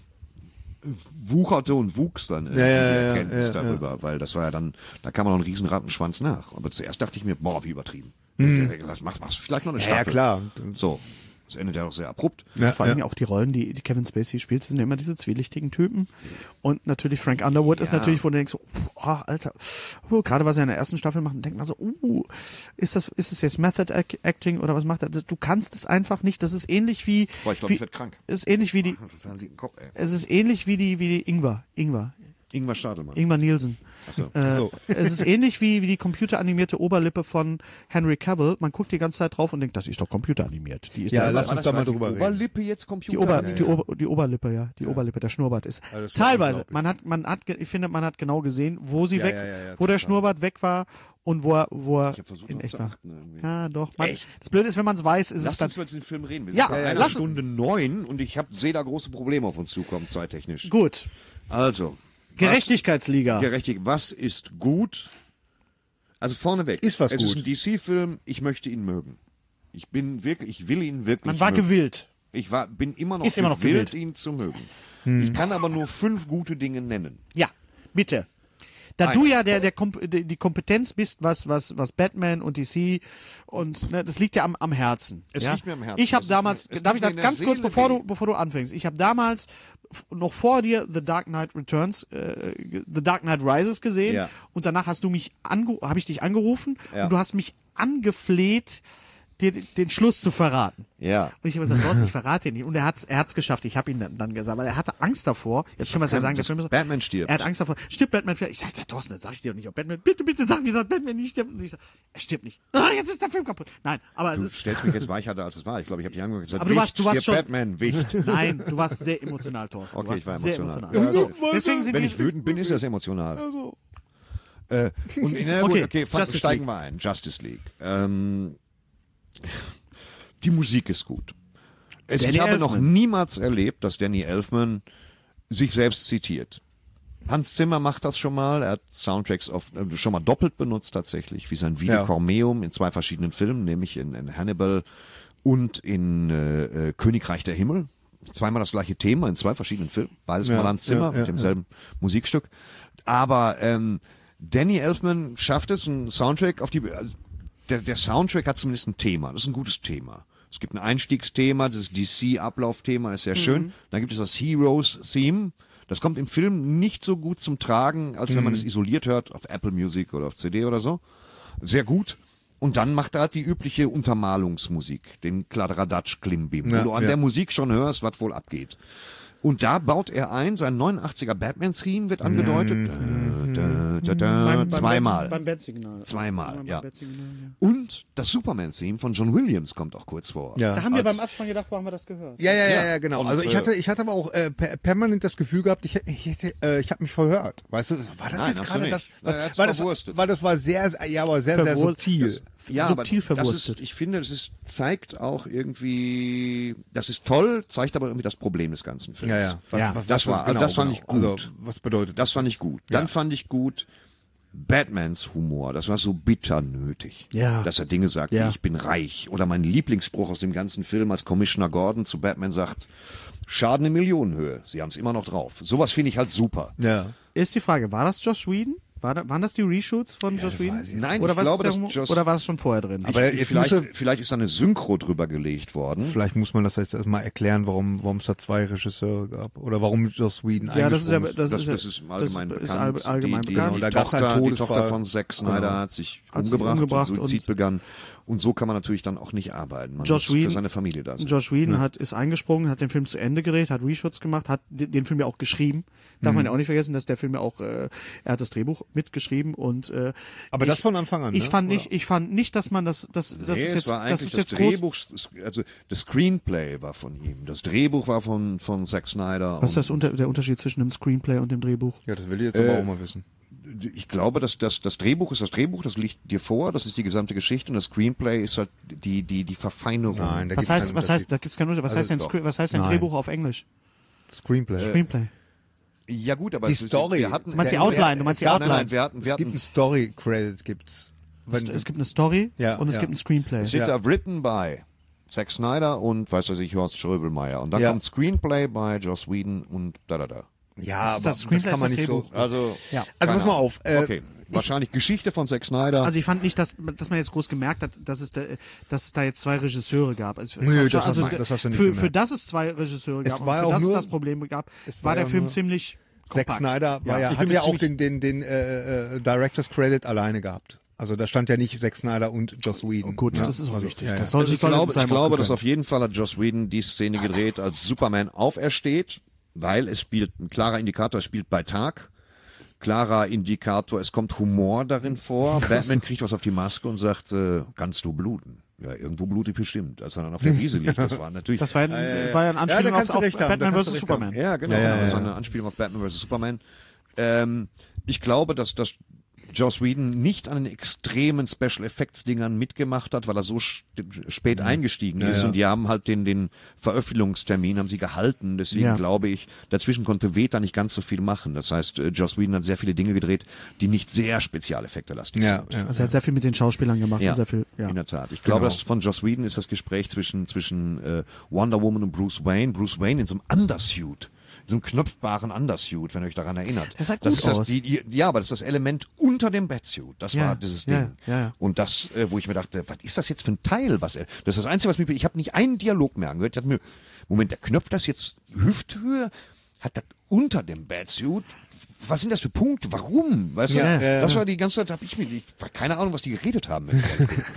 wucherte und wuchs dann irgendwie ja, die ja, Erkenntnis ja, ja. darüber. Weil das war ja dann, da kam noch ein riesen Rattenschwanz nach. Aber zuerst dachte ich mir, boah, wie übertrieben. Lass, mach, mach's vielleicht noch eine Ja, ja, Staffel. klar. So. Das endet ja auch sehr abrupt. Ja, Vor allem auch die Rollen, die, die Kevin Spacey spielt, sind ja immer diese zwielichtigen Typen. Und natürlich Frank Underwood ist Ja. natürlich, wo du denkst, so, oh, Alter, oh, gerade was er in der ersten Staffel macht, denkt man so, uh, ist das, ist das jetzt Method Ac- Acting oder was macht er? Das, du kannst es einfach nicht. Das ist ähnlich wie, Boah, ich glaube, wie ich werde krank. ist ähnlich wie die, Das hat einen Kopf, ey. es ist ähnlich wie die, wie die Ingwer, Ingwer, Ingmar Stadelmann. Ingwer Nielsen. so. Äh, So. Es ist ähnlich wie, wie die computeranimierte Oberlippe von Henry Cavill. Man guckt die ganze Zeit drauf und denkt, das ist doch computeranimiert. Die ist Ja, doch- lass War uns das da mal die drüber reden. Oberlippe jetzt Computer? Die, Ober, Ja, die, ja. Ober, die Oberlippe, ja, die Oberlippe, der Schnurrbart ist. Ja, das war Teilweise. unglaublich. Man hat, man hat, ge- ich finde, man hat genau gesehen, wo sie Ja, weg, ja, ja, ja, wo der total. Schnurrbart weg war und wo er, wo er Ich habe versucht, in darauf echt zu war. achten. Irgendwie. Ja, doch. Man, Echt? Das Blöde ist, wenn man es weiß, ist es Lass dann uns mal diesen Film reden. Wir Ja, sind bei ja, einer lass- Stunde neun und ich hab, sehe da große Probleme auf uns zukommen, zeittechnisch. gut. Also. Gerechtigkeitsliga. Was, gerechtig. Was ist gut? Also vorneweg. Ist was es gut. ist ein D C-Film. Ich möchte ihn mögen. Ich bin wirklich, ich will ihn wirklich Man war mögen. gewillt. Ich war, bin immer noch Ist immer noch gewillt, gewillt. ihn zu mögen. Hm. Ich kann aber nur fünf gute Dinge nennen. Ja, bitte. Da Ein. du ja der, der Komp die die Kompetenz bist, was, was, was Batman und D C und ne, das liegt ja am, am Herzen. Es ja? liegt mir am Herzen. Ich habe Das ist damals, mir- es darf tut ich mir das in der ganz kurz, Seele bevor weh. du, bevor du anfängst, ich habe damals f- noch vor dir The Dark Knight Returns, äh, The Dark Knight Rises gesehen Ja. und danach hast du mich ange habe ich dich angerufen Ja. und du hast mich angefleht, dir den Schluss zu verraten. Ja. Und ich habe gesagt, Gott, ich verrate ihn nicht. Und er hat's, er hat's geschafft. Ich habe ihn dann, dann gesagt, weil er hatte Angst davor. Jetzt können wir es ja sagen, der Film ist so, Batman stirbt. er hat Angst davor. Stirbt Batman? Ich sag, ja, Thorsten, das sag ich dir doch nicht. Ob Batman, bitte, bitte sag mir, dass Batman nicht stirbt. Und ich sag, er stirbt nicht. Ah, jetzt ist der Film kaputt. Nein, aber es Du ist, stellst mich jetzt weicher da, als es war. Ich glaube, ich habe dich angeguckt und gesagt, Aber du warst- Wicht, du warst stirbt schon- Batman, Wicht. nein, du warst sehr emotional, Thorsten. Du Okay, warst ich war sehr emotional. emotional. Ja, Deswegen sind Wenn die, ich wütend bin, ist das emotional. Äh, und, na gut, Okay, okay, fang, Justice steigen League. wir ein. Justice League. Ähm, die Musik ist gut. Es, Danny ich habe Elfman. noch niemals erlebt, dass Danny Elfman sich selbst zitiert. Hans Zimmer macht das schon mal. Er hat Soundtracks oft, äh, schon mal doppelt benutzt tatsächlich, wie sein Video Ja. Cormeum in zwei verschiedenen Filmen, nämlich in, in Hannibal und in äh, äh, Königreich der Himmel. Zweimal das gleiche Thema in zwei verschiedenen Filmen. Beides Ja, mal Hans Zimmer ja, ja, mit demselben Musikstück. Aber ähm, Danny Elfman schafft es, einen Soundtrack auf die... Also der, der Soundtrack hat zumindest ein Thema. Das ist ein gutes Thema. Es gibt ein Einstiegsthema, das D C-Ablaufthema ist sehr schön. Dann gibt es das Heroes-Theme. Das kommt im Film nicht so gut zum Tragen, als wenn man es isoliert hört, auf Apple Music oder auf C D oder so. Sehr gut. Und dann macht er halt die übliche Untermalungsmusik, den Kladderadatsch Klimbim, Ja, wo du an ja. der Musik schon hörst, was wohl abgeht. Und da baut er ein, sein neunundachtziger Batman-Theme wird angedeutet. Da, da, da, da, zweimal. Beim Bat-Signal. Zweimal, Beim ja. Bat-Signal, ja. Und das Superman-Theme von John Williams kommt auch kurz vor. Ja. Da haben wir Als- beim Abspann gedacht, wo haben wir das gehört? Ja, ja, ja, Ja. ja, genau. Und, Also ich äh, hatte, ich hatte aber auch äh, per permanent das Gefühl gehabt, ich, hätte- ich, hätte, äh, ich habe mich verhört. Weißt du, war das Nein, jetzt hast du gerade nicht. das? Nein, er hat's weil, das verwurstet. weil das war sehr, ja, aber sehr, sehr Verwur- subtil. Ja, subtil aber das verwurstet. ist, ich finde, das ist, zeigt auch irgendwie, das ist toll, zeigt aber irgendwie das Problem des ganzen Films. Ja, ja. Was, Ja, was, das was- war- das fand ich gut. Also, was bedeutet Das fand ich gut. Dann Ja. fand ich gut Batmans Humor. Das war so bitter nötig. Ja. Dass er Dinge sagt, Ja. wie ich bin reich. Oder mein Lieblingsspruch aus dem ganzen Film, als Commissioner Gordon zu Batman sagt, Schaden in Millionenhöhe. Sie haben es immer noch drauf. Sowas finde ich halt super. Ja. Ist die Frage, war das Joss Whedon? War da, waren das die Reshoots von Joss Whedon? weiß ich jetzt Nein, oder ich was glaube, ist dass der Humor- Joss... Oder war es schon vorher drin? Aber ich, jetzt vielleicht, muss er- vielleicht ist da eine Synchro drüber gelegt worden. Vielleicht muss man das jetzt erstmal erklären, warum warum es da zwei Regisseure gab oder warum Joss Whedon ja, das ist ja, eingesprungen das, Das, ist ja, das ist allgemein das ist bekannt. all- allgemein die, die, bekannt. Die, Da gab's einen Tochter, die Todesfall. Tochter von Zack Snyder Genau. hat sich Hat sich umgebracht, umgebracht und Suizid und- begangen. Und so kann man natürlich dann auch nicht arbeiten. Man Joss muss für Whedon- seine Familie da sein. Josh Whedon hat, ist eingesprungen, hat den Film zu Ende gedreht, hat Reshoots gemacht, hat den, den Film ja auch geschrieben. Darf Mhm. man ja auch nicht vergessen, dass der Film ja auch, äh, er hat das Drehbuch mitgeschrieben und äh, Aber ich, das von Anfang an, Ich ne? fand Oder? nicht, ich fand nicht, dass man das, das, das nee, ist es jetzt, war das eigentlich ist das, jetzt groß. Drehbuch, also das Screenplay war von ihm. Das Drehbuch war von, von Zack Snyder. Was ist das und unter, der Unterschied zwischen dem Screenplay und dem Drehbuch? Ja, das will ich jetzt aber auch mal wissen. ich glaube, dass das, das Drehbuch ist das Drehbuch, das liegt dir vor, das ist die gesamte Geschichte und das Screenplay ist halt die, die, die Verfeinerung. Nein, da Was gibt's heißt, keinen was heißt, Unterschied. da gibt's keinen Unterschied. Was Also heißt denn, doch. Screen- was heißt denn Nein. Drehbuch auf Englisch? Screenplay. Screenplay. Ja gut, aber Die es ist- Story. wir hatten, Du meinst die Ja, Outline, du meinst die es gab- nein, Outline. nein, wir hatten, wir Es gibt hatten, einen Story-Credit, gibt's. Es, Wenn, es gibt eine Story Ja, und es ja. gibt ein Screenplay. es steht Ja. da written by Zack Snyder und, weiß was ich, Horst Schröbelmeier. Und dann Ja. kommt Screenplay by Joss Whedon und da, da, da. ja, ist aber das Screenplay, kann man ist das nicht so. Drehbuch. Also, Ja. Also keine pass mal Ahnung. auf, äh, okay, wahrscheinlich Geschichte von Zack Snyder. Also ich fand nicht, dass, dass man jetzt groß gemerkt hat, dass es da, dass es da jetzt zwei Regisseure gab. Also, Nö, also, das hast du- das hast du nicht für, gemerkt. für das es zwei Regisseure Es gab war und für auch das nur- es das Problem gab, es war war der ja Film nur- ziemlich Zack kompakt. Snyder war ja, ich hat bin ja mir auch ziemlich- den, den, den äh, äh, Director's Credit alleine gehabt. Also da stand ja nicht Zack Snyder und Joss Whedon. Oh, gut, ja. das ist auch also, richtig. Ja, ja. Das soll, Also ich soll glaube, sein ich glaube, machen dass können. auf jeden Fall hat Joss Whedon die Szene gedreht, als Superman aufersteht, weil es spielt, ein klarer Indikator, es spielt bei Tag. Klarer Indikator, es kommt Humor darin vor. Batman kriegt was auf die Maske und sagt, äh, kannst du bluten? Ja, irgendwo blutig bestimmt, als er dann auf der Wiese liegt. Das war natürlich... Das war, ein, war ja ein da Anspielung kannst auf, du auf recht haben, da Batman kannst du versus. recht haben. Superman. Ja, genau. Ja, ja, Das war ja. eine Anspielung auf Batman versus. Superman. Ähm, ich glaube, dass, dass Joss Whedon nicht an den extremen Special Effects Dingern mitgemacht hat, weil er so st- spät eingestiegen ist ja. und die haben halt den, den Veröffentlichungstermin haben sie gehalten. Deswegen Ja. glaube ich, dazwischen konnte Veta nicht ganz so viel machen. Das heißt, äh, Joss Whedon hat sehr viele Dinge gedreht, die nicht sehr Spezialeffekte lastig Ja, sind. ja. Also er hat sehr viel mit den Schauspielern gemacht Ja, und sehr viel, ja. in der Tat. Ich glaube, Genau. dass von Joss Whedon ist das Gespräch zwischen, zwischen äh, Wonder Woman und Bruce Wayne. Bruce Wayne in so einem Undersuit. In so einem knöpfbaren Undersuit, wenn ihr euch daran erinnert. Das sah das gut ist das, aus. die, die, ja, aber das ist das Element unter dem Batsuit. Das Ja, war dieses Ding. ja, ja, ja. Und das, äh, wo ich mir dachte, was ist das jetzt für ein Teil? Was er, das ist das Einzige, was mich, ich habe nicht einen Dialog mehr angehört. Ich dachte mir, Moment, der knöpft das jetzt Hüfthöhe? Hat das unter dem Batsuit? Was sind das für Punkte? Warum? Weißt Ja, du? ja, Das ja. war die ganze Zeit, habe ich mir, ich, keine Ahnung, was die geredet haben.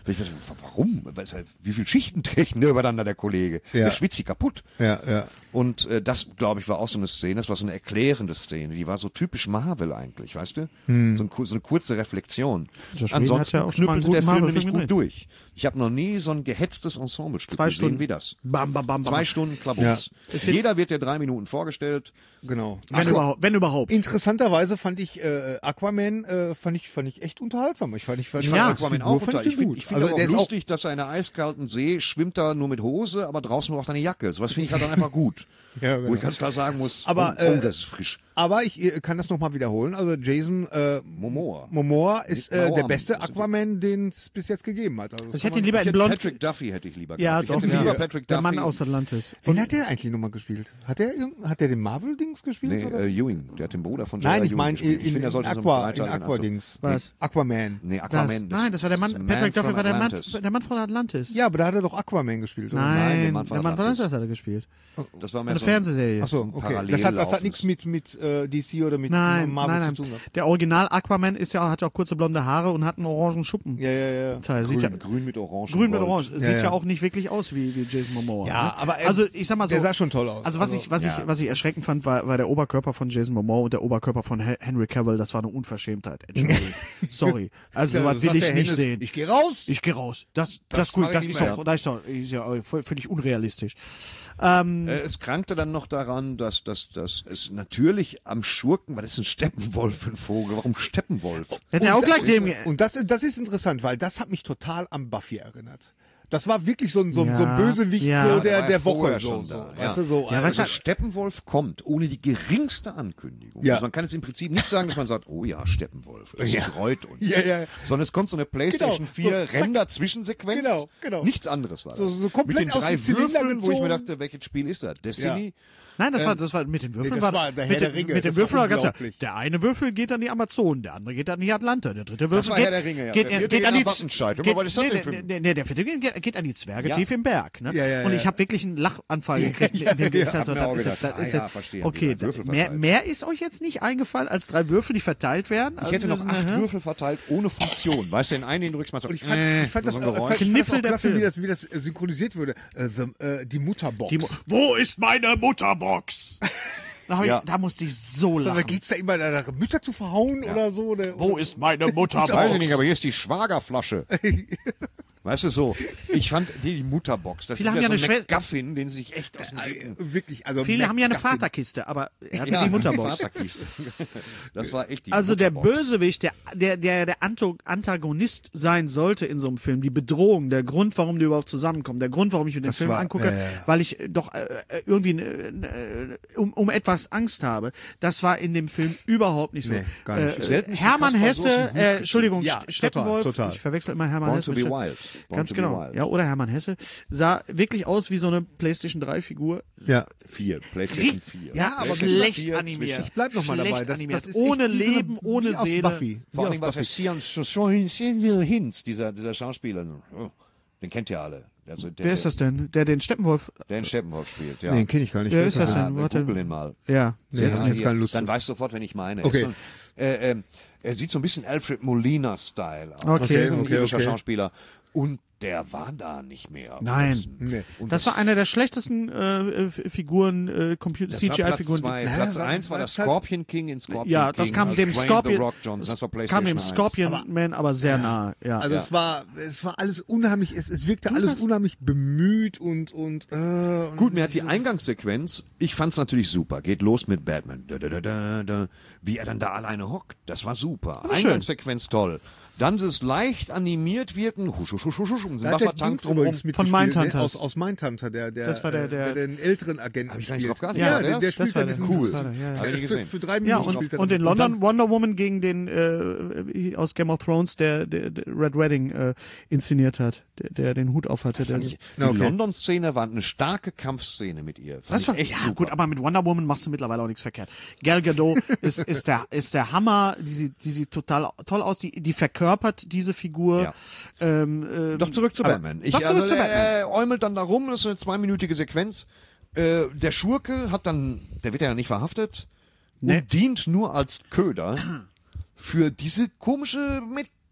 Ich dachte, warum? Wie viele Schichten trägt denn der übereinander, der Kollege? Ja. Der schwitzt sich kaputt. Ja, ja. Und äh, das, glaube ich, war auch so eine Szene, das war so eine erklärende Szene, die war so typisch Marvel eigentlich, weißt du? Hm. So, ein, so eine kurze Reflexion. Joss Whedon Ansonsten hat ja auch schon mal einen knüppelte der guten Film nämlich Marvel-Film gut durch. Ich habe noch nie so ein gehetztes Ensemblestück Zwei gesehen Stunden. wie das. Bam, bam, bam, bam. Zwei Stunden Klabus. Jeder wird ja drei Minuten vorgestellt. Genau. Wenn, überhaupt, wenn überhaupt. Interessanterweise fand ich äh, Aquaman äh, fand ich fand ich echt unterhaltsam. Ich fand ich fand, Ich ich fand als Aquaman Figur auch fand unter. Ich ihn finde gut. ich find Also aber der auch ist lustig, dass er in einer eiskalten See schwimmt da nur mit Hose, aber draußen braucht er eine Jacke. Sowas finde ich halt dann einfach gut. Ja, Wo genau. ich ganz klar sagen muss, Aber, oh, oh äh, das ist frisch. Aber ich äh, kann das nochmal wiederholen. Also Jason äh, Momoa. Momoa ist Mit äh, blauer der am- beste Aquaman, den es bis jetzt gegeben hat. Also das Ich kann hätte ihn man- lieber Ich in hätte Blond. Patrick Duffy hätte ich lieber Ja, gehabt. doch. Ich hätte Ja. lieber Patrick Der Duffy. Mann aus Atlantis. Wen hat der eigentlich nochmal gespielt? Hat der irgend- hat der den Marvel-Dings gespielt? Nee, oder? äh, Ewing, der hat den Bruder von Nein, J R. ich Ewing meine gespielt. in, Ich finde, in, er sollte in so ein Aqua, in breiter Anzug- Aqua-Dings. Was? Nee, Aquaman. Nee, Das, Aquaman. nein, das war der Mann, ist ein Patrick from Duffy war der Mann, Atlantis. der Mann von Atlantis. Ja, aber da hat er doch Aquaman gespielt, oder? Nein, Nein, der der Mann Mann von von Atlantis Atlantis. hat er gespielt. Das war mehr Eine so ein- Fernsehserie. Ach so, okay. parallel Das hat, das hat laufendes. nichts mit, mit äh, D C oder mit Nein, Marvel nein, nein. zu tun gehabt. Der Original Aquaman ist ja, hat ja auch kurze blonde Haare und hat einen orangen Schuppen. Ja, ja, ja. Teil. Sieht ja, Grün, grün mit Orange. grün und mit Gold. Orange. Sieht Ja, ja, ja. auch nicht wirklich aus wie, wie Jason Momoa. Ja, ne? aber er- also ich sag mal so. Der sah schon toll aus. Also was Also, ich, was ja. ich, was ich erschreckend fand, war, war der Oberkörper von Jason Momoa und der Oberkörper von He- Henry Cavill. Das war eine Unverschämtheit. Entschuldigung. Sorry. Also Ja, was das will sagt ich der nicht Hennes, sehen. Ich gehe raus. Ich gehe raus. Das, das, Das ist gut. mach ich Das nicht ist mehr. doch, das ist doch, ist ja völlig unrealistisch. Ähm, Äh, es krankte dann noch daran, dass, dass, dass es natürlich am Schurken, was ist ein Steppenwolf für ein Vogel? Warum Steppenwolf? hätte er auch gleich dem, Und das, das ist interessant, weil das hat mich total an Buffy erinnert. Das war wirklich so ein, so, ein- so ein Ja, Bösewicht ja. so Der der, war der ja Woche. vorher So, schon so. da, Weißt ja. du, so, Ja, also, Also Steppenwolf kommt ohne die geringste Ankündigung. Ja. Also man kann jetzt im Prinzip nicht sagen, dass man sagt, oh ja, Steppenwolf, das Ja. freut uns. Ja, ja. Sondern es kommt so eine PlayStation Genau, vier so, zack. Render-Zwischensequenz. Genau, genau. Nichts anderes war das. So- so komplett Mit den aus drei dem Zylinder Würfeln, wo ich mir gezogen. dachte, welches Spiel ist das? Destiny? nein, das war, das war mit den Würfeln. Nee, das war der Herr mit, der den- Ringe, mit den das war Würfeln war ganz klar. unglaublich. Der eine Würfel geht an die Amazonen, der andere geht an die Atlanta, der dritte Würfel war geht, Herr der Ringe, ja. geht, Der geht, vierte geht an geht die nach Wattenscheid. geht, Was ist das nee, denn nee, für ein- nee, nee, der vierte geht, geht an die Zwerge Ja. tief im Berg. Ne? Ja, ja, Und ja, ich ja. habe wirklich einen Lachanfall gekriegt. Ja, in dem ja, ich sag so, hab mir das auch ist, gedacht, das ah ist ja, jetzt, verstehe, okay, wie drei Würfel mehr, verteilt. mehr ist euch jetzt nicht eingefallen als drei Würfel, die verteilt werden? Ich hätte noch Also, acht ne? Würfel verteilt, ohne Funktion. Weißt du, den einen, den drückst du mal so, Und ich fand, äh, ich fand das, so ein auch, ich Geräusch. fand, ich fand das Kniffel auch der klasse, Film. wie das, wie das äh, synchronisiert wurde. Äh, the, äh, die Mutterbox. Die Mu- Wo ist meine Mutterbox? Da, hab Ja. ich, da musste ich so so, da lachen. geht's da immer, da, da Mütter zu verhauen oder so? Oder, Wo ist meine Mutterbox? Weiß ich nicht, aber hier ist die Schwagerflasche. Weißt du so? Ich fand die, die Mutterbox, das Viele ist haben ja ja so eine eine Schwä- Gaffin, den sie sich echt aus dem Äh, wirklich, also Viele haben ja eine McGuffin. Vaterkiste, aber er hatte Ja, die Mutterbox. Vaterkiste. Das war echt die Also der Mutterbox. Bösewicht, der, der, der, der Anto- Antagonist sein sollte in so einem Film, die Bedrohung, der Grund, warum die überhaupt zusammenkommen, der Grund, warum ich mir den Das Film war- angucke, ja, ja, ja. weil ich doch äh, irgendwie äh, äh, um, um etwas Angst habe. Das war in dem Film überhaupt nicht so. Nee, gar nicht. Äh, Selten ist Hermann Kaspar Hesse, Soßen gut äh, gespielt. Entschuldigung, Ja, St- total, Steppenwolf, total. ich verwechsel immer Hermann Born Hesse. to be mit Ste- wild. Born Ganz to be genau. wild. Ja, oder Hermann Hesse sah wirklich aus wie so eine PlayStation drei Figur. Ja. Vier, PlayStation vier. Ja, aber PlayStation schlecht vier animiert. zwischen- Ich bleib noch mal Schlecht dabei. Das, animiert. das ist Ohne echt wie so eine- Leben, ohne wie aus Seele. Buffy. Vor Wie allen Dingen war aus es Buffy. Sian Hinz, dieser, dieser Schauspieler. Oh, den kennt ihr alle. Also der, Wer ist das denn? Der den Steppenwolf. Der in Steppenwolf spielt, ja. Nee, den kenne ich gar nicht. Wer Wer ist das Ja, denn? wir Warte. googeln den mal. Ja. Nee, Ja, das ist jetzt hier, keine Lust. Dann weißt du sofort, wenn ich meine. Okay. Ist so ein, äh, ähm, er sieht so ein bisschen Alfred Molina-Style aus. Okay. Das ist ein Okay, irischer okay. Schauspieler. Und der war da nicht mehr. Nein. Nee. Und Das war einer der schlechtesten äh, F- Figuren, äh, Computer das C war G Platz I-Figuren. zwei. Naja, Platz war- eins war war das halt- Scorpion King in Scorpion Ja, King. das kam als dem Dwayne Scorpion, The Rock Johnson. Das war kam PlayStation dem eins. Scorpion Man aber sehr nah. Ja. Also Ja. es war, es war alles unheimlich, es, es wirkte Du alles sagst- unheimlich bemüht und und, äh, und Gut, mir hat die Eingangssequenz, ich fand's natürlich super. Geht los mit Batman. Da, da, da, da, da. Wie er dann da alleine hockt. Das war super. war schön. Eingangssequenz toll. Dann das leicht animiert wirken, husch, husch, husch, husch, husch, um den da hat der Wassertank Dings drumherum. übrigens Von mitgespielt, Mindhunters. ne? Aus, aus Mindhunter, der, der, Das war der- äh, der- den älteren Agenten Hab ich gar nicht spielt. drauf geachtet. Ja, Ja, der, der der ist- spielt das war ja der. diesen Cool. Das war der, ja, ja. Hab ich nicht für, gesehen. für drei Ja, Minuten und, spielt er und in dann. London Wonder Woman gegen den äh, aus Game of Thrones, der, der, der Red Wedding äh, inszeniert hat, der, der den Hut auf hatte. Der, Die Okay. London-Szene war eine starke Kampfszene mit ihr. Fand das ich war echt ja super. gut, aber mit Wonder Woman machst du mittlerweile auch nichts verkehrt. Gal Gadot ist, ist der ist der Hammer, die sieht, die sieht total toll aus, die die verkörpert diese Figur. Ja. Ähm, ähm, Doch zurück zu Batman. Ich, doch zurück also, zu Batman. Er äumelt dann da rum, das ist eine zweiminütige Sequenz. Äh, der Schurke hat dann, der wird ja nicht verhaftet Nee. und dient nur als Köder für diese komische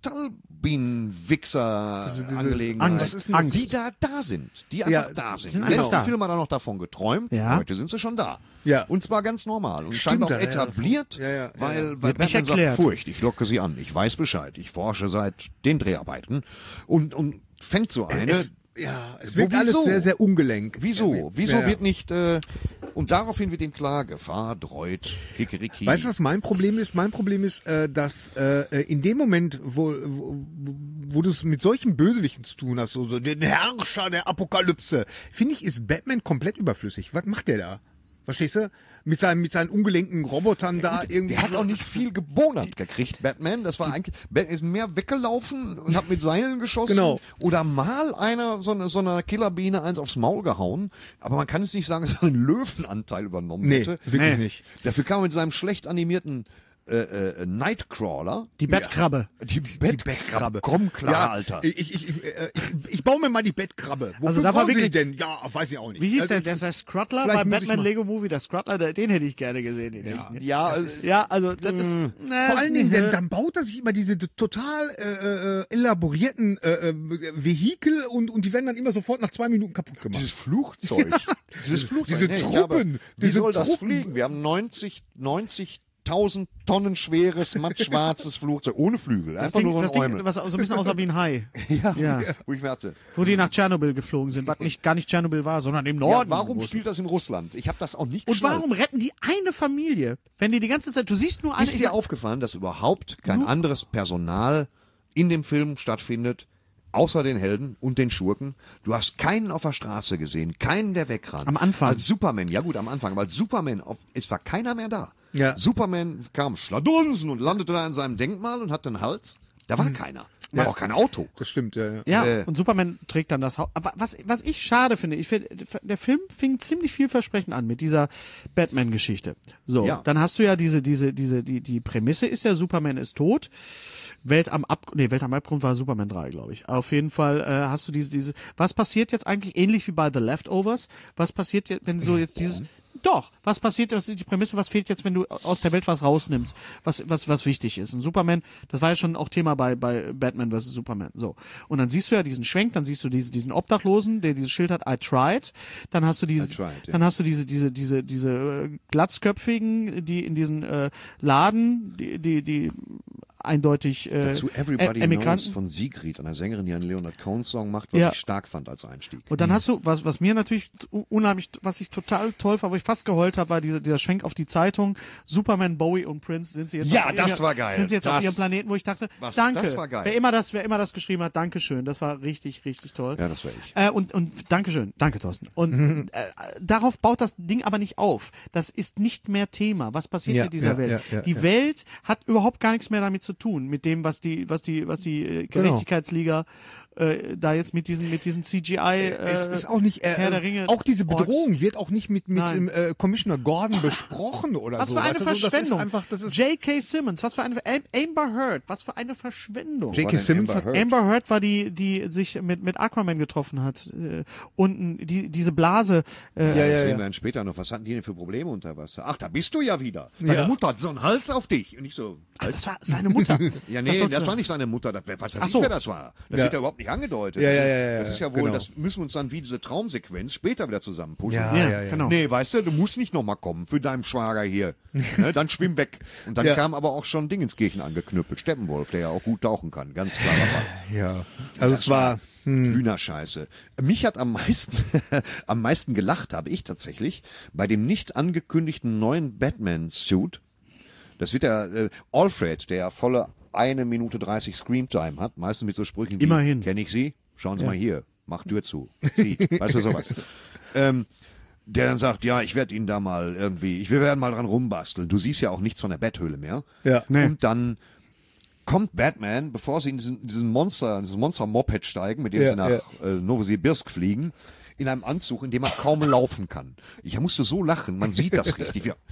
Kristallbienen-Wichser-Angelegenheit, Angst, Angst. die da da sind, die einfach Ja, da sind. sind Im einfach letzten da. Film hat er noch davon geträumt, Ja. heute sind sie schon da. Ja. Und zwar ganz normal und Stimmt, scheinbar auch ja, ja, etabliert, ja, ja, ja, weil, ja. weil Wird nicht Batman sagt, erklärt. furcht, ich locke sie an, ich weiß Bescheid, ich forsche seit den Dreharbeiten und, und fängt so eine... Es, ja, es Wo, wirkt alles wieso? sehr, sehr ungelenk. Wieso? Ja, Wieso ja. wird nicht, äh, und daraufhin wird ihm klar, Gefahr dreut, Kikeriki. Weißt du, was mein Problem ist? Mein Problem ist, äh, dass äh, in dem Moment, wo, wo, wo du es mit solchen Bösewichten zu tun hast, so, so den Herrscher der Apokalypse, finde ich, ist Batman komplett überflüssig. Was macht der da? Verstehst du? Mit seinen, mit seinen ungelenken Robotern da irgendwie. Der hat auch nicht viel gebonert gekriegt, Batman. Das war eigentlich, Batman ist mehr weggelaufen und hat mit Seilen geschossen. Genau. Oder mal einer, so eine, so einer Killerbiene eins aufs Maul gehauen. Aber man kann es nicht sagen, dass er einen Löwenanteil übernommen Nee, hätte. wirklich Nee. nicht. Dafür kam er mit seinem schlecht animierten äh, äh, Nightcrawler. Die Bettkrabbe. Die, Bettkrabbe. Komm klar, ja, Alter. Ich, ich, ich, äh, ich, ich baue mir mal die Bettkrabbe. Wofür Also da war brauchen Sie wirklich- denn? Ja, weiß ich auch nicht. Wie hieß Also, der? Der ist der Scruttler Vielleicht bei muss ich Batman mal- Lego Movie. Der Scruttler, der, den hätte ich gerne gesehen. Den ja, Ja, also, ja, also das ist... Ne, Vor allen Dingen, dann, dann, dann baut er sich immer diese total äh, äh, elaborierten äh, äh, Vehikel und, und die werden dann immer sofort nach zwei Minuten kaputt gemacht. Dieses Flugzeug. Dieses Flugzeug. Diese Nee, Truppen, ja, aber Wie diese soll das Truppen. fliegen? Wir haben neunzig, neunzigtausend Tonnen schweres, mattschwarzes Flugzeug ohne Flügel. das Einfach Ding, nur so das ein Ding, Eumel. was so ein bisschen aussah wie ein Hai. Ja, Ja. wo ich mir hatte. Wo die nach Tschernobyl geflogen sind, was nicht, gar nicht Tschernobyl war, sondern im Ja, Norden. warum Wo- spielt das in Russland? Ich habe das auch nicht Und geschnallt. warum retten die eine Familie? Wenn die die ganze Zeit, du siehst nur eine... Ist dir aufgefallen, dass überhaupt kein anderes Personal in dem Film stattfindet, außer den Helden und den Schurken? Du hast keinen auf der Straße gesehen, keinen, der wegrannt. Am Anfang. Als Superman, ja gut, am Anfang, aber als Superman, auf, es war keiner mehr da. Ja. Superman kam schladunsen und landete da in seinem Denkmal und hatte einen Hals. Da war keiner. War auch kein Auto. Das stimmt, ja. ja. Ja, Äh. und Superman trägt dann das Haus. Aber was, was ich schade finde, ich find, der Film fing ziemlich vielversprechend an mit dieser Batman-Geschichte. So, Ja. dann hast du ja diese, diese, diese, die, die Prämisse ist ja, Superman ist tot. Welt am Abgrund, nee, Welt am Abgrund war Superman drei, glaube ich. Auf jeden Fall äh, hast du diese, diese, was passiert jetzt eigentlich, ähnlich wie bei The Leftovers, was passiert jetzt, wenn so jetzt dieses, doch, was passiert, das ist die Prämisse, was fehlt jetzt, wenn du aus der Welt was rausnimmst, was, was, was wichtig ist. Und Superman, das war ja schon auch Thema bei, bei Batman versus Superman, so. Und dann siehst du ja diesen Schwenk, dann siehst du diese, diesen Obdachlosen, der dieses Schild hat, I tried, dann hast du diese, I tried, ja. dann hast du diese, diese, diese, diese äh, Glatzköpfigen, die in diesen äh, Laden, die, die, die eindeutig äh, Dazu Everybody Em- Knows Emigranten. von Sigrid, einer Sängerin, die einen Leonard Cohen-Song macht, was Ja. ich stark fand als Einstieg. Und dann hast du, was, was mir natürlich u- unheimlich, was ich total toll fand, wo ich fast geheult habe, war dieser, dieser Schwenk auf die Zeitung. Superman, Bowie und Prince sind sie jetzt Ja, auf das ihr- war geil. Sind sie jetzt Das- auf ihrem Planeten, wo ich dachte, Was, danke. das war geil. Wer immer das, wer immer das geschrieben hat, Dankeschön. Das war richtig, richtig toll. Ja, das war ich. Äh, und, und Dankeschön. Danke, Thorsten. Und äh, darauf baut das Ding aber nicht auf. Das ist nicht mehr Thema. Was passiert Ja, mit dieser ja, Welt? ja, ja, die ja. Welt hat überhaupt gar nichts mehr damit zu tun, mit dem, was die, was die, was die äh, Genau. Gerechtigkeitsliga äh, da jetzt mit diesen, mit diesen C G I äh, Es ist auch nicht, äh, Herr der Ringe auch diese Orks. Bedrohung wird auch nicht mit, mit Nein. dem, äh, Commissioner Gordon besprochen oder Was so. für eine Weißt du, so, Verschwendung. Das ist einfach, das ist, J K. Simmons, was für eine Am- Amber Heard, was für eine Verschwendung. J K. denn Simmons Amber hat, Heard? Amber Heard war die, die sich mit, mit Aquaman getroffen hat. Äh, unten, die, diese Blase. Äh, Ja, ja, das ja. sehen wir dann später noch. Was hatten die denn für Probleme unter Wasser? Ach, da bist du ja wieder. Deine Mutter hat so einen Hals auf dich. Und ich so, Ach, das war seine Mutter. ja, Was nee, sollst das du- war nicht seine Mutter. Das, was weiß Ach ich, so. wer das war. Das Ja. wird ja überhaupt nicht angedeutet. Ja, das, ja, ist- ja, ja, das ist ja wohl, genau. das müssen wir uns dann wie diese Traumsequenz später wieder zusammenpushen. Ja, Ja, ja, ja. genau. Nee, weißt du, du musst nicht nochmal kommen für deinen Schwager hier. ne, dann schwimm weg. Und dann Ja. kam aber auch schon Dingenskirchen angeknüppelt. Steppenwolf, der ja auch gut tauchen kann. Ganz klarer Fall. ja. Also es war, Hühnerscheiße. Mich hat am meisten, am meisten gelacht, habe ich tatsächlich, bei dem nicht angekündigten neuen Batman-Suit. Das wird der äh, Alfred, der ja volle eine Minute dreißig Screamtime hat, meistens mit so Sprüchen wie, Immerhin. kenne ich Sie? Schauen Sie mal hier, mach Tür zu, zieh, weißt du, sowas. ähm, der dann sagt, ja, ich werde Ihnen da mal irgendwie, ich wir werden mal dran rumbasteln. Du siehst ja auch nichts von der Betthöhle mehr. Ja. Nee. Und dann kommt Batman, bevor sie in diesen, diesen Monster, in dieses Monster-Moped steigen, mit dem Ja, sie nach ja. äh, Novosibirsk fliegen, in einem Anzug, in dem er kaum laufen kann. Ich musste so lachen, man sieht das richtig. Ja.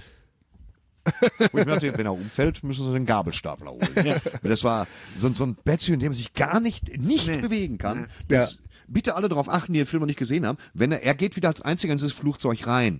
Und ich dachte, wenn er umfällt, müssen sie den Gabelstapler holen. Das war so, so ein Batsuit, in dem er sich gar nicht, nicht Nee. bewegen kann. Ja. Das, bitte alle darauf achten, die den Film noch nicht gesehen haben. Wenn er, er geht wieder als einziger in dieses Flugzeug rein.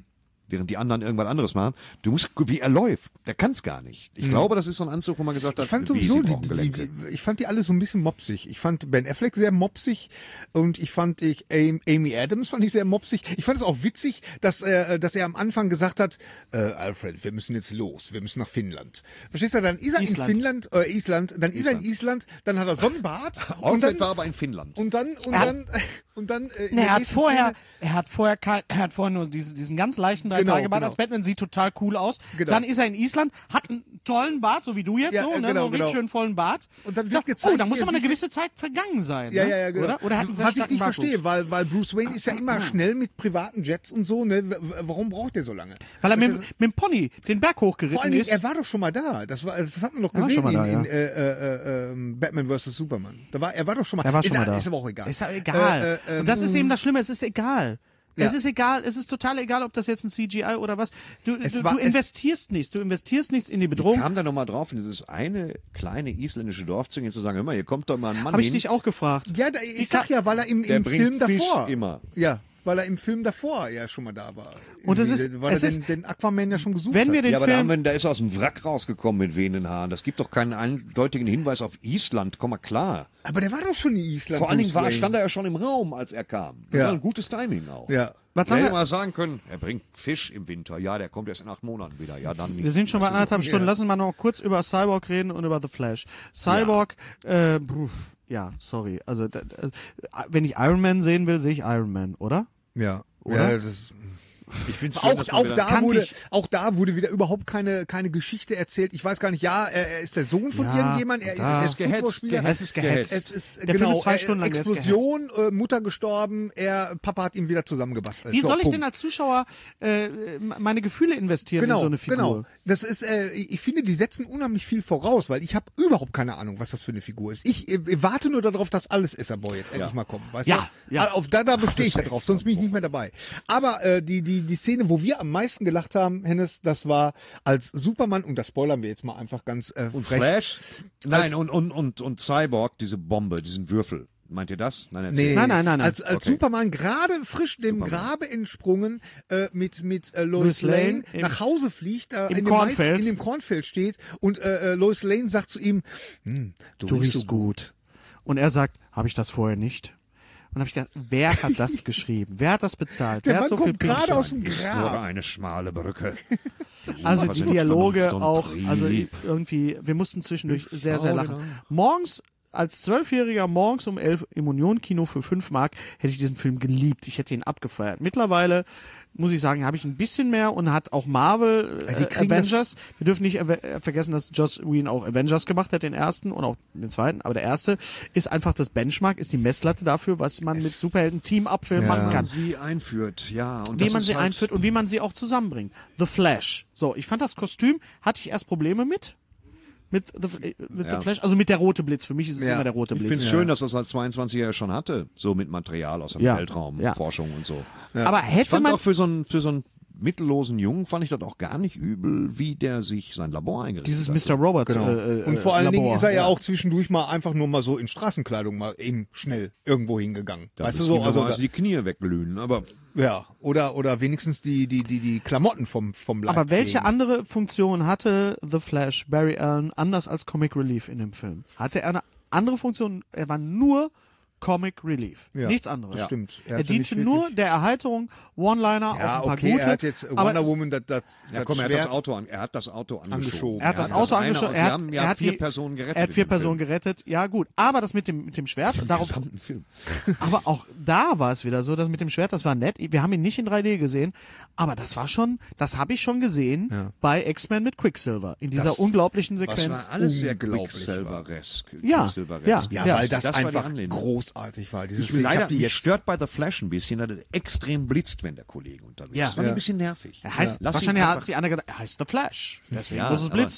während die anderen irgendwas anderes machen. Du musst, wie er läuft, der kann's gar nicht. Ich glaube, das ist so ein Anzug, wo man gesagt hat, Ich fand wie, sowieso, sie die, brauchen die, Gelenke. die, ich fand die alle so ein bisschen mopsig. Ich fand Ben Affleck sehr mopsig und ich fand ich Amy, Amy Adams fand ich sehr mopsig. Ich fand es auch witzig, dass er, dass er am Anfang gesagt hat, äh, Alfred, wir müssen jetzt los, wir müssen nach Finnland. Verstehst du? Dann ist er Island. in Finnland, äh, Island, dann ist er in Island, dann hat er Sonnenbart und Alfred dann, war aber in Finnland. und dann, und Er hat- dann, und dann, äh, in Nee, der er hat nächsten vorher, Szene- er hat vorher, kein, er hat vorher nur diesen, diesen ganz leichten drei Genau, Tage Bart genau. als Batman, sieht total cool aus. Genau. Dann ist er in Island, hat einen tollen Bart, so wie du jetzt, Ja, so, äh, ne, genau, so einen richtig genau. schön vollen Bart. Und dann Ich wird dachte, gezeigt, oh, da muss wie er aber eine sich- gewisse Zeit vergangen sein, Ja, ne? ja, ja, genau. Oder? Oder hat einen sehr Was ich starken nicht Bartwuchs. verstehe, weil, weil Bruce Wayne ist ja immer schnell mit privaten Jets und so, ne? W- w- Warum braucht der so lange? Weil er mit, Verstehst mit dem Pony den Berg du? hochgeritten Vor allen Dingen, ist. er war doch schon mal da. Das war, das hat man doch Er war gesehen schon mal in, da, in äh, äh, äh, ähm, Batman versus. Superman. Da war, er war doch schon mal. Er war ist, schon mal da. Ist aber auch egal. Ist ja egal. Äh, äh, und das ist eben das Schlimme, es ist egal. Ja. Es ist egal, es ist total egal, ob das jetzt ein C G I oder was. Du, Es du, war- du es- investierst nichts, du investierst nichts in die Ich Bedrohung. kam da nochmal drauf, in dieses eine kleine isländische Dorf zu gehen, zu sagen, hör mal, hier kommt doch mal ein Mann Habe ich hin. dich auch gefragt. Ja, da, ich sag ja, weil er im, Der im bringt Film Fisch davor. immer. Ja, weil er im Film davor ja schon mal da war. Und es ist- Irgendwie, weil es er ist- den, den Aquaman ja schon gesucht Wenn wir hat. den Ja, aber da, haben Film, wir, da ist er aus dem Wrack rausgekommen mit wehenden Haaren. Das gibt doch keinen eindeutigen Hinweis auf Island. Komm mal klar. Aber der war doch schon in Island. Vor allen Dingen Bruce war, Wayne. stand er ja schon im Raum, als er kam. Das Ja. war ein gutes Timing auch. Ja. was Er sagen hätte wir? mal sagen können, er bringt Fisch im Winter. Ja, der kommt erst in acht Monaten wieder. Ja, dann nicht. Wir sind schon bei Weißt du, anderthalb Stunden. Lass uns mal noch kurz über Cyborg reden und über The Flash. Cyborg, äh, puh, ja, sorry. Also, da, da, wenn ich Iron Man sehen will, sehe ich Iron Man, oder? Ja. Oder? Ja, das Ich find's auch, dass man auch, wieder- da Kannte wurde, ich- auch da wurde wieder überhaupt keine, keine Geschichte erzählt. Ich weiß gar nicht, ja, er, er ist der Sohn von Ja, irgendjemand, er ist, da. er ist Gehetzt, Footballspieler. Es ist gehetzt. Es ist, Der Film genau, ist zwei äh, Stunden lang, der ist Explosion, äh, Mutter gestorben, er, Papa hat ihn wieder zusammengebastelt. Wie So, soll ich Punkt. denn als Zuschauer äh, meine Gefühle investieren Genau, in so eine Figur? genau. Das ist, äh, ich finde, die setzen unheimlich viel voraus, weil ich habe überhaupt keine Ahnung, was das für eine Figur ist. Ich, äh, warte nur darauf, dass alles Esserboy jetzt endlich mal kommt. Weißt Ja, du? ja. Ah, Auf, da, da bestehe ich da drauf, sonst bin ich nicht mehr dabei. Aber äh, die, die, die Szene, wo wir am meisten gelacht haben, Hennes, das war als Superman, und das spoilern wir jetzt mal einfach ganz äh, Und frech. Flash? Nein, und, und, und, und Cyborg, diese Bombe, diesen Würfel. Meint ihr das? Nein, erzähl. Nee, Nein, nein, nein, nein. Als, als Okay. Superman gerade frisch dem Superman. Grabe entsprungen äh, mit mit äh, Lois Lois Lane Lane im- nach Hause fliegt, äh, im in, dem Kornfeld. Mais, in dem Kornfeld steht und äh, äh, Lois Lane sagt zu ihm, hm, du, Du riechst riechst so gut. Und er sagt, habe ich das vorher nicht? Und habe ich gedacht, wer hat das geschrieben? Wer hat das bezahlt? Der wer Mann hat so viel kommt gerade Pink? aus dem Ist nur Grab. eine schmale Brücke. Also Was die sind Dialoge Vernunft und auch, also Trieb? irgendwie, wir mussten zwischendurch sehr, sehr schau lachen. genau. Morgens, als Zwölfjähriger morgens um elf im Union-Kino für fünf Mark, hätte ich diesen Film geliebt. Ich hätte ihn abgefeiert. Mittlerweile, muss ich sagen, habe ich ein bisschen mehr und hat auch Marvel Ja, die äh, kriegen Avengers. Wir dürfen nicht äh, vergessen, dass Joss Whedon auch Avengers gemacht hat, den ersten und auch den zweiten. Aber der erste ist einfach das Benchmark, ist die Messlatte dafür, was man mit Superhelden-Team-Up-Filmen Ja. machen kann. Sie einführt, ja. Und Wie das man ist sie halt, einführt und wie man sie auch zusammenbringt. The Flash. So, ich fand das Kostüm, hatte ich erst Probleme mit. Mit, The, äh, mit Ja. The Flash, also mit der rote Blitz. Für mich ist es Ja. immer der rote Ich Blitz. finde es schön, dass das als zweiundzwanziger schon hatte, so mit Material aus dem Ja. Weltraum, Ja. Forschung und so. Aber Ich hätte fand man, auch für so einen für so einen mittellosen Jungen fand ich das auch gar nicht übel, wie der sich sein Labor eingerichtet dieses hat. Mister Robert Genau. äh, äh, Und vor allen Labor. Dingen ist er ja, auch zwischendurch mal einfach nur mal so in Straßenkleidung mal eben schnell irgendwo hingegangen. Da weißt du ist so, ihm also normalerweise die Knie wegglühen, aber ja, oder oder wenigstens die die die die Klamotten vom vom Leib Aber welche pflegen. andere Funktion hatte The Flash, Barry Allen, anders als Comic Relief in dem Film? Hatte er eine andere Funktion? Er war nur Comic Relief. Ja. Nichts anderes. Ja. Stimmt. Er Er, hatte diente nicht nur wirklich- der Erheiterung, One-Liner, Ja, auch ein paar okay, gute. er hat jetzt aber Wonder es- Woman das das, ja, das komm, er hat Schwert das Auto an, er hat das Auto angeschoben. Angeschoben. Er hat das Ja, Auto eine angeschoben. aus- Er Sie hat, haben ja er hat vier die, Personen gerettet. Er hat vier in dem Personen Film. gerettet. Ja, gut. Aber das mit dem, mit dem Schwert, Im darauf, gesamten Film. aber auch da war es wieder so, dass mit dem Schwert, das war nett. Wir haben ihn nicht in drei D gesehen, aber das war schon, das habe ich schon gesehen bei X-Men mit Quicksilver in dieser Das- unglaublichen Das Sequenz. war alles sehr unglaublich Quicksilver-esk. Ja, Quicksilver-esk. ja, Ja, Ja, weil das, das war die einfach Anlehnung. großartig war. Dieses Ich will leider, hab die mich jetzt stört bei The Flash ein bisschen, dass er extrem blitzt, wenn der Kollege unterwegs Ja. ist. Das war Ja. ein bisschen nervig. Er heißt, Lass ihn wahrscheinlich hat einfach- sich einer gedacht, er heißt The Flash. Deswegen Ja, muss es aber blitzen.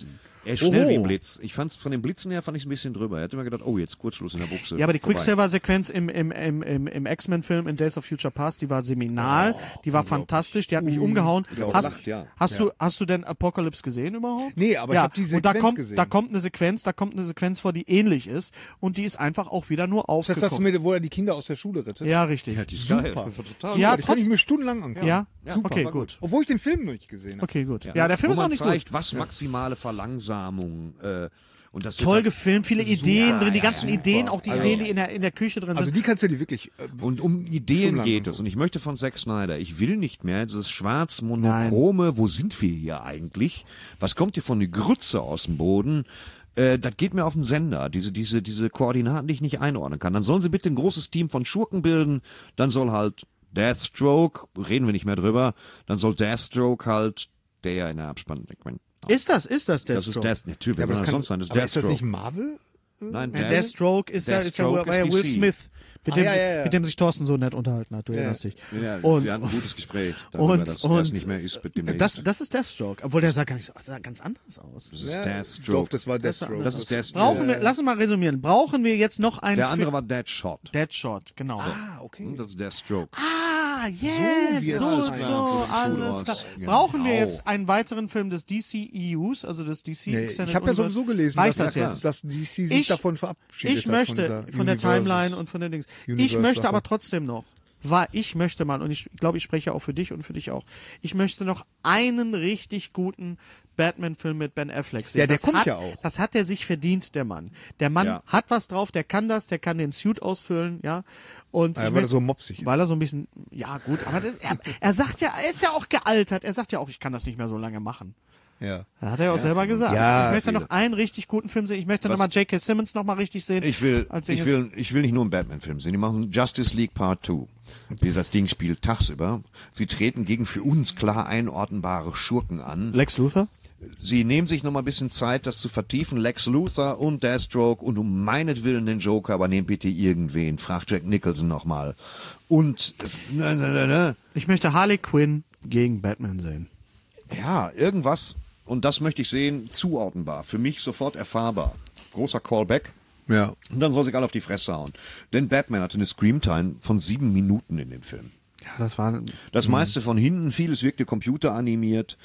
Er ist schnell Oho. wie ein Blitz. Ich fand's von den Blitzen her fand ich ein bisschen drüber. Er hat immer gedacht, oh, jetzt Kurzschluss in der Buchse. Ja, aber die Vorbei. Quicksilver-Sequenz im, im, im, im, im X-Men-Film in Days of Future Past, die war seminal, die war fantastisch, die hat mich umgehauen. Hast, gelacht, ja. hast, du, hast du denn Apocalypse gesehen überhaupt? Nee, aber ich ja. hab die Und da Sequenz kommt, gesehen. da kommt eine Sequenz, da kommt eine Sequenz vor, die ähnlich ist und die ist einfach auch wieder nur Ist das aufgekommen. das mit, wo er die Kinder aus der Schule rettet? Ja, richtig. Ja, die ist Super. geil. Das war total Ja, Ja, die kann ich trotz- mir stundenlang angucken. Ja? Super, Okay, war gut. Obwohl ich den Film noch nicht gesehen habe. Okay, gut. Ja, der Film Wo ist auch man nicht zeigt, gut. was maximale Verlangsamung äh, und das wird Toll halt- gefilmt, viele Ideen drin, die ganzen Ideen, auch die Also- Ideen, die in der, in der Küche drin Also sind. die kannst du dir wirklich... Äh, Und um Ideen Stundenlang geht angucken. es. Und ich möchte von Zack Snyder, ich will nicht mehr dieses schwarz-monochrome, wo sind wir hier eigentlich? Was kommt hier von der Grütze aus dem Boden? Äh, das geht mir auf den Sender, diese, diese, diese Koordinaten, die ich nicht einordnen kann. Dann sollen sie bitte ein großes Team von Schurken bilden, dann soll halt Deathstroke, reden wir nicht mehr drüber, dann soll Deathstroke halt, der ja in der Abspann, ich mein, Ist das, ist das das ist Deathstroke? Death, natürlich, wer aber soll das das kann, sonst sein? Das ist aber ist das Deathstroke. nicht Marvel? Nein, Ja, Deathstroke ist ja, ist ja, Deathstroke war ja ist Will D C. Smith, mit Ah, dem, ja, sich- ja, ja. mit dem sich Thorsten so nett unterhalten hat, du erinnerst dich. Ja, Und- wir hatten ein gutes Gespräch darüber, und- dass und- er es nicht mehr ist mit dem Das, das ist Deathstroke, obwohl der sah gar nicht so, sah ganz anders aus. Das ist Ja, Deathstroke. Doch, das war Deathstroke. Das ist Deathstroke. Brauchen wir, lass uns mal resümieren, brauchen wir jetzt noch einen Der andere Fi- war Deadshot. Deadshot, genau. Ah, okay. Und das ist Deathstroke. Ah, jetzt, wird's so, alles so, klar, alles so klar. sieht's aus. Brauchen wir Genau. jetzt einen weiteren Film des D C E Us, also des D C Nee, Extended ich habe ja Universe? sowieso gelesen, Reicht dass, das jetzt? dass D C sich Ich- davon verabschiedet Ich hat. möchte von, von, der dieser Timeline und von den Dings. Ich Universe möchte Sache. aber trotzdem noch, war, ich möchte mal, und ich glaube, ich spreche auch für dich und für dich auch, ich möchte noch einen richtig guten Batman-Film mit Ben Affleck sehen. Ja, der das kommt hat, ja auch. Das hat er sich verdient, der Mann. Der Mann Ja. hat was drauf, der kann das, der kann den Suit ausfüllen, ja. Und Ja, ich weil er möchte- so mopsig ist. Weil er so ein bisschen, ja gut, aber das, er, er sagt ja, er ist ja auch gealtert, er sagt ja auch, ich kann das nicht mehr so lange machen. Ja. Das hat er ja auch selber gesagt. Ja, ich möchte viele. noch einen richtig guten Film sehen. Ich möchte noch mal J K. Simmons noch mal richtig sehen. Ich will, als ich will, ich will nicht nur einen Batman-Film sehen. Die machen Justice League Part zwei. Wie das Ding spielt tagsüber. Sie treten gegen für uns klar einordnbare Schurken an. Lex Luthor? Sie nehmen sich noch mal ein bisschen Zeit, das zu vertiefen. Lex Luthor und Deathstroke und um meinetwillen den Joker, aber nehmt bitte irgendwen. Fragt Jack Nicholson noch mal. Und, ne, ne, ne, ne. Ich möchte Harley Quinn gegen Batman sehen. Ja, irgendwas. Und das möchte ich sehen, zuordnenbar. Für mich sofort erfahrbar. Großer Callback. Ja. Und dann soll sich alle auf die Fresse hauen. Denn Batman hatte eine Screamtime von sieben Minuten in dem Film. Ja, das war. Das meiste von hinten, vieles wirkte computeranimiert.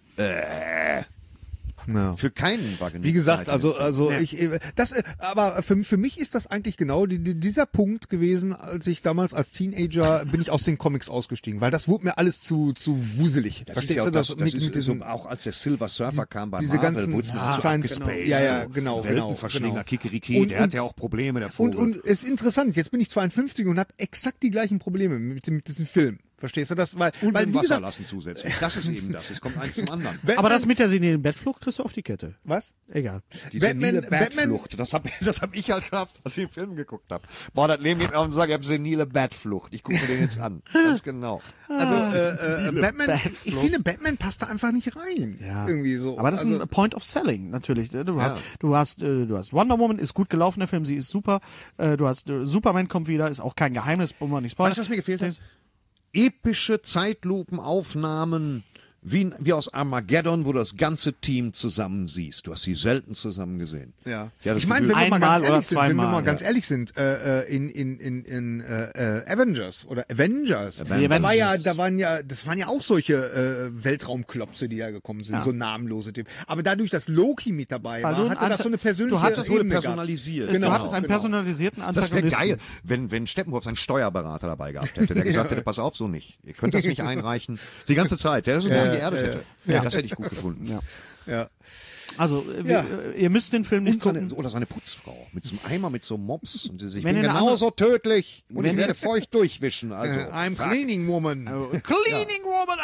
Äh, Ja. für keinen war genug Wie gesagt, Zeit in also dem Film. also ich äh, das äh, aber für, für mich ist das eigentlich genau die, die, dieser Punkt gewesen, als ich damals als Teenager bin ich aus den Comics ausgestiegen, weil das wurde mir alles zu zu wuselig. Das Verstehst ist ja du auch das, das, mit, das ist mit diesem so, auch als der Silver Surfer kam bei diese Marvel, ganzen- wurde es mir ja, zu Science- abgespaced. Ja, ja, so genau, Weltenverschlinger, genau. Kikeriki, Und- der hat und- ja auch Probleme, der Vogel. Und, und es ist interessant, jetzt bin ich zweiundfünfzig und habe exakt die gleichen Probleme mit, mit diesem Film. Verstehst du das? Weil, Und weil mit wie Wasser gesagt, lassen zusätzlich. Das ist eben das. Es kommt eins zum anderen. Batman- Aber das mit der senilen Bettflucht kriegst du auf die Kette. was? Egal. Die Batman- senile Batman- Batflucht. Das habe das hab ich halt gehabt, als ich den Film geguckt habe. Boah, das Leben geht mir auf und sagt, ich habe senile Batflucht. Ich gucke mir den jetzt an. Ganz genau. Also äh, äh, Batman, Batflucht. ich finde Batman passt da einfach nicht rein. Ja. Irgendwie so. Aber das ist also, ein Point of Selling, natürlich. Du Ja. hast, du hast, äh, du hast Wonder Woman, ist gut gelaufen, der Film, sie ist super. Äh, Du hast, äh, Superman kommt wieder, ist auch kein Geheimnis, wo man nicht spoilern. Weißt du, was mir gefehlt hat? Epische Zeitlupenaufnahmen, wie, wie aus Armageddon, wo du das ganze Team zusammen siehst. Du hast sie selten zusammen gesehen. Ja. Ja, das ich meine, Gefühl- wenn wir mal Einmal ganz oder ehrlich sind, wenn wir zweimal, mal ganz ja. ehrlich sind, äh, äh, in in in in äh, äh, Avengers oder Avengers, Avengers. da war ja, da waren ja, das waren ja auch solche äh, Weltraumklopse, die da gekommen sind, Ja. so namenlose Typen. Aber dadurch, dass Loki mit dabei Weil war, du ein hatte das Anta- so eine persönliche du hattest- wurde Ebene gehabt. personalisiert. Genau. du hattest einen genau. personalisierten Das wäre Antagonisten. geil, wenn, wenn Steppenwolf seinen Steuerberater dabei gehabt hätte, der gesagt hätte, pass auf, so nicht. Ihr könnt das nicht einreichen. Die ganze Zeit, der das so ja, geerdet hätte. ja. Das hätte ich gut gefunden. Ja. Ja. Also, äh, Ja. wir, äh, ihr müsst den Film nicht Und seine, gucken. oder seine Putzfrau mit so einem Eimer, mit so einem Mops. Und sie, ich Wenn bin ihr eine genauso tödlich. Und wenn ich ihr- werde feucht durchwischen. Also, Äh, I'm fuck. cleaning woman. Cleaning Woman!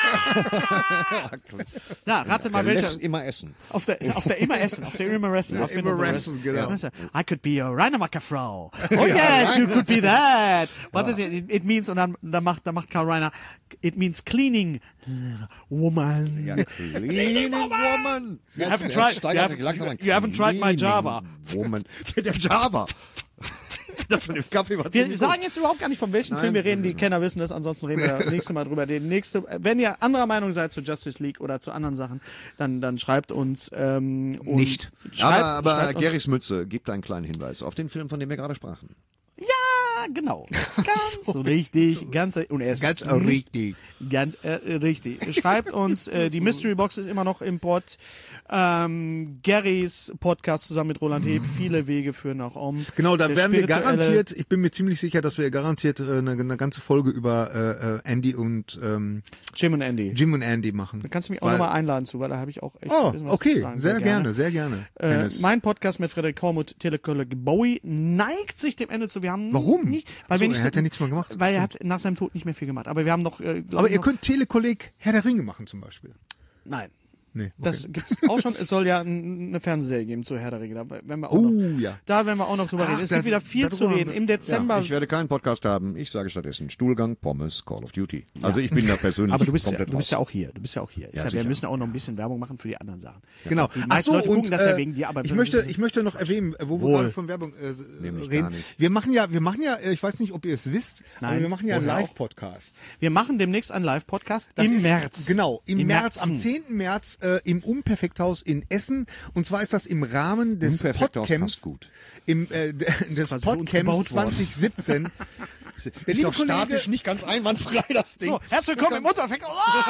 Ah! Na, rate mal, Der welcher. lässt immer essen. Auf der, auf der immer Essen, auf der immer Essen. auf der immer immer Essen, genau. I could be a Reinemacher-Frau. Oh yes, you could be that. What is it? It, it means, und dann, dann macht, dann macht Karl Reiner, it means cleaning woman. Ja, cleaning woman. You haven't tried, you haven't, you haven't tried my Java. Woman. Der Java. Das mit dem Kaffee war Wir ziemlich sagen jetzt überhaupt gar nicht, von welchem Nein, Film wir reden. Die sowieso. Kenner wissen das, ansonsten reden wir das nächste Mal drüber. Den nächste, wenn ihr anderer Meinung seid zu Justice League oder zu anderen Sachen, dann, dann schreibt uns. Ähm, und Nicht. Schreibt, aber aber schreibt uns- Gerrys Mütze gibt einen kleinen Hinweis auf den Film, von dem wir gerade sprachen. Ja, genau. Ganz richtig. Ganz, und er ist Ganz nicht- richtig. Ganz äh, richtig. Schreibt uns, äh, die Mystery Box ist immer noch im Pod. Ähm, Garys Podcast zusammen mit Roland Heb. Viele Wege führen nach Om. Genau, da Der werden wir spirituelle- garantiert, ich bin mir ziemlich sicher, dass wir garantiert äh, eine, eine ganze Folge über äh, äh, Andy und ähm, Jim und Andy. Jim und Andy machen. Da kannst du mich auch Weil- nochmal einladen zu, weil da habe ich auch echt Oh, ein bisschen was zu okay, sagen. sehr gerne, sehr gerne. Äh, Dennis. mein Podcast mit Frederik Kormuth, Telekollege Bowie, neigt sich dem Ende zu. Wir haben Warum? Nicht, weil Ach so, wir nicht er hat ja nichts mehr gemacht. Weil er hat nach seinem Tod nicht mehr viel gemacht. Aber wir haben noch. Äh, glaub Aber ich ihr noch, könnt Telekolleg Herr der Ringe machen zum Beispiel. Nein. Nee, Das okay. gibt's auch schon. Es soll ja n- eine Fernsehserie geben zu Herr der Ringe. Da werden wir auch Oh, noch, ja. Da werden wir auch noch drüber Ach, reden. Es da- gibt wieder viel darüber zu haben reden. wir- Im Dezember. Ja, ich werde keinen Podcast haben. Ich sage stattdessen Stuhlgang, Pommes, Call of Duty. Also ich bin da persönlich aber du bist, ja, komplett du bist ja raus. auch hier. Du bist ja auch hier. Ist Ja, ja, wir sicher. müssen auch noch ein bisschen Werbung machen für die anderen Sachen. Genau. Die Ach meisten so, Leute gucken und das ja äh, wegen dir, aber ich wir möchte, müssen- ich möchte noch erwähnen, äh, wo wir Wohl. gerade von Werbung äh, Nämlich reden. gar nicht. Wir machen ja, wir machen ja, äh, ich weiß nicht, ob ihr es wisst, aber Nein. wir machen ja einen Woher auch? Live-Podcast. Wir machen demnächst einen Live-Podcast Das im ist, März. Genau, im, März, am Märzen. zehnten März äh, im Unperfekthaus in Essen. Und zwar ist das im Rahmen des Unperfekthaus Podcamps. passt gut. Im, äh, des quasi für uns Podcamps gebaut worden. zwanzig siebzehn. Der Ist liebe doch Kollege, statisch nicht ganz einwandfrei, das Ding. So, herzlich willkommen im Unterfekt.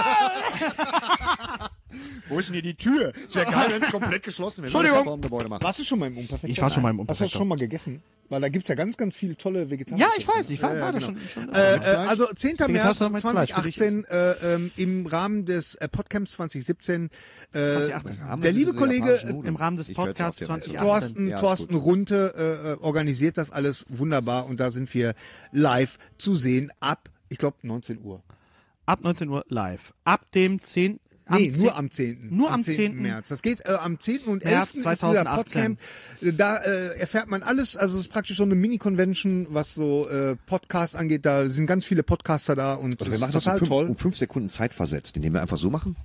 Wo ist denn hier die Tür? Es wäre geil, wenn es komplett geschlossen wäre. Entschuldigung. Vor dem Gebäude machen. warst du schon mal im Unperfekthaus? Ich war schon mal im Hast du das Unperfekthaus. schon mal gegessen? Weil da gibt's ja ganz, ganz viele tolle vegetarische. Ja, ich weiß. Ich war, Ja, ja, war da genau. schon. schon Äh, äh, also zehnten März Vegetarier mit Fleisch, zwanzig für dich achtzehn äh, ähm, im Rahmen des äh, Podcamps zwanzig siebzehn. Äh, zwanzig achtzehn. Der liebe Kollege äh, Im Rahmen des Ich werd's Podcasts auf der Welt. zwanzig achtzehn. Thorsten, Ja, ist Thorsten gut. Runte äh, äh, organisiert das alles wunderbar und da sind wir live zu sehen ab, ich glaube, neunzehn Uhr. Ab neunzehn Uhr live. Ab dem zehnten. Nee, nur am zehnten. Nur am zehnten. März. Das geht äh, am zehnten und März elften ist dieser zweitausendachtzehn. Podcamp. Da äh, erfährt man alles. Also es ist praktisch so eine Mini-Convention, was so äh, Podcasts angeht. Da sind ganz viele Podcaster da und Also das wir machen ist das um total fünf, toll. um fünf Sekunden Zeit versetzt, indem wir einfach so machen.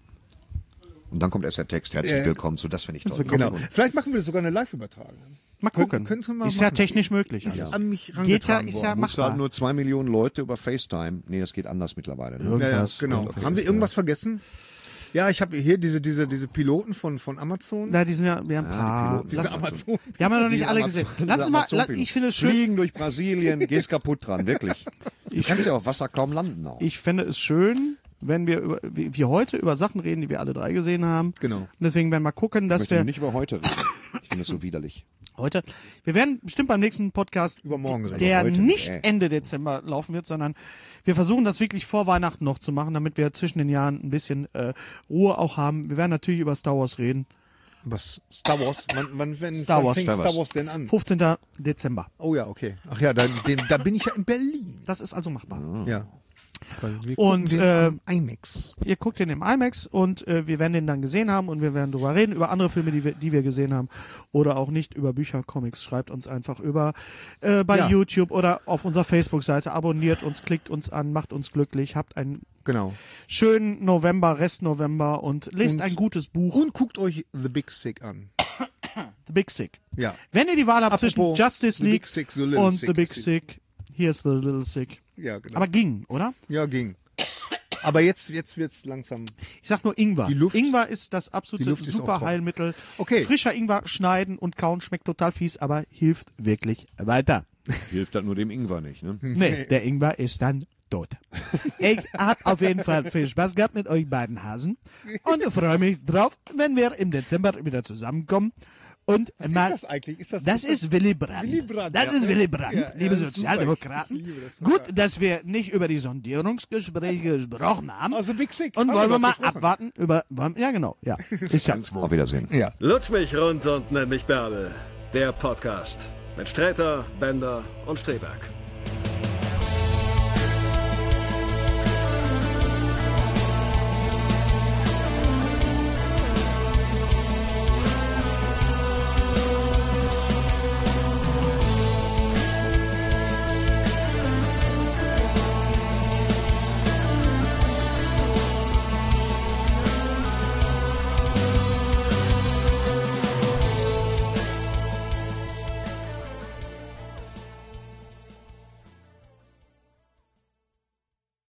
Und dann kommt erst der Text. Herzlich Äh, willkommen zu Das finde ich toll. Genau. Vielleicht machen wir sogar eine Live-Übertragung. Mal gucken. Können- können wir mal ist ja machen. technisch möglich. Ist alles. an mich Geht ja, rangetragen ist ja worden. Musst du halt machbar. nur zwei Millionen Leute über FaceTime. Nee, das geht anders mittlerweile. Ne? Ja, ja, Irgendwas. genau. Irgendwas Haben wir ist irgendwas vergessen? Ja, ich habe hier diese, diese, diese Piloten von, von Amazon. Na, die sind ja, wir haben ein paar. Piloten, diese Lass, Amazon. wir haben ja noch nicht Diese alle Amazon- gesehen. Lass diese uns mal, la, Amazon-Piloten. ich finde es schön. Fliegen durch Brasilien, gehst kaputt dran, wirklich. Du kannst ja auf Wasser kaum landen auch. Ich fände es schön, wenn wir über, wie, wie heute über Sachen reden, die wir alle drei gesehen haben. Genau. Und deswegen werden wir mal gucken, Ich dass möchte wir nicht über heute reden. Ich finde das so widerlich. heute, wir werden bestimmt beim nächsten Podcast, Übermorgen reden. der Heute, nicht ey. Ende Dezember laufen wird, sondern wir versuchen das wirklich vor Weihnachten noch zu machen, damit wir zwischen den Jahren ein bisschen äh, Ruhe auch haben. Wir werden natürlich über Star Wars reden. Was? Star Wars? Wann, wann, wenn, Star wann Wars. fängt Star Star Wars. Wars denn an? fünfzehnten Dezember. Oh ja, okay. Ach ja, da, den, da bin ich ja in Berlin. Das ist also machbar. Ja. Wir Und, gucken den äh, am IMAX. Ihr guckt den im IMAX und äh, wir werden den dann gesehen haben und wir werden drüber reden, über andere Filme, die wir, die wir gesehen haben oder auch nicht, über Bücher, Comics. Schreibt uns einfach über äh, bei Ja. YouTube oder auf unserer Facebook-Seite. Abonniert uns, klickt uns an, macht uns glücklich. Habt einen Genau. schönen November, Rest November und lest Und- ein gutes Buch. Und guckt euch The Big Sick an. The Big Sick. Ja. Wenn ihr die Wahl habt zwischen Apropos Justice The League Big Sick, The Little und Sick. The Big Sick, here's the Little Sick. Ja, genau. Aber ging, oder? ja, ging. Aber jetzt, jetzt wird's langsam. Ich sag nur Ingwer. Die Luft- Ingwer ist das die absolute Luft ist auch super trocken. Heilmittel. Okay. Frischer Ingwer schneiden und kauen schmeckt total fies, aber hilft wirklich weiter. Hilft halt nur dem Ingwer nicht, ne? Nee, der Ingwer ist dann tot. Ich hab auf jeden Fall viel Spaß gehabt mit euch beiden Hasen und freue mich drauf, wenn wir im Dezember wieder zusammenkommen. Und Was mal, ist das eigentlich? Ist das, das ist Willy Brandt. Willy Brandt, das ja. ist Willy Brandt, Ja, liebe ja, super. Sozialdemokraten. Ich liebe das. Gut, dass wir nicht über die Sondierungsgespräche gesprochen haben. Also Big Sick. Und haben wollen wir doch mal besprochen. abwarten über, wollen- ja genau, ja. Ist ja. Auf Wiedersehen. Ja. Lutsch mich rund und nenn mich Bärbel. Der Podcast mit Sträter, Bender und Streberg.